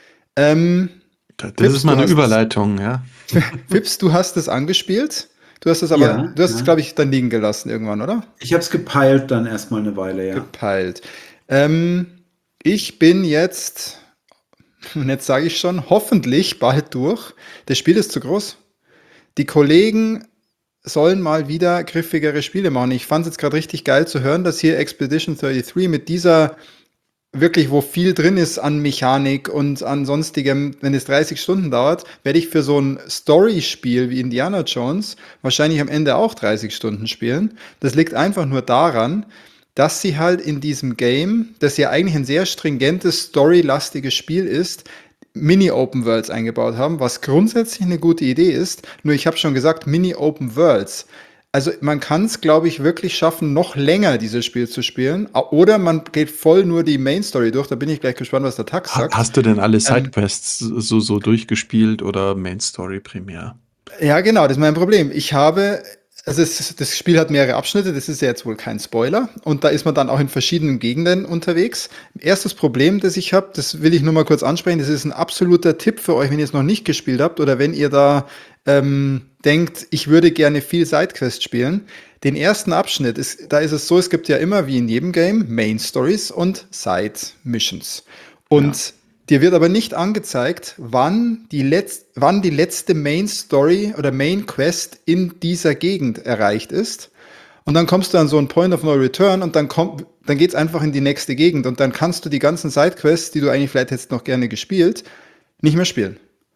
Ähm, Das Fips, ist mal du eine hast es, Überleitung, ja. Fips, du hast es angespielt. Du hast es aber, Ja, du hast es, ja. glaube ich, dann liegen gelassen irgendwann, oder? Ich habe es gepeilt dann erstmal eine Weile, ja. Gepeilt. Ähm, ich bin jetzt, und jetzt sage ich schon, hoffentlich bald durch. Das Spiel ist zu groß. Die Kollegen sollen mal wieder griffigere Spiele machen. Ich fand es jetzt gerade richtig geil zu hören, dass hier Expedition dreiunddreißig mit dieser wirklich, wo viel drin ist an Mechanik und an sonstigem, wenn es dreißig Stunden dauert, werde ich für so ein Story-Spiel wie Indiana Jones wahrscheinlich am Ende auch dreißig Stunden spielen. Das liegt einfach nur daran, dass sie halt in diesem Game, das ja eigentlich ein sehr stringentes, storylastiges Spiel ist, Mini-Open Worlds eingebaut haben, was grundsätzlich eine gute Idee ist. Nur ich habe schon gesagt, Mini-Open Worlds Also man kann es, glaube ich, wirklich schaffen, noch länger dieses Spiel zu spielen. A- Oder man geht voll nur die Main Story durch. Da bin ich gleich gespannt, was der Tax Ha sagt. hast du denn alle Ähm, Sidequests so so durchgespielt oder Main Story primär? Ja, genau, das ist mein Problem. Ich habe, also es, das Spiel hat mehrere Abschnitte, das ist ja jetzt wohl kein Spoiler. Und da ist man dann auch in verschiedenen Gegenden unterwegs. Erstes Problem, das ich habe, das will ich nur mal kurz ansprechen, das ist ein absoluter Tipp für euch, wenn ihr es noch nicht gespielt habt oder wenn ihr da ähm, denkt, ich würde gerne viel Sidequest spielen. Den ersten Abschnitt, ist, da ist es so, es gibt ja immer, wie in jedem Game, Main Stories und Side Missions. Und Ja. dir wird aber nicht angezeigt, wann die, letz wann die letzte Main Story oder Main Quest in dieser Gegend erreicht ist. Und dann kommst du an so einen Point of No Return und dann kommt, dann geht's einfach in die nächste Gegend und dann kannst du die ganzen Sidequests, die du eigentlich vielleicht hättest noch gerne gespielt, nicht mehr spielen.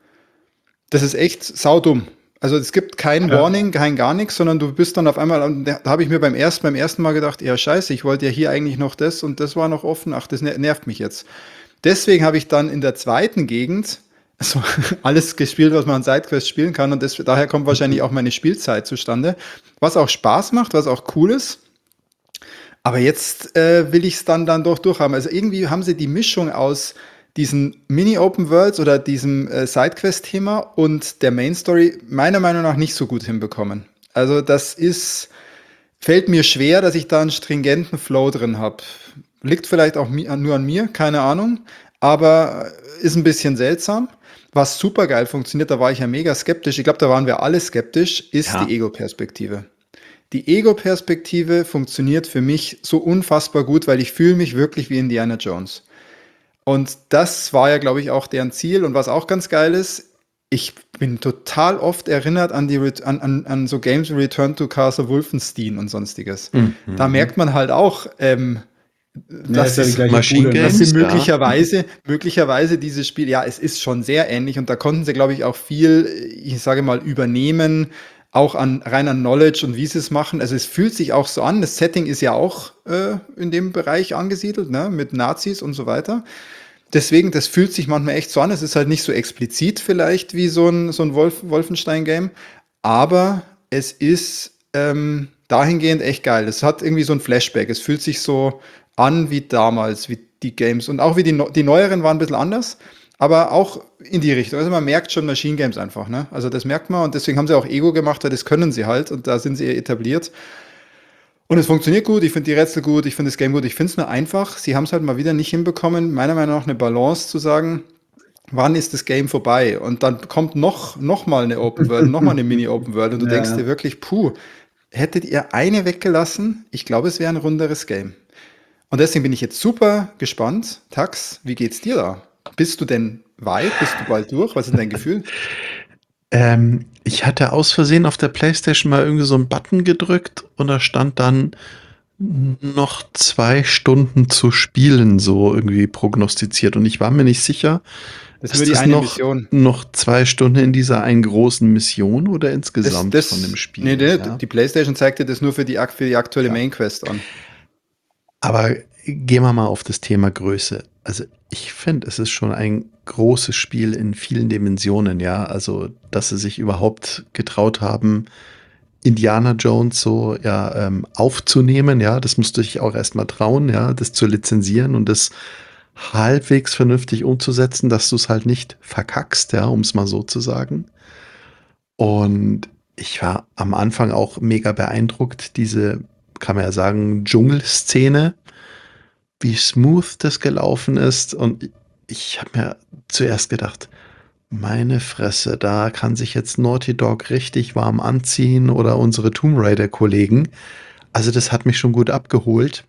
Das ist echt saudumm. Also es gibt kein Ja. Warning, kein gar nichts, sondern du bist dann auf einmal, und da habe ich mir beim ersten, beim ersten Mal gedacht, ja scheiße, ich wollte ja hier eigentlich noch das und das war noch offen, ach, das ner- nervt mich jetzt. Deswegen habe ich dann in der zweiten Gegend so alles gespielt, was man an Sidequests spielen kann und das, daher kommt wahrscheinlich auch meine Spielzeit zustande, was auch Spaß macht, was auch cool ist. Aber jetzt äh, will ich es dann, dann doch durchhaben. Also irgendwie haben sie die Mischung aus diesen Mini-Open Worlds oder diesem äh, Sidequest-Thema und der Main Story meiner Meinung nach nicht so gut hinbekommen. Also das ist, fällt mir schwer, dass ich da einen stringenten Flow drin habe. Liegt vielleicht auch mi nur an mir, keine Ahnung, aber ist ein bisschen seltsam. Was super geil funktioniert, da war ich ja mega skeptisch. Ich glaube, da waren wir alle skeptisch, ist Ja. die Ego-Perspektive. Die Ego-Perspektive funktioniert für mich so unfassbar gut, weil ich fühle mich wirklich wie Indiana Jones. Und das war ja, glaube ich, auch deren Ziel. Und was auch ganz geil ist, ich bin total oft erinnert an, die, Ret- an, an, an so Games wie Return to Castle Wolfenstein und sonstiges. Da Mhm. merkt man halt auch, ähm, Ja, dass ist ja die es gleiche Machine Bude, ne? dass sie Games, ja. möglicherweise, möglicherweise dieses Spiel, ja, es ist schon sehr ähnlich und da konnten sie, glaube ich, auch viel, ich sage mal, übernehmen, auch an reiner Knowledge und wie sie es machen. Also es fühlt sich auch so an. Das Setting ist ja auch äh, in dem Bereich angesiedelt, ne, mit Nazis und so weiter. Deswegen, das fühlt sich manchmal echt so an. Es ist halt nicht so explizit vielleicht wie so ein, so ein Wolf, Wolfenstein-Game, aber es ist ähm, dahingehend echt geil. Es hat irgendwie so ein Flashback. Es fühlt sich so an wie damals, wie die Games. Und auch wie die, Neu- die neueren waren ein bisschen anders, aber auch in die Richtung. Also man merkt schon Machine Games einfach, ne? Also das merkt man und deswegen haben sie auch Ego gemacht, weil das können sie halt und da sind sie etabliert. Und es funktioniert gut, ich finde die Rätsel gut, ich finde das Game gut, ich finde es nur einfach. Sie haben es halt mal wieder nicht hinbekommen, meiner Meinung nach eine Balance zu sagen, wann ist das Game vorbei? Und dann kommt noch, noch mal eine Open World, noch mal eine Mini-Open World und du denkst dir Ja. wirklich, puh, hättet ihr eine weggelassen? Ich glaube, es wäre ein runderes Game. Und deswegen bin ich jetzt super gespannt. Tax, wie geht's dir da? Bist du denn weit? Bist du bald durch? Was ist denn dein Gefühl? Ähm, ich hatte aus Versehen auf der PlayStation mal irgendwie so einen Button gedrückt und da stand dann noch zwei Stunden zu spielen, so irgendwie prognostiziert. Und ich war mir nicht sicher, Das ist nur ist die das eine noch, Mission. noch zwei Stunden in dieser einen großen Mission oder Das, insgesamt von dem das, nee, Spiel, nee, ja? die PlayStation zeigt dir das nur für die, ak- für die aktuelle Ja. Main Quest an. Aber gehen wir mal auf das Thema Größe. Also ich finde, es ist schon ein großes Spiel in vielen Dimensionen, ja. Also, dass sie sich überhaupt getraut haben, Indiana Jones so ja ähm, aufzunehmen, ja, das musste ich auch erstmal trauen, ja, das zu lizenzieren und das halbwegs vernünftig umzusetzen, dass du es halt nicht verkackst, ja, um es mal so zu sagen. Und ich war am Anfang auch mega beeindruckt, diese, kann man ja sagen, Dschungelszene, wie smooth das gelaufen ist. Und ich habe mir zuerst gedacht, meine Fresse, da kann sich jetzt Naughty Dog richtig warm anziehen oder unsere Tomb Raider-Kollegen. Also das hat mich schon gut abgeholt.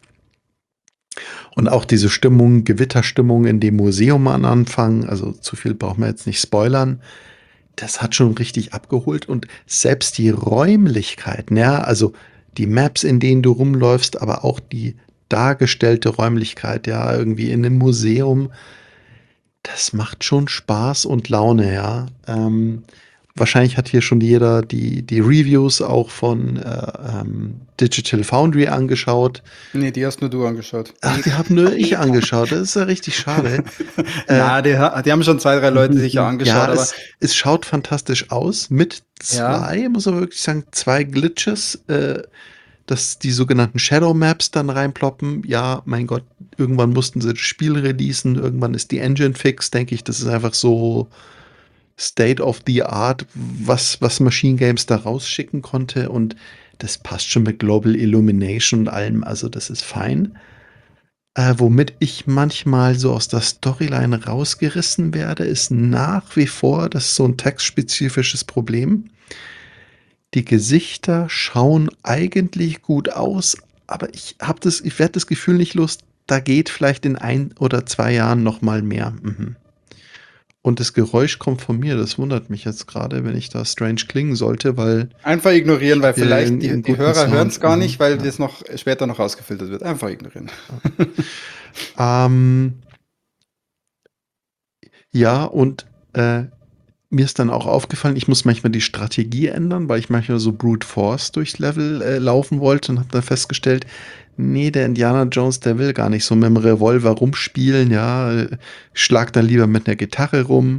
Und auch diese Stimmung, Gewitterstimmung in dem Museum am Anfang, also zu viel braucht man jetzt nicht spoilern, das hat schon richtig abgeholt. Und selbst die Räumlichkeiten, ja, also die Maps, in denen du rumläufst, aber auch die dargestellte Räumlichkeit, ja, irgendwie in einem Museum, das macht schon Spaß und Laune, ja. Ähm, wahrscheinlich hat hier schon jeder die, die Reviews auch von äh, ähm, Digital Foundry angeschaut. Nee, die hast nur du angeschaut. Ach, die haben nur ich angeschaut. Das ist ja richtig schade. Äh, Na, die, ha- die haben schon zwei, drei Leute sich ja angeschaut, ja, aber es, es schaut fantastisch aus. Mit ja, zwei, muss man wirklich sagen, zwei Glitches, äh, dass die sogenannten Shadow Maps dann reinploppen. Ja, mein Gott, irgendwann mussten sie das Spiel releasen, irgendwann ist die Engine fix, denke ich. Das ist einfach so State of the Art, was, was Machine Games da rausschicken konnte. Und das passt schon mit Global Illumination und allem. Also, das ist fein. Äh, womit ich manchmal so aus der Storyline rausgerissen werde, ist nach wie vor, das ist so ein textspezifisches Problem. Die Gesichter schauen eigentlich gut aus, aber ich habe das, ich werde das Gefühl nicht los, da geht vielleicht in ein oder zwei Jahren noch mal mehr. Mhm. Und das Geräusch kommt von mir, das wundert mich jetzt gerade, wenn ich da strange klingen sollte, weil einfach ignorieren, weil ich hier vielleicht einen, die, einen die guten Hörer hören es Sound. gar Mhm, nicht, weil ja. das noch später noch rausgefiltert wird. Einfach ignorieren. Ähm, ja, und äh, mir ist dann auch aufgefallen, ich muss manchmal die Strategie ändern, weil ich manchmal so Brute Force durchs Level äh, laufen wollte und habe dann festgestellt, nee, der Indiana Jones, der will gar nicht so mit dem Revolver rumspielen, ja, äh, schlag dann lieber mit einer Gitarre rum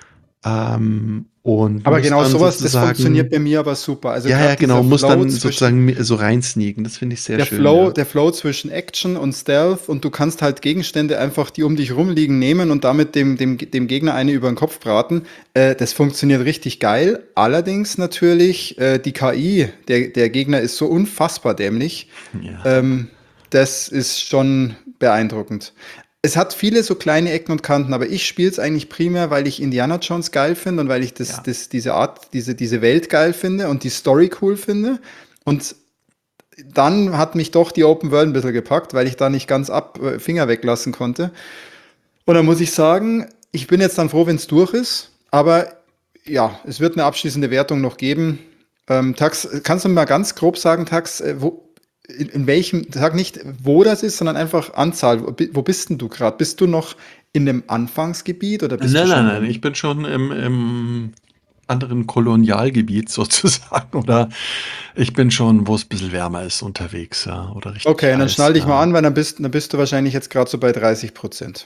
ähm, und Aber muss genau dann sowas, das funktioniert sozusagen, bei mir aber super. Also ja, ja, gerade genau, dieser muss Flow dann zwischen sozusagen mi- so reinsneaken, das finde ich sehr der schön, Flow, ja. der Flow zwischen Action und Stealth und du kannst halt Gegenstände einfach, die um dich rumliegen, nehmen und damit dem, dem, dem Gegner eine über den Kopf braten. Äh, das funktioniert richtig geil. Allerdings natürlich, äh, die K I, der, der Gegner ist so unfassbar dämlich. Ja, Ähm, das ist schon beeindruckend. Es hat viele so kleine Ecken und Kanten, aber ich spiele es eigentlich primär, weil ich Indiana Jones geil finde und weil ich das, ja. das, diese Art, diese, diese Welt geil finde und die Story cool finde. Und dann hat mich doch die Open World ein bisschen gepackt, weil ich da nicht ganz ab äh, Finger weglassen konnte. Und dann muss ich sagen, ich bin jetzt dann froh, wenn es durch ist. Aber ja, es wird eine abschließende Wertung noch geben. Ähm, Tax, kannst du mir mal ganz grob sagen, Tax, äh, wo, in, in welchem, sag nicht, wo das ist, sondern einfach Anzahl. Wo, bi- wo bist denn du gerade? Bist du noch in dem Anfangsgebiet oder Nein, bist du nein, schon nein, im. ich bin schon im, im anderen Kolonialgebiet sozusagen oder ich bin schon, wo es ein bisschen wärmer ist, unterwegs, ja, oder richtig Okay, dann heiß, schnall dich mal ja. an, weil dann bist, dann bist du wahrscheinlich jetzt gerade so bei dreißig Prozent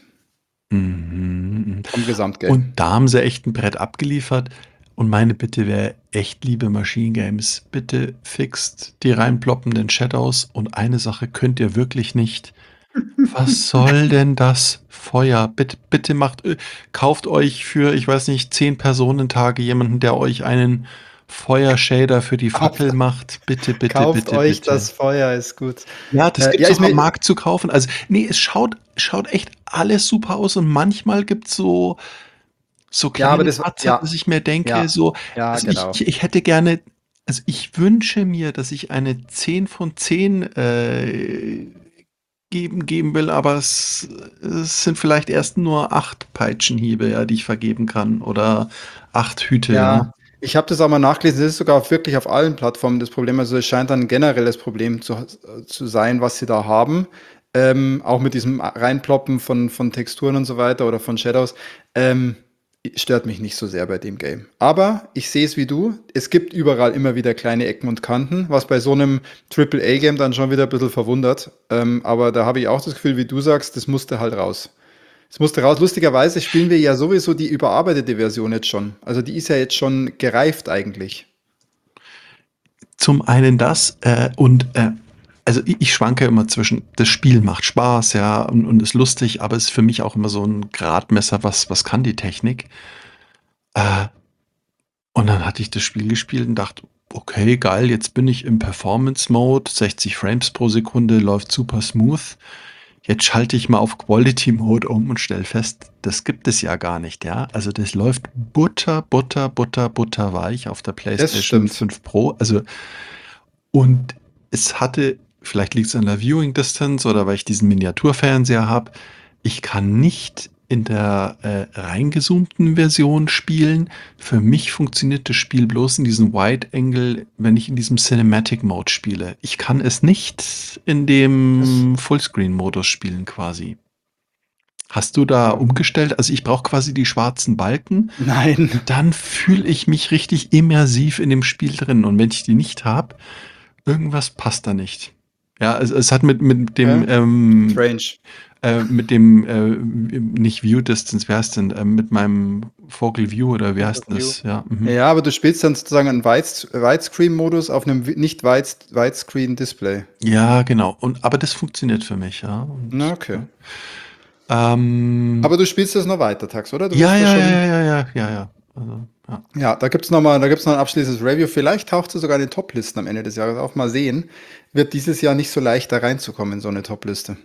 Mhm. vom Und Gesamtgame. da haben sie echt ein Brett abgeliefert. Und meine Bitte wäre echt, liebe Machine Games, bitte fixt die reinploppenden Shadows. Und eine Sache könnt ihr wirklich nicht. Was soll denn das Feuer? Bitte, bitte macht, äh, kauft euch für, ich weiß nicht, zehn Personentage jemanden, der euch einen Feuershader für die Fackel Kauft, macht. Bitte, bitte, kauft bitte, euch das bitte. Feuer, ist gut. Ja, das Äh, ja, gibt's ist auch am mir. Markt zu kaufen. Also, nee, es schaut, schaut echt alles super aus und manchmal gibt's so, so Ja, aber kleine das. Patzer, Ja, dass ich mir denke, ja, so, ja, also ich, genau. ich, ich hätte gerne, also ich wünsche mir, dass ich eine zehn von zehn äh, geben, geben will, aber es, es sind vielleicht erst nur acht Peitschenhiebe, ja, die ich vergeben kann oder acht Hüte, ja. Ja, ich habe das auch mal nachgelesen. Das ist sogar wirklich auf allen Plattformen das Problem. Also es scheint dann ein generelles Problem zu, zu sein, was sie da haben. Ähm, auch mit diesem Reinploppen von, von Texturen und so weiter oder von Shadows. Ähm, stört mich nicht so sehr bei dem Game. Aber ich sehe es wie du. Es gibt überall immer wieder kleine Ecken und Kanten, was bei so einem Triple A game dann schon wieder ein bisschen verwundert. Ähm, aber da habe ich auch das Gefühl, wie du sagst, das musste halt raus. Es musste raus. Lustigerweise spielen wir ja sowieso die überarbeitete Version jetzt schon. Also die ist ja jetzt schon gereift eigentlich. Zum einen das äh, und äh, also ich, ich schwanke immer zwischen, das Spiel macht Spaß, ja, und, und ist lustig, aber ist für mich auch immer so ein Gradmesser, was, was kann die Technik? Äh, und dann hatte ich das Spiel gespielt und dachte, okay, geil, jetzt bin ich im Performance-Mode, sechzig Frames pro Sekunde, läuft super smooth. Jetzt schalte ich mal auf Quality Mode um und stelle fest, das gibt es ja gar nicht, ja. Also das läuft Butter, Butter, Butter, Butter weich auf der Das PlayStation stimmt. fünf Pro. Also und es hatte, vielleicht liegt es an der Viewing Distance oder weil ich diesen Miniaturfernseher habe, ich kann nicht in der äh, reingezoomten Version spielen. Für mich funktioniert das Spiel bloß in diesem Wide Angle, wenn ich in diesem Cinematic Mode spiele. Ich kann es nicht in Das, dem Fullscreen Modus spielen quasi. Hast du da Ja. umgestellt? Also, ich brauche quasi die schwarzen Balken, Nein. dann fühle ich mich richtig immersiv in dem Spiel drin und wenn ich die nicht habe, irgendwas passt da nicht. Ja, es es hat mit mit dem, Okay. ähm, Strange. äh mit dem, äh, w nicht View Distance, wie heißt denn, ähm, mit meinem Focal View oder wie Field of heißt denn View. das? Ja, mhm. Ja, aber du spielst dann sozusagen einen Widesc Widescreen-Modus auf 'nem wi nicht Wides Widescreen-Display. Ja, genau. Und aber das funktioniert für mich, ja, und Na, okay. ja. Ähm Aber du spielst das noch weiter, Tags, oder? Du Ja, willst das ja, ja, schon ja, ja, ja, ja, ja. Also, ja. Ja, da gibt's noch mal da gibt's noch 'n abschließendes Review. Vielleicht taucht sie sogar in den Toplisten am Ende des Jahres auf. Mal sehen. Wird dieses Jahr nicht so leicht, da reinzukommen in so 'ne Topliste.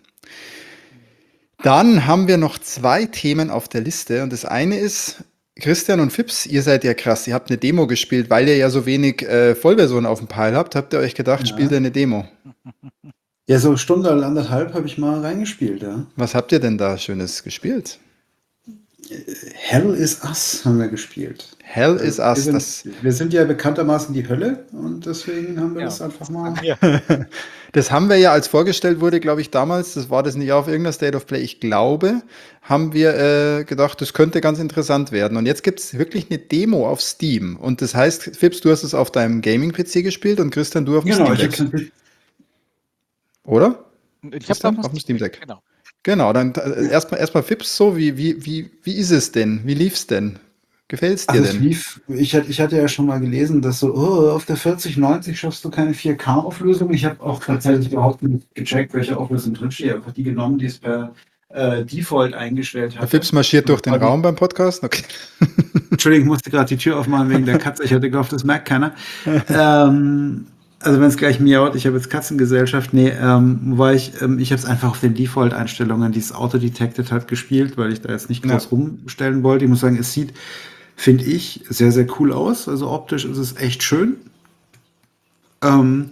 Dann haben wir noch zwei Themen auf der Liste und das eine ist, Christian und Fips, ihr seid ja krass. Ihr habt 'ne Demo gespielt, weil ihr ja so wenig, äh, Vollversionen auf'm Pile habt, habt ihr euch gedacht, spielt Ja. ihr 'ne Demo. Ja, so Stunde oder anderthalb habe ich mal reingespielt, ja. Was habt ihr denn da Schönes gespielt? Hell is Us haben wir gespielt. Hell Äh, is wir Us, sind das wir sind ja bekanntermaßen die Hölle und deswegen haben wir Ja, das einfach das bei mal mir. Das haben wir ja, als vorgestellt wurde, glaube ich, damals, das war das nicht auf irgendeiner State of Play, ich glaube, haben wir äh, gedacht, das könnte ganz interessant werden. Und jetzt gibt's wirklich eine Demo auf Steam. Und das heißt, Fips, du hast es auf deinem Gaming-P C gespielt und Christian, du auf dem Genau, Steam ich habe Deck. es natürlich. Oder? Ich habe auf Christian, dem auf dem Steam Steam Deck, Deck. genau. Genau, dann äh, erstmal erstmal Fips, so, wie, wie, wie, wie ist es denn? Wie lief's denn? Gefällt's dir Also es denn? lief, ich, hatte- ich hatte ja schon mal gelesen, dass so, oh, auf der vierzig neunzig schaffst du keine vier K-Auflösung. Ich habe auch tatsächlich überhaupt nicht gecheckt, welche Auflösung drinsteht. Ich habe einfach die genommen, die es per äh, Default eingestellt Der hatte. Fips marschiert durch den Quasi- Raum beim Podcast? Okay. Entschuldigung, ich musste gerade die Tür aufmachen wegen der Katze. Ich hatte gehofft, das merkt keiner. ähm, also wenn es gleich miaut, ich habe jetzt Katzengesellschaft. Nee, ähm, wobei ich, ähm, ich habe es einfach auf den Default-Einstellungen, die es Auto-Detected hat, gespielt, weil ich da jetzt nicht groß Ja. rumstellen wollte. Ich muss sagen, es sieht, finde ich, sehr, sehr cool aus. Also optisch ist es echt schön. Ähm,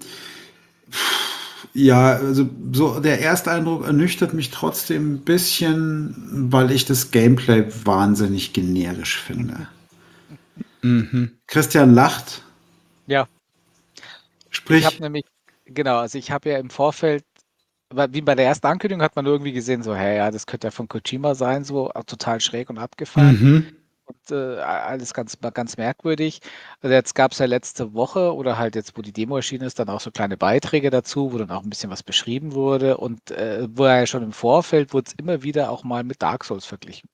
ja, also so der erste Eindruck ernüchtert mich trotzdem ein bisschen, weil ich das Gameplay wahnsinnig generisch finde. Mhm. Christian lacht, Ja, ich sprich, habe nämlich, genau, also ich habe ja im Vorfeld, weil wie bei der ersten Ankündigung hat man irgendwie gesehen, so, hey, ja, das könnte ja von Kojima sein, so äh, total schräg und abgefahren Mhm. und äh, alles ganz, ganz merkwürdig. Also jetzt gab es ja letzte Woche oder halt jetzt, wo die Demo erschienen ist, dann auch so kleine Beiträge dazu, wo dann auch ein bisschen was beschrieben wurde und äh, wo ja schon im Vorfeld wurde es immer wieder auch mal mit Dark Souls verglichen.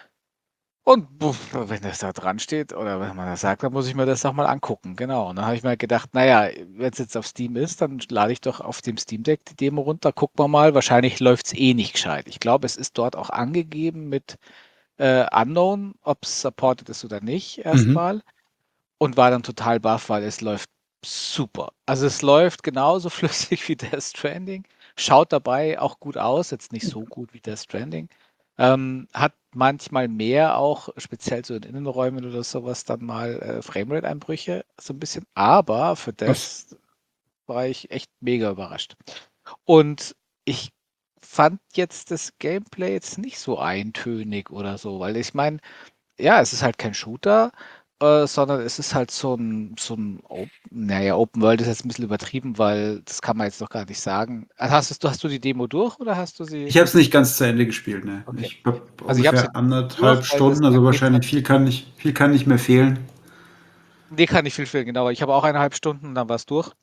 Und puff, wenn das da dran steht oder wenn man das sagt, dann muss ich mir das doch mal angucken. Genau. Und dann habe ich mir gedacht, naja, wenn es jetzt auf Steam ist, dann lade ich doch auf dem Steam Deck die Demo runter, gucken wir mal. Wahrscheinlich läuft es eh nicht gescheit. Ich glaube, es ist dort auch angegeben mit äh, Unknown, ob es supported ist oder nicht, Mhm. erstmal. Und war dann total baff, weil es läuft super. Also es läuft genauso flüssig wie Death Stranding, schaut dabei auch gut aus, jetzt nicht so gut wie Death Stranding. Ähm, hat manchmal mehr auch, speziell so in Innenräumen oder sowas, dann mal äh, Framerate-Einbrüche, so ein bisschen. Aber für Was? das war ich echt mega überrascht. Und ich fand jetzt das Gameplay jetzt nicht so eintönig oder so, weil ich meine, ja, es ist halt kein Shooter, äh, sondern es ist halt so ein, so ein Op naja, Open World ist jetzt ein bisschen übertrieben, weil das kann man jetzt noch gar nicht sagen. Also hast, du, hast du die Demo durch oder hast du sie? ich habe es nicht ganz zu Ende gespielt. Ne? Okay. Ich habe Also ich habe sie ungefähr durch, anderthalb weil das Stunden, also Paket wahrscheinlich hat. viel kann nicht, viel kann nicht mehr fehlen. Nee, kann nicht viel fehlen, genau. Ich habe auch eineinhalb Stunden, dann war es durch.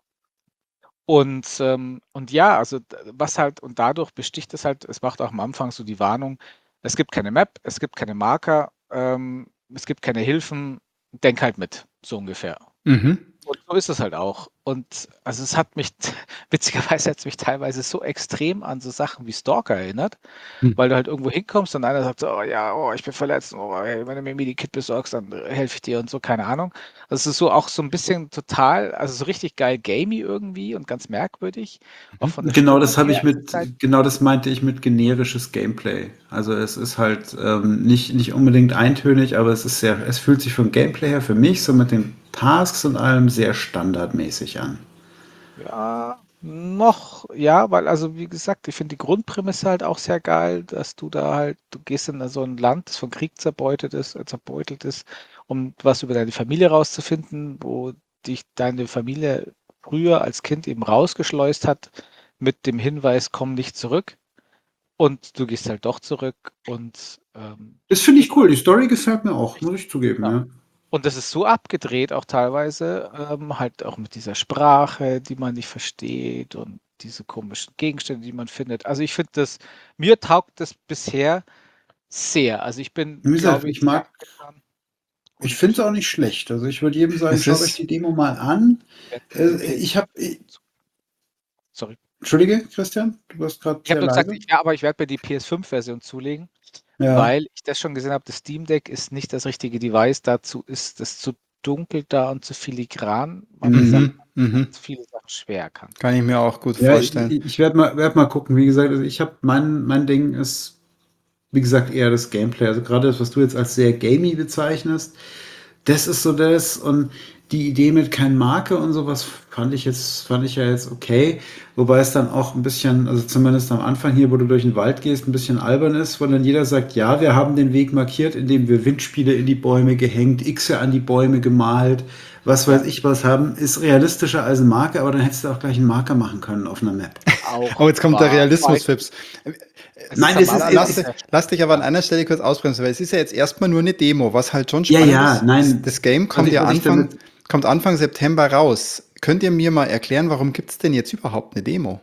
Und, ähm, und ja, also d- was halt, und dadurch besticht es halt, es macht auch am Anfang so die Warnung, es gibt keine Map, es gibt keine Marker, ähm, es gibt keine Hilfen, denk halt mit, so ungefähr. Mhm. Und so ist es halt auch. Und also es hat mich, witzigerweise hat es mich teilweise so extrem an so Sachen wie Stalker erinnert, Hm. weil du halt irgendwo hinkommst und einer sagt so, oh ja, oh, ich bin verletzt, oh, ey, wenn du mir ein Medikit besorgst, dann äh, helfe ich dir und so, keine Ahnung. Also es ist so auch so ein bisschen total, also so richtig geil gamey irgendwie und ganz merkwürdig, auch Mhm. von der Genau Stimmung das habe her. ich Es ist halt, mit, genau das meinte ich mit generisches Gameplay. Also es ist halt ähm, nicht, nicht unbedingt eintönig, aber es ist sehr, es fühlt sich vom Gameplay her für mich so mit den Tasks und allem sehr standardmäßig an. ja, noch, ja, weil, also wie gesagt, ich finde die Grundprämisse halt auch sehr geil, dass du da halt, du gehst in so ein Land, das von Krieg zerbeutet ist, äh, zerbeutelt ist, um was über deine Familie rauszufinden, wo dich deine Familie früher als Kind eben rausgeschleust hat, mit dem Hinweis, komm nicht zurück. Und du gehst halt doch zurück und ähm, Das finde ich cool. Die Story gefällt mir auch, muss ich zugeben, ja. ja. Und das ist so abgedreht auch teilweise, ähm, halt auch mit dieser Sprache, die man nicht versteht und diese komischen Gegenstände, die man findet. Also ich finde das, mir taugt das bisher sehr. Also ich bin, Wie gesagt, glaube ich, ich sehr mag, angetan. ich Und finde es auch nicht schlecht. Also ich würde jedem sagen, Es schaut euch ist, die Demo mal an. werde mir Äh, die Ich habe, P S fünf sorry. Entschuldige, Christian, du warst gerade Ich habe sehr nur gesagt, leise. ich, ja, aber ich werde mir die P S fünf Version zulegen, Ja. weil ich das schon gesehen habe, das Steam Deck ist nicht das richtige Device. Dazu ist es zu dunkel da und zu filigran. Man Mhm. sagt, mhm, mhm. dass viele Sachen schwer kann. Kann ich mir auch gut Ja, ich, vorstellen. ich werde mal, werd mal gucken. Wie gesagt, also ich habe mein, mein Ding ist, wie gesagt, eher das Gameplay. Also gerade das, was du jetzt als sehr gamey bezeichnest, das ist so das. Und die Idee mit kein Marke und sowas fand ich jetzt, fand ich ja jetzt okay. Wobei es dann auch ein bisschen, also zumindest am Anfang hier, wo du durch den Wald gehst, ein bisschen albern ist, wo dann jeder sagt, ja, wir haben den Weg markiert, indem wir Windspiele in die Bäume gehängt, Xe an die Bäume gemalt, was weiß ich was haben, ist realistischer als eine Marke, aber dann hättest du auch gleich einen Marker machen können auf einer Map. Auch Oh, jetzt kommt der wahr. Realismus, Fips. Es Nein, ist das am ist- Anfang Lass, ist- dich, sehr lass dich aber an ja. einer Stelle kurz ausbremsen, weil es ist ja jetzt erstmal nur eine Demo, was halt schon Ja, spannend ja, ist. nein. Das, das Game Was kommt ich- ja was ich Anfang, damit- kommt Anfang September raus. Könnt ihr mir mal erklären, warum gibt es denn jetzt überhaupt eine Demo?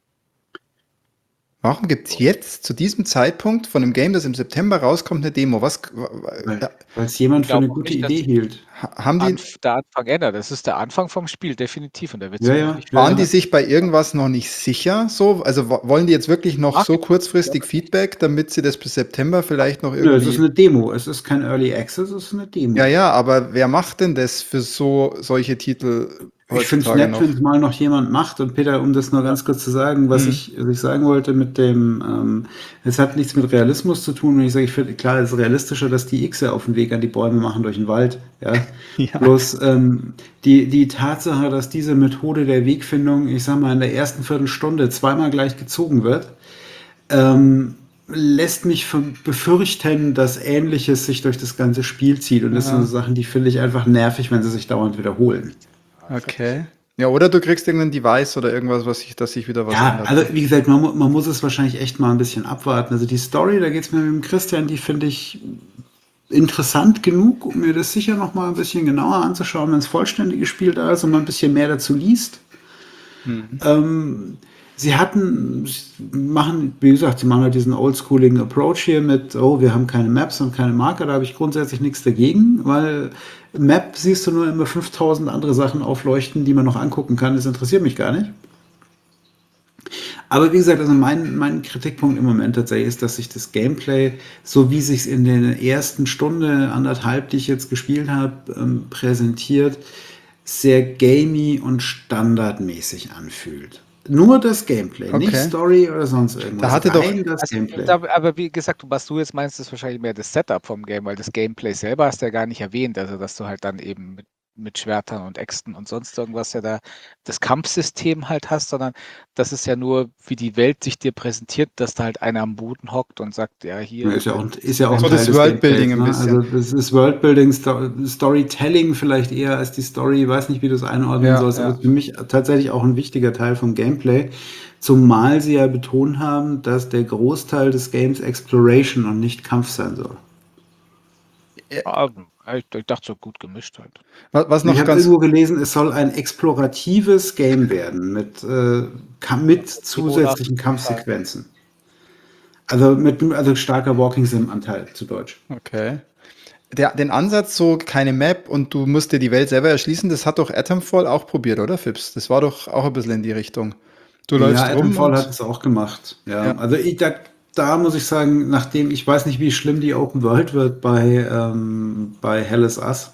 Warum gibt es jetzt zu diesem Zeitpunkt von einem Game, das im September rauskommt, eine Demo? Was Weil ja, es jemand Ich für eine glaube auch gute nicht, dass Idee sich hielt. ha- haben die, Anf der Anfang ändert. Das ist der Anfang vom Spiel, definitiv. Und der wird Ja, sich ja, auch nicht ja, waren ja. die sich bei irgendwas noch nicht sicher? So, also wo- wollen die jetzt wirklich noch so Marketing, kurzfristig Feedback, damit sie das bis September vielleicht noch Nö, es ist irgendwie. eine Demo. Es ist kein Early Access, es ist eine Demo. Ja, ja, aber wer macht denn das für so solche Titel Ich finde es heutzutage nett, noch? wenn es mal noch jemand macht. Und Peter, um das nur ganz kurz zu sagen, was, Mhm. ich, was ich sagen wollte mit dem, ähm, es hat nichts mit Realismus zu tun. Und ich sage, ich finde, klar, es ist realistischer, dass die Xe auf den Weg an die Bäume machen durch den Wald. Ja. Ja. Bloß ähm, die, die Tatsache, dass diese Methode der Wegfindung, ich sag mal, in der ersten Viertelstunde zweimal gleich gezogen wird, ähm, lässt mich ver- befürchten, dass Ähnliches sich durch das ganze Spiel zieht. Und das Ja. sind so Sachen, die finde ich einfach nervig, wenn sie sich dauernd wiederholen. Okay. Ja, oder du kriegst irgendein Device oder irgendwas, was sich, dass sich wieder was Ja, ändert. also wie gesagt, man, mu- man muss es wahrscheinlich echt mal ein bisschen abwarten. Also die Story, da geht es mir mit dem Christian, die finde ich interessant genug, um mir das sicher noch mal ein bisschen genauer anzuschauen, wenn es vollständig gespielt ist und man ein bisschen mehr dazu liest. Mhm. Ähm, sie hatten, sie machen, wie gesagt, sie machen halt diesen oldschooligen Approach hier mit, oh, wir haben keine Maps und keine Marker, da habe ich grundsätzlich nichts dagegen, weil Map siehst du nur immer fünftausend andere Sachen aufleuchten, die man noch angucken kann, das interessiert mich gar nicht. Aber wie gesagt, also mein, mein Kritikpunkt im Moment tatsächlich ist, dass sich das Gameplay, so wie sich es in der ersten Stunde, anderthalb, die ich jetzt gespielt habe, ähm, präsentiert, sehr gamey und standardmäßig anfühlt. Nur das Gameplay, nicht Okay. Story oder sonst irgendwas. Da hatte doch- Rein das Also, Gameplay. da, aber wie gesagt, was du jetzt meinst, ist wahrscheinlich mehr das Setup vom Game, weil das Gameplay selber hast du ja gar nicht erwähnt. Also, dass du halt dann eben mit, mit Schwertern und Äxten und sonst irgendwas ja da das Kampfsystem halt hast, sondern das ist ja nur, wie die Welt sich dir präsentiert, dass da halt einer am Boden hockt und sagt, ja, hier. Ist ja auch, ist ja auch ein So Teil das des Worldbuilding Gameplays, ein ne? bisschen. Also das ist Worldbuilding, Sto Storytelling vielleicht eher als die Story. Ich weiß nicht, wie du es einordnen Ja, sollst, aber ja. es ist für mich tatsächlich auch ein wichtiger Teil vom Gameplay. Zumal sie ja betont haben, dass der Großteil des Games Exploration und nicht Kampf sein soll. Ah, ich, ich dachte so gut gemischt halt. Was, was Ich noch habe ganz. irgendwo gelesen, es soll ein exploratives Game werden mit, äh, Kam- mit zusätzlichen Kampfsequenzen. Also mit also starker Walking Sim-Anteil zu Deutsch. Okay. Der, den Ansatz, so keine Map und du musst dir die Welt selber erschließen, das hat doch Atomfall auch probiert, oder, Fips? Das war doch auch ein bisschen in die Richtung. Du läufst ja, rum Atomfall und. hat es auch gemacht. Ja, Ja. also ich, da, da muss ich sagen, nachdem ich weiß nicht, wie schlimm die Open World wird bei, ähm, bei Hell is Us.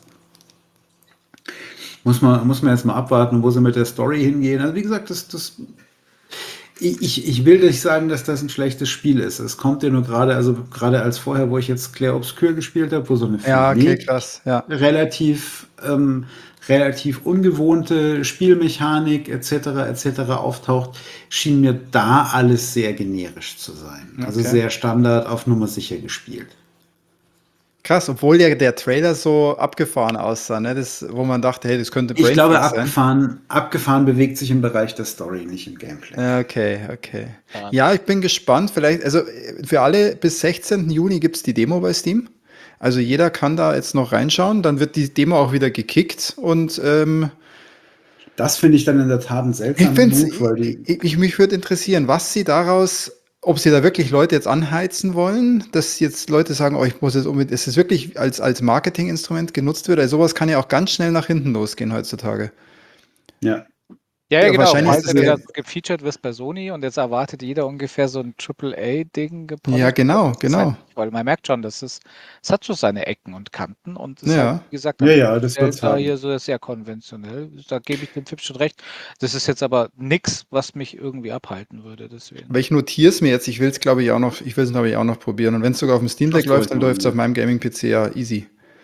Muss man, muss man jetzt mal abwarten, wo sie mit der Story hingehen. Also wie gesagt, das, das ich, ich will nicht sagen, dass das ein schlechtes Spiel ist. Es kommt ja nur gerade, also gerade als vorher, wo ich jetzt Clair Obscur gespielt habe, wo so eine Ja, für okay, mich krass. Ja. relativ, ähm, relativ ungewohnte Spielmechanik et cetera et cetera auftaucht, schien mir da alles sehr generisch zu sein. Also Okay. sehr Standard auf Nummer sicher gespielt. Krass, obwohl ja der Trailer so abgefahren aussah, ne? Das, wo man dachte, hey, das könnte Ich glaube, Brainfuck sein. abgefahren, abgefahren bewegt sich im Bereich der Story, nicht im Gameplay. Ja, okay, okay. Ja. Ja, ich bin gespannt. Vielleicht, also äh, für alle bis sechzehnten Juni gibt es die Demo bei Steam. Also jeder kann da jetzt noch reinschauen. Dann wird die Demo auch wieder gekickt. Und ähm, Das finde ich dann in der Tat einen ich seltsamen finde Move, weil die, ich, ich, mich würde interessieren, was sie daraus, ob sie da wirklich Leute jetzt anheizen wollen, dass jetzt Leute sagen, oh, ich muss jetzt unbedingt, dass es wirklich als, als Marketinginstrument genutzt wird. Also sowas kann ja auch ganz schnell nach hinten losgehen heutzutage. ja. Ja, ja, Ja, genau. wahrscheinlich Weil ist es du ja, da gefeatured wirst bei Sony und jetzt erwartet jeder ungefähr so ein Triple A-Ding ja, gepolished. genau, Das ist halt genau. nicht, weil man merkt schon, dass es, es hat so seine Ecken und Kanten und es ist halt, Ja. wie gesagt, Ja, am ja, das Ende wird's da haben. hier so sehr konventionell. Da gebe ich dem Tipp schon recht. Das ist jetzt aber nichts, was mich irgendwie abhalten würde. Deswegen. Aber ich notiere es mir jetzt. Ich will es, glaube ich, auch noch, ich will es, glaube ich, auch noch probieren. Und wenn es sogar auf dem Steam Deck Schaust du läuft, ruhig dann mal läuft es auf an, meinem Gaming-P C ja easy.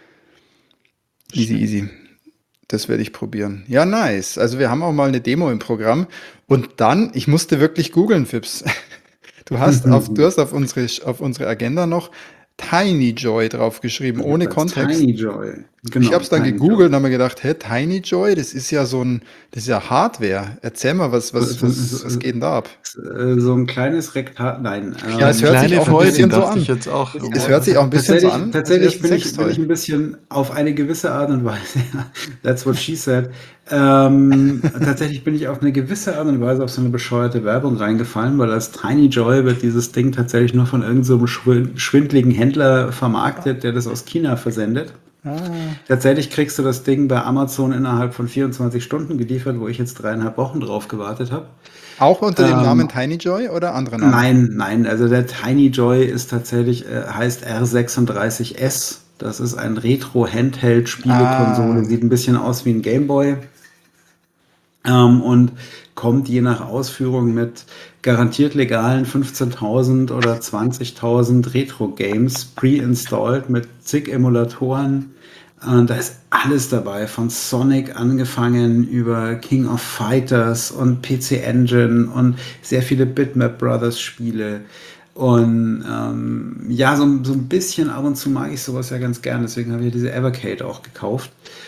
Easy, Schön. easy. Das werde ich probieren. Ja, nice. Also wir haben auch mal eine Demo im Programm. Und dann, ich musste wirklich googeln, Fips. Du hast auf, du hast auf unsere, auf unsere Agenda noch Tiny Joy draufgeschrieben, ohne Als Kontext. Tiny Joy. Ich Genau, habe es dann Tiny gegoogelt Joy. und habe mir gedacht, hä, Tiny Joy, das ist ja so ein, das ist ja Hardware. Erzähl mal, was, So, was, so, was, so, was geht denn da ab? so so ein kleines Rektal. Nein. Ja, es Das Ähm, hört sich kleine auch ein Freundin, bisschen so dachte ich an. jetzt auch. Bisschen Es Oh, hört sich auch ein bisschen so tatsächlich an, als wäre tatsächlich es ein bin, ich, bin Sextoy. ich ein bisschen auf eine gewisse Art und Weise, that's what she said, ähm, tatsächlich bin ich auf eine gewisse Art und Weise auf so eine bescheuerte Werbung reingefallen, weil als Tiny Joy wird dieses Ding tatsächlich nur von irgendeinem so einem schwin- schwindligen Händler vermarktet, der das aus China versendet. Ah. Tatsächlich kriegst du das Ding bei Amazon innerhalb von vierundzwanzig Stunden geliefert, wo ich jetzt dreieinhalb Wochen drauf gewartet habe. Auch unter dem Namen Ähm, Tiny Joy oder andere Namen? Nein, nein, also der Tiny Joy ist tatsächlich, äh, heißt R sechsunddreißig S. Das ist ein Retro-Handheld-Spielekonsole, Ah, sieht ein bisschen aus wie ein Gameboy ähm, und kommt je nach Ausführung mit garantiert legalen fünfzehntausend oder zwanzigtausend Retro-Games pre-installed mit zig Emulatoren. Äh, da ist alles dabei, von Sonic angefangen über King of Fighters und P C Engine und sehr viele Bitmap Brothers Spiele. Und ähm, ja, so, so ein bisschen ab und zu mag ich sowas ja ganz gern, deswegen habe ich diese Evercade auch gekauft.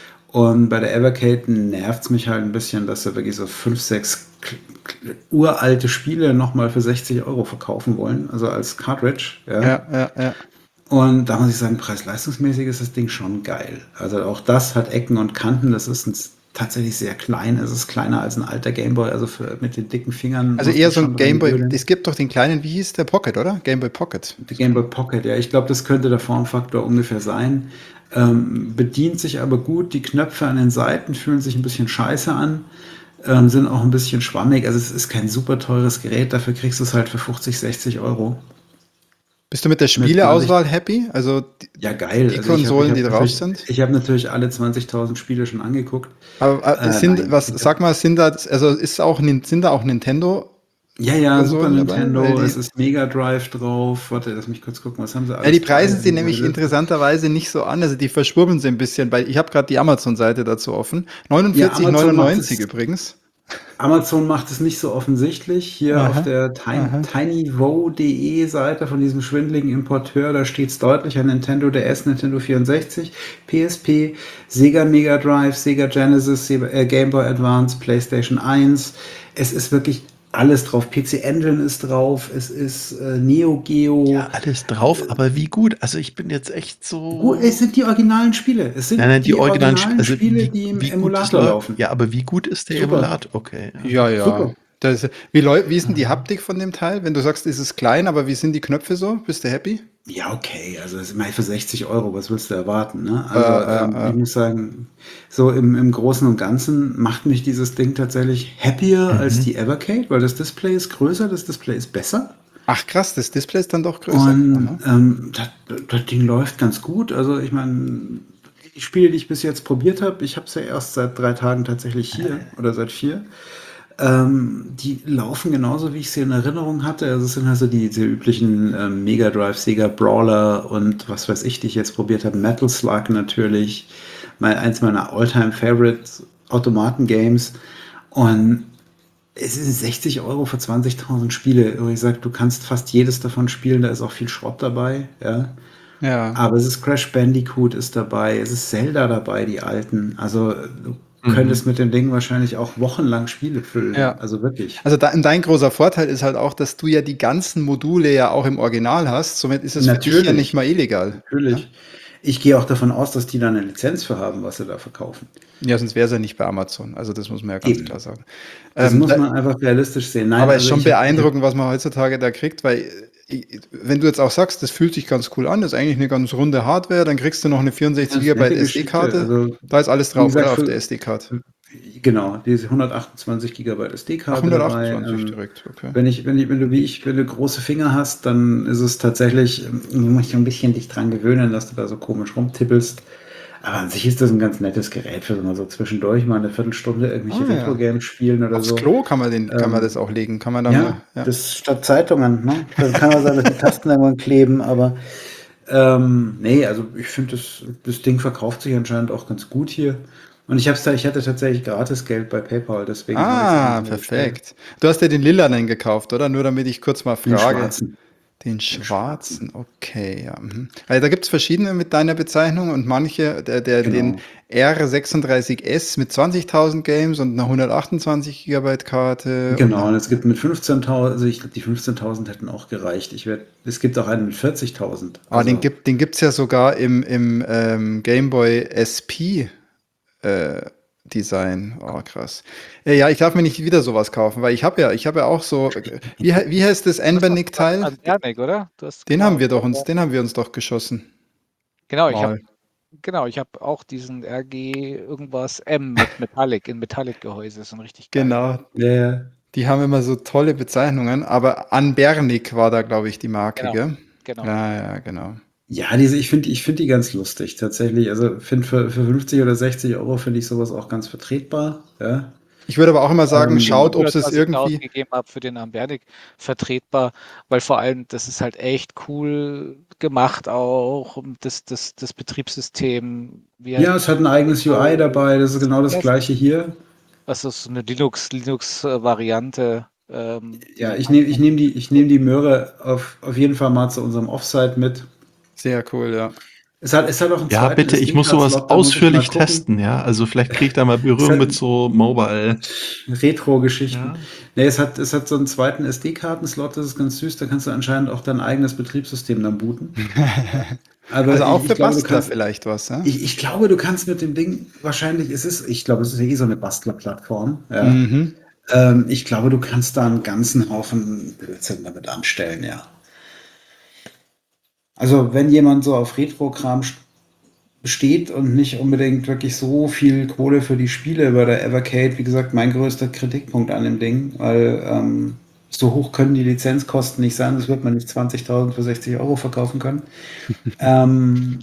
Und bei der Evercade nervt es mich halt ein bisschen, dass sie wirklich so fünf, sechs k- k- uralte Spiele nochmal für sechzig Euro verkaufen wollen, also als Cartridge. Ja. ja, ja, ja. Und da muss ich sagen, preis-leistungsmäßig ist das Ding schon geil. Also auch das hat Ecken und Kanten, das ist ein, tatsächlich sehr klein, es ist kleiner als ein alter Gameboy, also für, mit den dicken Fingern Also muss eher ich so ein schon Gameboy. reinwühlen. Es gibt doch den kleinen, wie hieß der Pocket, oder? Gameboy Pocket. Der Game Boy Pocket, ja, ich glaube, das könnte der Formfaktor ungefähr sein. Ähm, bedient sich aber gut, die Knöpfe an den Seiten fühlen sich ein bisschen scheiße an, ähm, sind auch ein bisschen schwammig. Also es ist kein super teures Gerät, dafür kriegst du es halt für fünfzig, sechzig Euro. Bist du mit der Mit zwanzig, Spieleauswahl happy? Also die, ja geil. die Also ich habe ich Konsolen, hab die drauf natürlich, sind? ich habe natürlich alle zwanzigtausend Spiele schon angeguckt. Aber äh, Äh, sind, nein, was, ich hab, sag mal, sind da, also ist auch, Nin- sind da auch Nintendo-Konsolen ja, ja, Super dabei? Weil Nintendo, es die, ist Mega Drive drauf. Warte, lass mich kurz gucken, was haben sie ja, alles die dabei? preisen sie Also, nämlich das- interessanterweise nicht so an, also die verschwurbeln sie ein bisschen, weil ich habe gerade die Amazon-Seite dazu offen. ja, neunundvierzig Amazon macht neunundneunzig es übrigens. Amazon macht es nicht so offensichtlich. Hier auf Aha, der Tiny, aha. tinyvo.de Seite von diesem schwindeligen Importeur, da steht es deutlich an Nintendo D S, Nintendo vierundsechzig, P S P, Sega Mega Drive, Sega Genesis, Sega, äh, Game Boy Advance, PlayStation eins. Es ist wirklich alles drauf. P C Engine ist drauf, es ist äh, Neo Geo. Ja, alles drauf, aber wie gut? Also ich bin jetzt echt Gut, es so. sind die originalen Spiele. Es Nein, sind nein, die die originalen Spiele, originalen also Spiele, wie, die im wie gut das Emulator läuft. laufen. Ja, aber wie gut ist der Super, Emulator? Okay, ja. Ja, ja. super. Das, wie, läu- wie ist denn die Haptik von dem Teil? Wenn du sagst, es ist klein, aber wie sind die Knöpfe so? Bist du happy? Ja, okay, also das ist mal für sechzig Euro, was willst du erwarten, ne? Äh, Also ähm, äh, ich äh. muss sagen, so im, im Großen und Ganzen macht mich dieses Ding tatsächlich happier als Mhm. die Evercade, weil das Display ist größer, das Display ist besser Ach krass, das Display ist dann doch größer. und Aha. ähm, das, das Ding läuft ganz gut. Also ich meine, die Spiele, die ich bis jetzt probiert habe, ich habe es ja erst seit drei Tagen tatsächlich hier oder seit vier. Ähm, die laufen genauso, wie ich sie in Erinnerung hatte. Also es sind also die, die üblichen ähm, Mega Drive, Sega Brawler und was weiß ich, die ich jetzt probiert habe. Metal Slug natürlich. Mein, eins meiner Alltime Favorite Automaten-Games. Und es sind sechzig Euro für zwanzigtausend Spiele. Wie gesagt, du kannst fast jedes davon spielen. Da ist auch viel Schrott dabei. Ja. Ja. Aber es ist Crash Bandicoot ist dabei, es ist Zelda dabei, die alten. Also du Mhm. könntest mit dem Ding wahrscheinlich auch wochenlang Spiele füllen. Ja. Also wirklich. Also da, dein großer Vorteil ist halt auch, dass du ja die ganzen Module ja auch im Original hast. Somit ist es für dich ja Natürlich. nicht mal illegal. Natürlich. Ich gehe auch davon aus, dass die da eine Lizenz für haben, was sie da verkaufen. Ja, sonst wäre es ja nicht bei Amazon. Also das muss man ja ganz Eben. klar sagen. Das Ähm, muss da- man einfach realistisch sehen. Nein, aber es also ist schon ich hab- ich hab- beeindruckend, was man heutzutage da kriegt, weil ich, wenn du jetzt auch sagst, das fühlt sich ganz cool an, das ist eigentlich eine ganz runde Hardware, dann kriegst du noch eine vierundsechzig Das ist eine Gigabyte nette Geschichte. S D-Karte. Also, Da ist alles wie drauf, gesagt, oder? Auf für- der S D-Karte. Genau, diese hundertachtundzwanzig Gigabyte Ach, S D-Karte dabei. hundertachtundzwanzig Ähm, direkt, okay. Wenn ich, wenn ich, wenn du wie ich, wenn du große Finger hast, dann ist es tatsächlich, ähm, du musst dich ein bisschen dich dran gewöhnen, dass du da so komisch rumtippelst. Aber an sich ist das ein ganz nettes Gerät für mal so zwischendurch mal eine Viertelstunde irgendwelche Ah, ja. Retro-Games spielen oder Aufs so. Klo kann man, den, kann man Ähm, das auch legen. Kann man dann Ja, mal, ja. das statt Zeitungen, ne? Das kann auch sein, dass die Tasten irgendwann kleben, aber ähm, nee, also ich finde, das, das Ding verkauft sich anscheinend auch ganz gut hier. Und ich hab's da, ich hatte tatsächlich gratis Geld bei PayPal, deswegen habe ich's Ah, einfach mal bestellt. perfekt. Du hast ja den lilanen gekauft, oder? Nur damit ich kurz mal Den frage. schwarzen. Den schwarzen, okay, ja. Mhm. Also da gibt es verschiedene mit deiner Bezeichnung und manche, der, der, den Genau. R sechsunddreißig S mit zwanzigtausend Games und einer hundertachtundzwanzig Gigabyte Karte. Genau, Und und es gibt mit fünfzehntausend, also ich glaube, die fünfzehntausend hätten auch gereicht. Ich werd, es gibt auch einen mit vierzigtausend. aber Also, den gibt den gibt's ja sogar im, im ähm, Game Boy S P äh, Design. Oh, krass. Äh, ja, ich darf mir nicht wieder sowas kaufen, weil ich habe ja, ich habe ja auch so, äh, wie, he- wie heißt das Du hast doch Enbernick-Teil? an Bernick, oder? Du hast, Den genau, haben wir doch uns, äh, den haben wir uns doch geschossen. Genau, ich habe Mal. genau, ich habe auch diesen R G irgendwas M mit Metallic, in Metallic-Gehäuse, so ein richtig geil. Genau. ja, ja. Die haben immer so tolle Bezeichnungen, aber Anbernik war da, glaube ich, die Marke, Genau, gell? genau. Ja, ja, genau. Ja, diese, ich finde, ich finde die ganz lustig, tatsächlich. Also, finde für, für fünfzig oder sechzig Euro finde ich sowas auch ganz vertretbar. Ja. Ich würde aber auch immer sagen, Ähm, schaut, ob Für es es das, was ich da irgendwie. ausgegeben habe für den Ambernic, vertretbar, weil vor allem, das ist halt echt cool gemacht auch, und das, das, das Betriebssystem, wie halt Ja, es hat ein eigenes U I dabei, das ist genau das Ja, gleiche hier. also so eine Linux, Linux-Variante. Ähm, Ja, ich nehme ich nehm die, ich nehm die Möhre auf, auf jeden Fall mal zu unserem Offsite mit. Sehr cool, ja. Es hat, es hat auch einen Ja, zweiten bitte, ich muss sowas S D-Card-Slot, da muss ich mal ausführlich gucken. testen, ja. Also vielleicht kriege ich da mal Es Berührung hat mit so Mobile. Retro-Geschichten. Ja. Nee, es hat, es hat so einen zweiten S D-Karten-Slot, das ist ganz süß, da kannst du anscheinend auch dein eigenes Betriebssystem dann booten. Aber Also auch ich, für ich glaube, du Bastler kannst, vielleicht was, ja? ich, ich glaube, du kannst mit dem Ding wahrscheinlich, es ist, ich glaube, es ist ja eh so eine Bastlerplattform, ja. Mhm. Ähm, ich glaube, du kannst da einen ganzen Haufen Blödsinn damit anstellen, ja. Also, wenn jemand so auf Retro-Kram st- besteht und nicht unbedingt wirklich so viel Kohle für die Spiele bei der Evercade, wie gesagt, mein größter Kritikpunkt an dem Ding, weil ähm, so hoch können die Lizenzkosten nicht sein, das wird man nicht zwanzigtausend für sechzig Euro verkaufen können. ähm,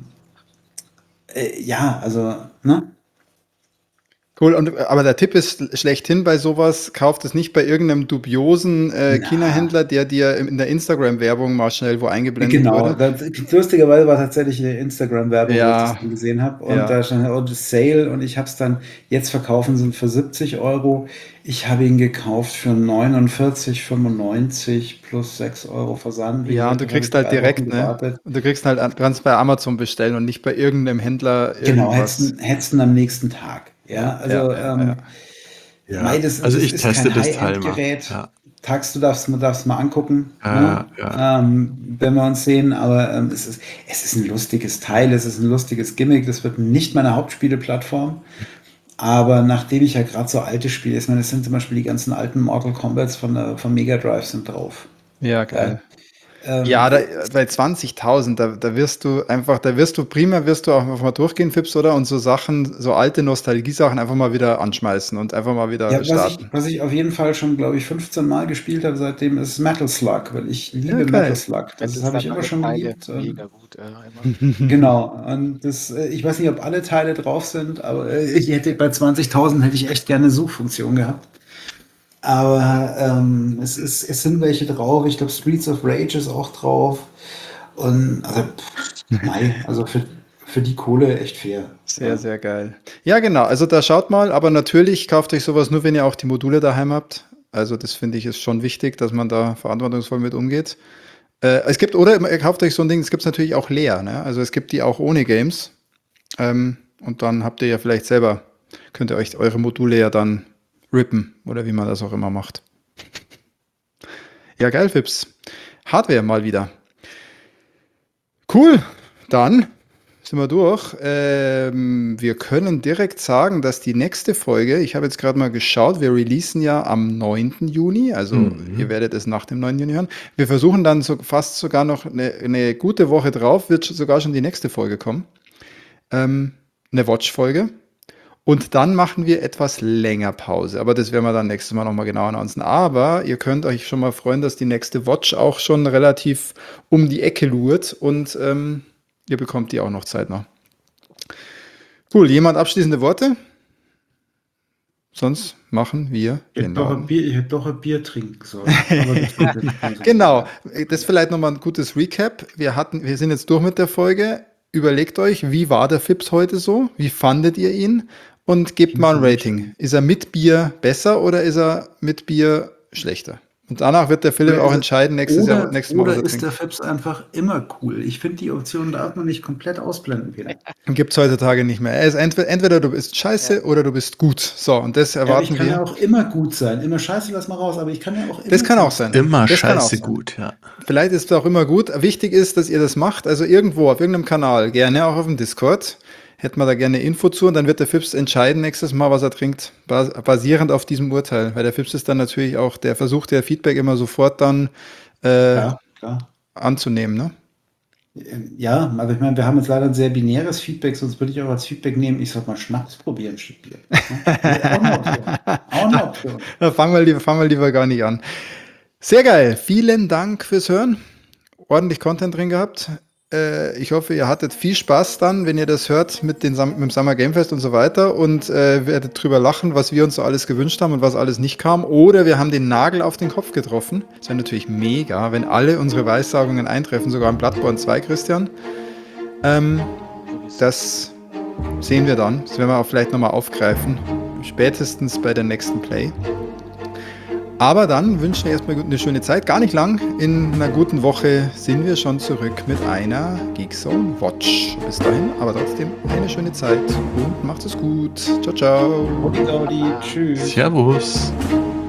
äh, ja, also, ne? Cool, und, aber der Tipp ist schlechthin bei sowas, kauft es nicht bei irgendeinem dubiosen äh, Na. China-Händler, der dir in der Instagram-Werbung mal schnell wo eingeblendet Genau, wurde. das, lustigerweise war tatsächlich eine Instagram-Werbung, wo ich das Ja, Ding gesehen habe. Und ja. da stand oh, das Sale und ich habe es dann, jetzt verkaufen sie ihn für siebzig Euro. Ich habe ihn gekauft für neunundvierzig fünfundneunzig plus sechs Euro Versand. Wie Ja, und gesagt, du dann habe kriegst ich halt drei Wochen direkt, ne? gewartet. Und du kriegst halt, an- kannst bei Amazon bestellen und nicht bei irgendeinem Händler Genau, irgendwas. hättest hättest ihn am nächsten Tag. Ja, Ja, also ja, ja, ähm, ja. Ja. mei, das, Also das ich ist teste kein das Teil mal. High-End-Gerät. Ja. Tags, du darfst, du darfst mal angucken, Ja, ne? ja. Ähm, wenn wir uns sehen, aber ähm, es, ist, es ist ein lustiges Teil, es ist ein lustiges Gimmick, das wird nicht meine Hauptspieleplattform, aber nachdem ich ja gerade so alte Spiele, ich meine, es sind zum Beispiel die ganzen alten Mortal Kombats von, der, von Mega Drive sind drauf. Ja, geil. Ähm, Ja, da, bei zwanzigtausend, da, da wirst du einfach, da wirst du prima, wirst du auch einfach mal durchgehen, Fips, oder? Und so Sachen, so alte Nostalgie-Sachen einfach mal wieder anschmeißen und einfach mal wieder ja, was ich, starten. was ich auf jeden Fall schon, glaube ich, fünfzehn Mal gespielt habe seitdem, ist Metal Slug, weil ich liebe Ja, geil. Metal Slug. Das Metal habe ich Slug, immer alle schon Teile, geliebt. ähm, mega gut, ja, immer. Genau, und das, äh, ich weiß nicht, ob alle Teile drauf sind, aber äh, ich hätte bei zwanzigtausend hätte ich echt gerne eine Suchfunktion gehabt. Aber ähm, es, ist, es sind welche drauf. Ich glaube, Streets of Rage ist auch drauf. Und also, pff, mei, also für, für die Kohle echt fair. Sehr, Ja. sehr geil. Ja, genau. Also da schaut mal, aber natürlich kauft euch sowas nur, wenn ihr auch die Module daheim habt. Also das finde ich ist schon wichtig, dass man da verantwortungsvoll mit umgeht. Äh, es gibt, oder ihr kauft euch so ein Ding, es gibt es natürlich auch leer, ne? Also es gibt die auch ohne Games. Ähm, und dann habt ihr ja vielleicht selber, könnt ihr euch eure Module ja dann rippen oder wie man das auch immer macht. Ja, geil, Fips. Hardware mal wieder. Cool, dann sind wir durch. Ähm, wir können direkt sagen, dass die nächste Folge, ich habe jetzt gerade mal geschaut, wir releasen ja am neunten Juni, also Mhm. ihr werdet es nach dem neunten Juni hören. Wir versuchen dann so fast sogar noch eine, eine gute Woche drauf, wird sogar schon die nächste Folge kommen. Ähm, eine Watch-Folge. Und dann machen wir etwas länger Pause. Aber das werden wir dann nächstes Mal nochmal genauer announcen. Aber ihr könnt euch schon mal freuen, dass die nächste Watch auch schon relativ um die Ecke lurt und ähm, ihr bekommt die auch noch zeitnah. Cool, jemand abschließende Worte? Sonst machen wir Ich den hätte doch ein Laden. Bier, ich hätte doch ein Bier trinken sollen. Aber das kommt jetzt ganz Genau, egal. das ist vielleicht nochmal ein gutes Recap. Wir hatten, wir sind jetzt durch mit der Folge. Überlegt euch, wie war der Fips heute so? Wie fandet ihr ihn? Und gebt mal ein Rating. Ist er mit Bier besser oder ist er mit Bier schlechter? Und danach wird der Philipp Oder auch ist- entscheiden, nächstes Jahr, Oder, nächstes Mal, was oder er ist trinkt. der Fips einfach immer cool? Ich finde, die Option darf man nicht komplett ausblenden, Peter. Gibt es heutzutage nicht mehr. Er ist entweder, entweder du bist scheiße Ja. oder du bist gut. So, und das Ja, aber erwarten ich kann wir. ja auch immer gut sein. Immer scheiße, lass mal raus. Aber ich kann ja auch immer Das kann gut auch sein. Immer Das kann auch scheiße sein. gut, ja. Vielleicht ist es auch immer gut. Wichtig ist, dass ihr das macht. Also irgendwo auf irgendeinem Kanal, gerne auch auf dem Discord. Hätten wir da gerne Info zu und dann wird der Fips entscheiden nächstes Mal, was er trinkt, bas basierend auf diesem Urteil. Weil der Fips ist dann natürlich auch, der versucht ja Feedback immer sofort dann äh, Ja, klar. anzunehmen. Ne? Ja, aber ich meine, wir haben jetzt leider ein sehr binäres Feedback, sonst würde ich auch als Feedback nehmen, ich sollte mal Schnaps probieren statt Bier. Ja, das ist auch eine Option. Auch eine Option. Da fangen wir, lieber, fangen wir lieber gar nicht an. Sehr geil. Vielen Dank fürs Hören. Ordentlich Content drin gehabt. Äh, ich hoffe, ihr hattet viel Spaß dann, wenn ihr das hört mit, den, Sam- mit dem Summer Game Fest und so weiter und äh, werdet drüber lachen, was wir uns so alles gewünscht haben und was alles nicht kam. Oder wir haben den Nagel auf den Kopf getroffen. Das wäre natürlich mega, wenn alle unsere Weissagungen eintreffen, sogar im Bloodborne zwei, Christian. Ähm, das sehen wir dann. Das werden wir auch vielleicht nochmal aufgreifen. Spätestens bei der nächsten Play. Aber dann wünschen wir erstmal eine schöne Zeit. Gar nicht lang. In einer guten Woche sind wir schon zurück mit einer Geekzone Watch. Bis dahin, aber trotzdem eine schöne Zeit und macht es gut. Ciao, ciao. Gaudi, Gaudi, tschüss. Servus.